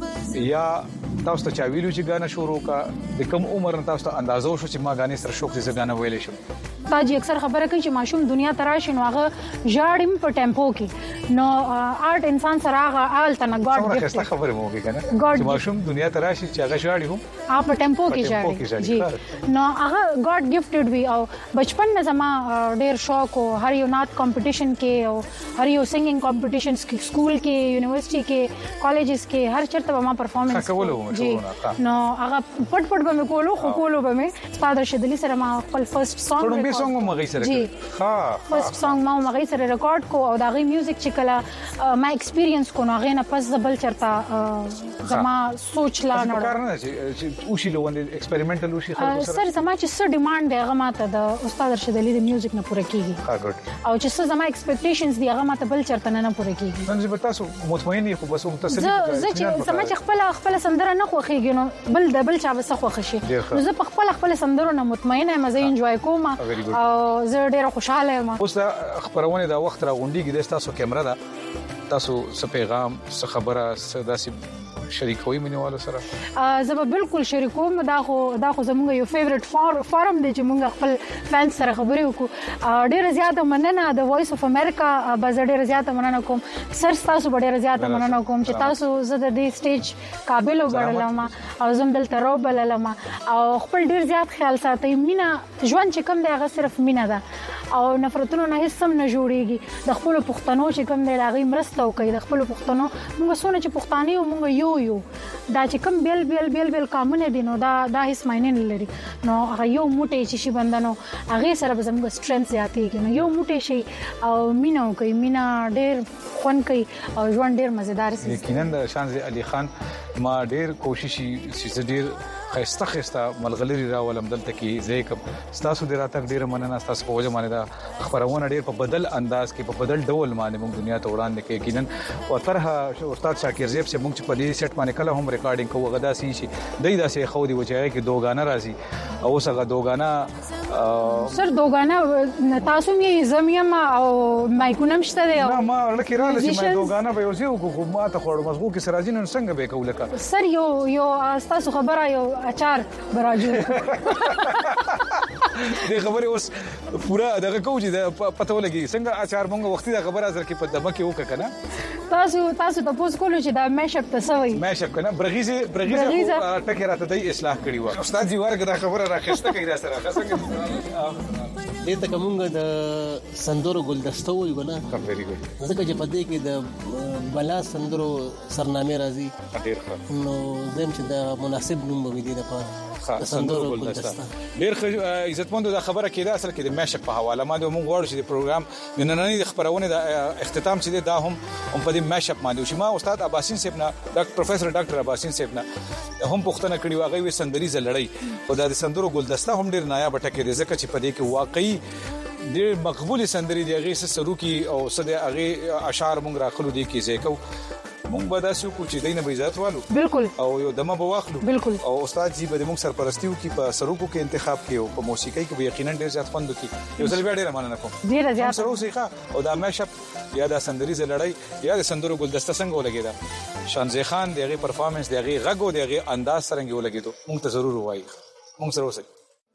یا تاسو ته چا ویلو چې غانا شروع کا د کم عمر تاسو ته اندازو شو چې ما غانې سره شوق دې غانا ویلې شم تاجي اکثر خبره کوي چې ماشوم دنیا تراشي نو هغه ژاړم په ټیمپو کې نو آرټ انسان سره هغه آل تنه ګاډ ګفت خبره مو کې کنه چې ماشوم دنیا تراشي چې هغه ژاړي هم په ټیمپو کې ژاړي جی نو هغه ګاډ گفټډ وی او بچپن نه زما ډیر شوق او هر یو نات کمپټیشن کې او هر یو سنگینګ کمپټیشنز کې سکول کې یونیورسيټي کې کالجز کې هر چرته ما پرفارمنس کولو نو هغه پټ به مې کولو به مې استاد رشید علي سره ما خپل فرست سانګ سانګ مغې سره ها فرست سانګ ما مغې سره ریکارډ کو او دا غي میوزیک چې کله ما ایکسپیرینس کو نو غې نه پس زبل چرتا زما سوچ لا نه چې اوشي لوند ایکسپریمنټل اوشي خلکو سره سر زما چې څه ډیماند دی هغه ماته د استاد رشید علي د میوزیک نه پوره کیږي او چې څه زما ایکسپیکټیشنز دی هغه ماته بل چرته نه پوره کیږي نن زه تاسو مطمئن یم خو بس متصل زه چې سم چې خپل سندره نه خوخیږي نو بل چا به څه خوښ شي نو زه په خپل سندرو نه مطمئنه یم زه انجوای کوم او زه ډیره خوشاله یم اوس خبرونه دا وخت را غونډيږي د تاسو کیمرا دا تاسو څه پیغام څه خبره څه داسې شریکوي مینوالو سره زه به بالکل شریکوم دا خو زموږ یو فیورټ فارم دی چې موږ خپل فانس سره خبرې وکړو ډیره زیاته مننه د وایس اف امریکا به ډیره زیاته مننه کوم سر تاسو ډیره زیاته مننه کوم چې تاسو زه د دې سټیج قابل وګڼلم او زم دلته روبللم او خپل ډیر زیات خیال ساتئ مینا ژوند چې کوم دی هغه صرف مینا ده او نفرتونو نه هیڅ هم نه جوړيږي د خپل پښتنو چې کوم دی هغه مرسته کوي د خپل پښتنو موږ سونه چې پښتانه یو موږ یو دا چې کوم بیل قانون دي نو دا هیڅ معنی نه لري نو هغه یو موټی چې شي بندنو هغه سره به زموږ سټرنث زیاتېږي نو یو موټی شي او مینا کوي مینا ډېر خون کوي او ژوند ډېر مزیدار شي یقینا د شانزه علي خان ما ډیر کوشش چې ډیر خسته ملغلری راولم دلته کې زیکم تاسو د راتګ ډیر مننه تاسو په وجه باندې دا خبرونه ډیر په بدل انداز کې په بدل ډول باندې موږ دنیا ته وړاندې کې یقینا او طرحه استاد شاکر زیب سے موږ په دې سیټ باندې کله هم ریکارډینګ کوو غدا سي شي دای داسې خو دی وجه کې دوغانه راځي او څنګه دوغانه سر دوغانه تاسو یې زمیم او مایکونم شته دی نه ما لکه را لسی ما دوغانه به یوزي او ما ته خور مزغو کې سراجین څنګه به کولکه سر یو تاسو خبره یو اچار براجو د خبرې اوس پورا دغه کوجی د پته ولګي څنګه اچار مونږ وختي د خبره سره کې په دمه کې وکړه کنه تاسو ته پوس کولو چې دا میشپ تسوي میشپ کنه برغیزه ټکی راته د اصلاح کړی و استاد جی ورګه دا خبره راخسته کوي دا سره څنګه دې ته کومه د سندرو ګلدسته وي کنه خبرې کوي ځکه چې په دې کې د بلا سندرو سرنامه راځي ډیر ښه نو زم چې د مناسب نوم به دي لپاره سندرو ګلدسته ډیر عزتمند د خبره کې دا اصل کې د میشپ په حواله ما د موږ غواړو چې د پروګرام د نننۍ خبرونه د اختتام چې دا هم په دې میشپ باندې چې ما استاد عباسین صاحب نه ډاکټر پروفیسور ډاکټر عباسین صاحب نه هم پوښتنه کړې واغې وي سندريزه لړۍ او د سندرو ګلدسته هم ډیر نایاب ټکی دی ځکه چې په دې کې واقعي ډیر مقبول سندري دی هغه سروکی او صد هغه اشعار مونږ راخلو دي کې زیکو مونږ به دا سو کو چې دینه به عزت والو بالکل او یو دمه به واخلو بالکل او استاد جی به مونږ سرپرستیو کې په سروکو کې انتخاب کې او په موسیقۍ کې به یقینا ډیر زیات خوند وکړي یو ځل بیا ډیر مننه کوم ډیر زیات سره اوسېخه او دا میشپ یا د سندريزه لړۍ یا د سندرو ګلدسته څنګه ولګیدا شانزي خان دغه پرفارمنس دغه غږ او دغه انداز څنګه ولګیدو مونږ ته ضرور وایي مونږ سره اوسئ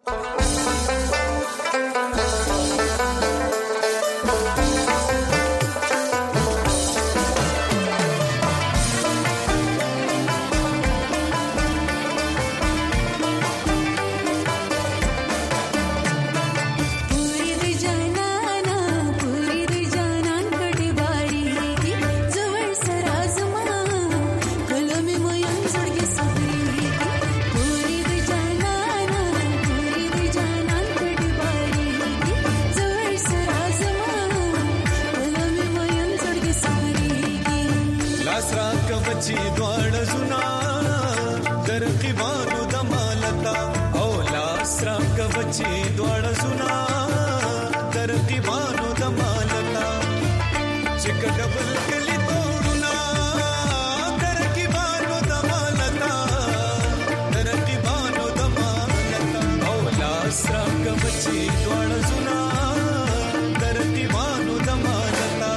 بچی دوړ زنا ترقیبانو د مالتا او لاس را ک بچی دوړ زنا ترقیبانو د مالتا چې کډبل کلی توړنا ترقیبانو د مالتا ترقیبانو د مالتا او لاس را ک بچی دوړ زنا ترقیبانو د مالتا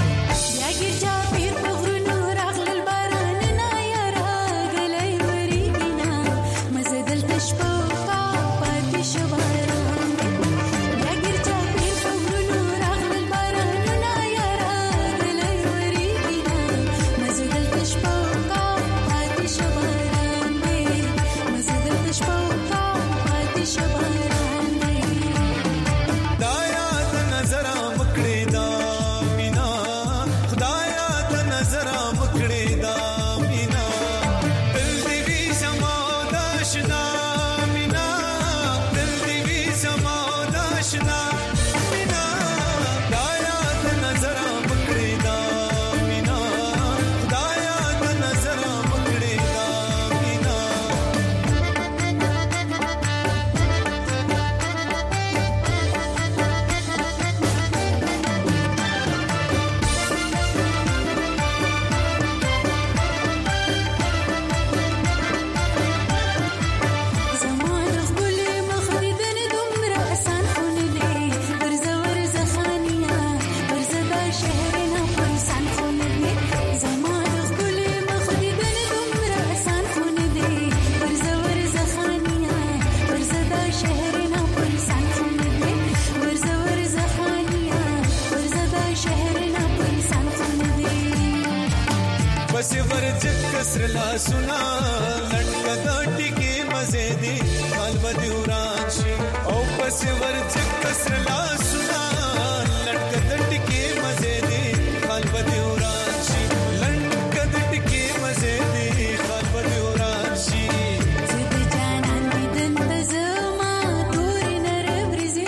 सुना लटका टिके मजे दे काल बदुरान शे ओ बस वर्ज कसरला सुना लटका टिके मजे दे काल बदुरान शे लटका टिके मजे दे काल बदुरान शे जिद जानन बिदन तजमा दूर नर ब्रिजे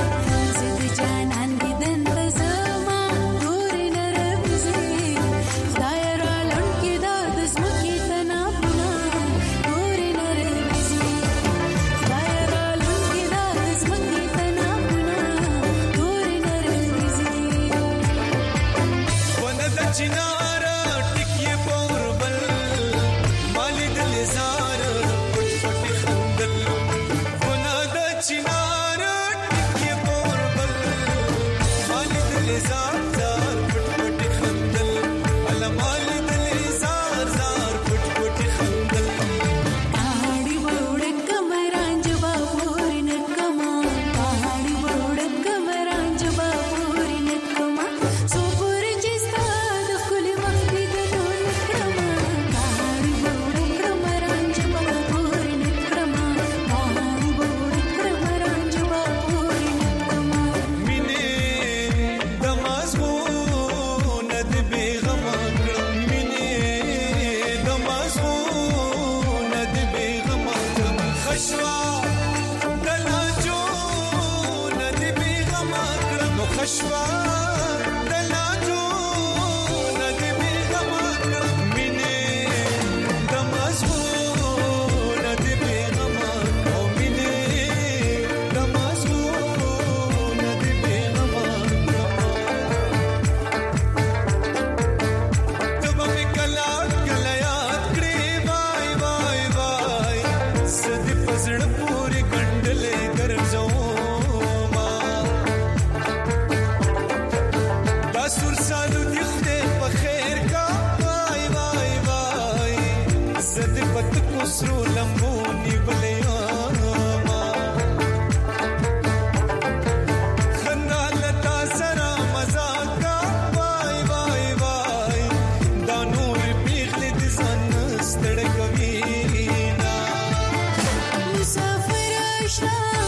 जिद जानन बिदन तजमा दूर नर ब्रिजे दायरा लंके दाद स्मकी तना خشوا دلا جو ندی بیغم کړم نو خشوا دلا جو ندی بیغم کړم مینه د مزغو ندی بیغم او مینه د مزغو ندی بیغم تب می کلا کلا یاد کړې وای وای وای سدي پزړ پوری ګندلې ګرځو ما دا سور سالو دې خدای په خیر کا وای وای وای سدي پت کو سرو لمبو نیولې ما خندا لتا سره مزاق کا وای وای وای دا نور پیغلې د ځان ستړ کوي نا مسافر آشنا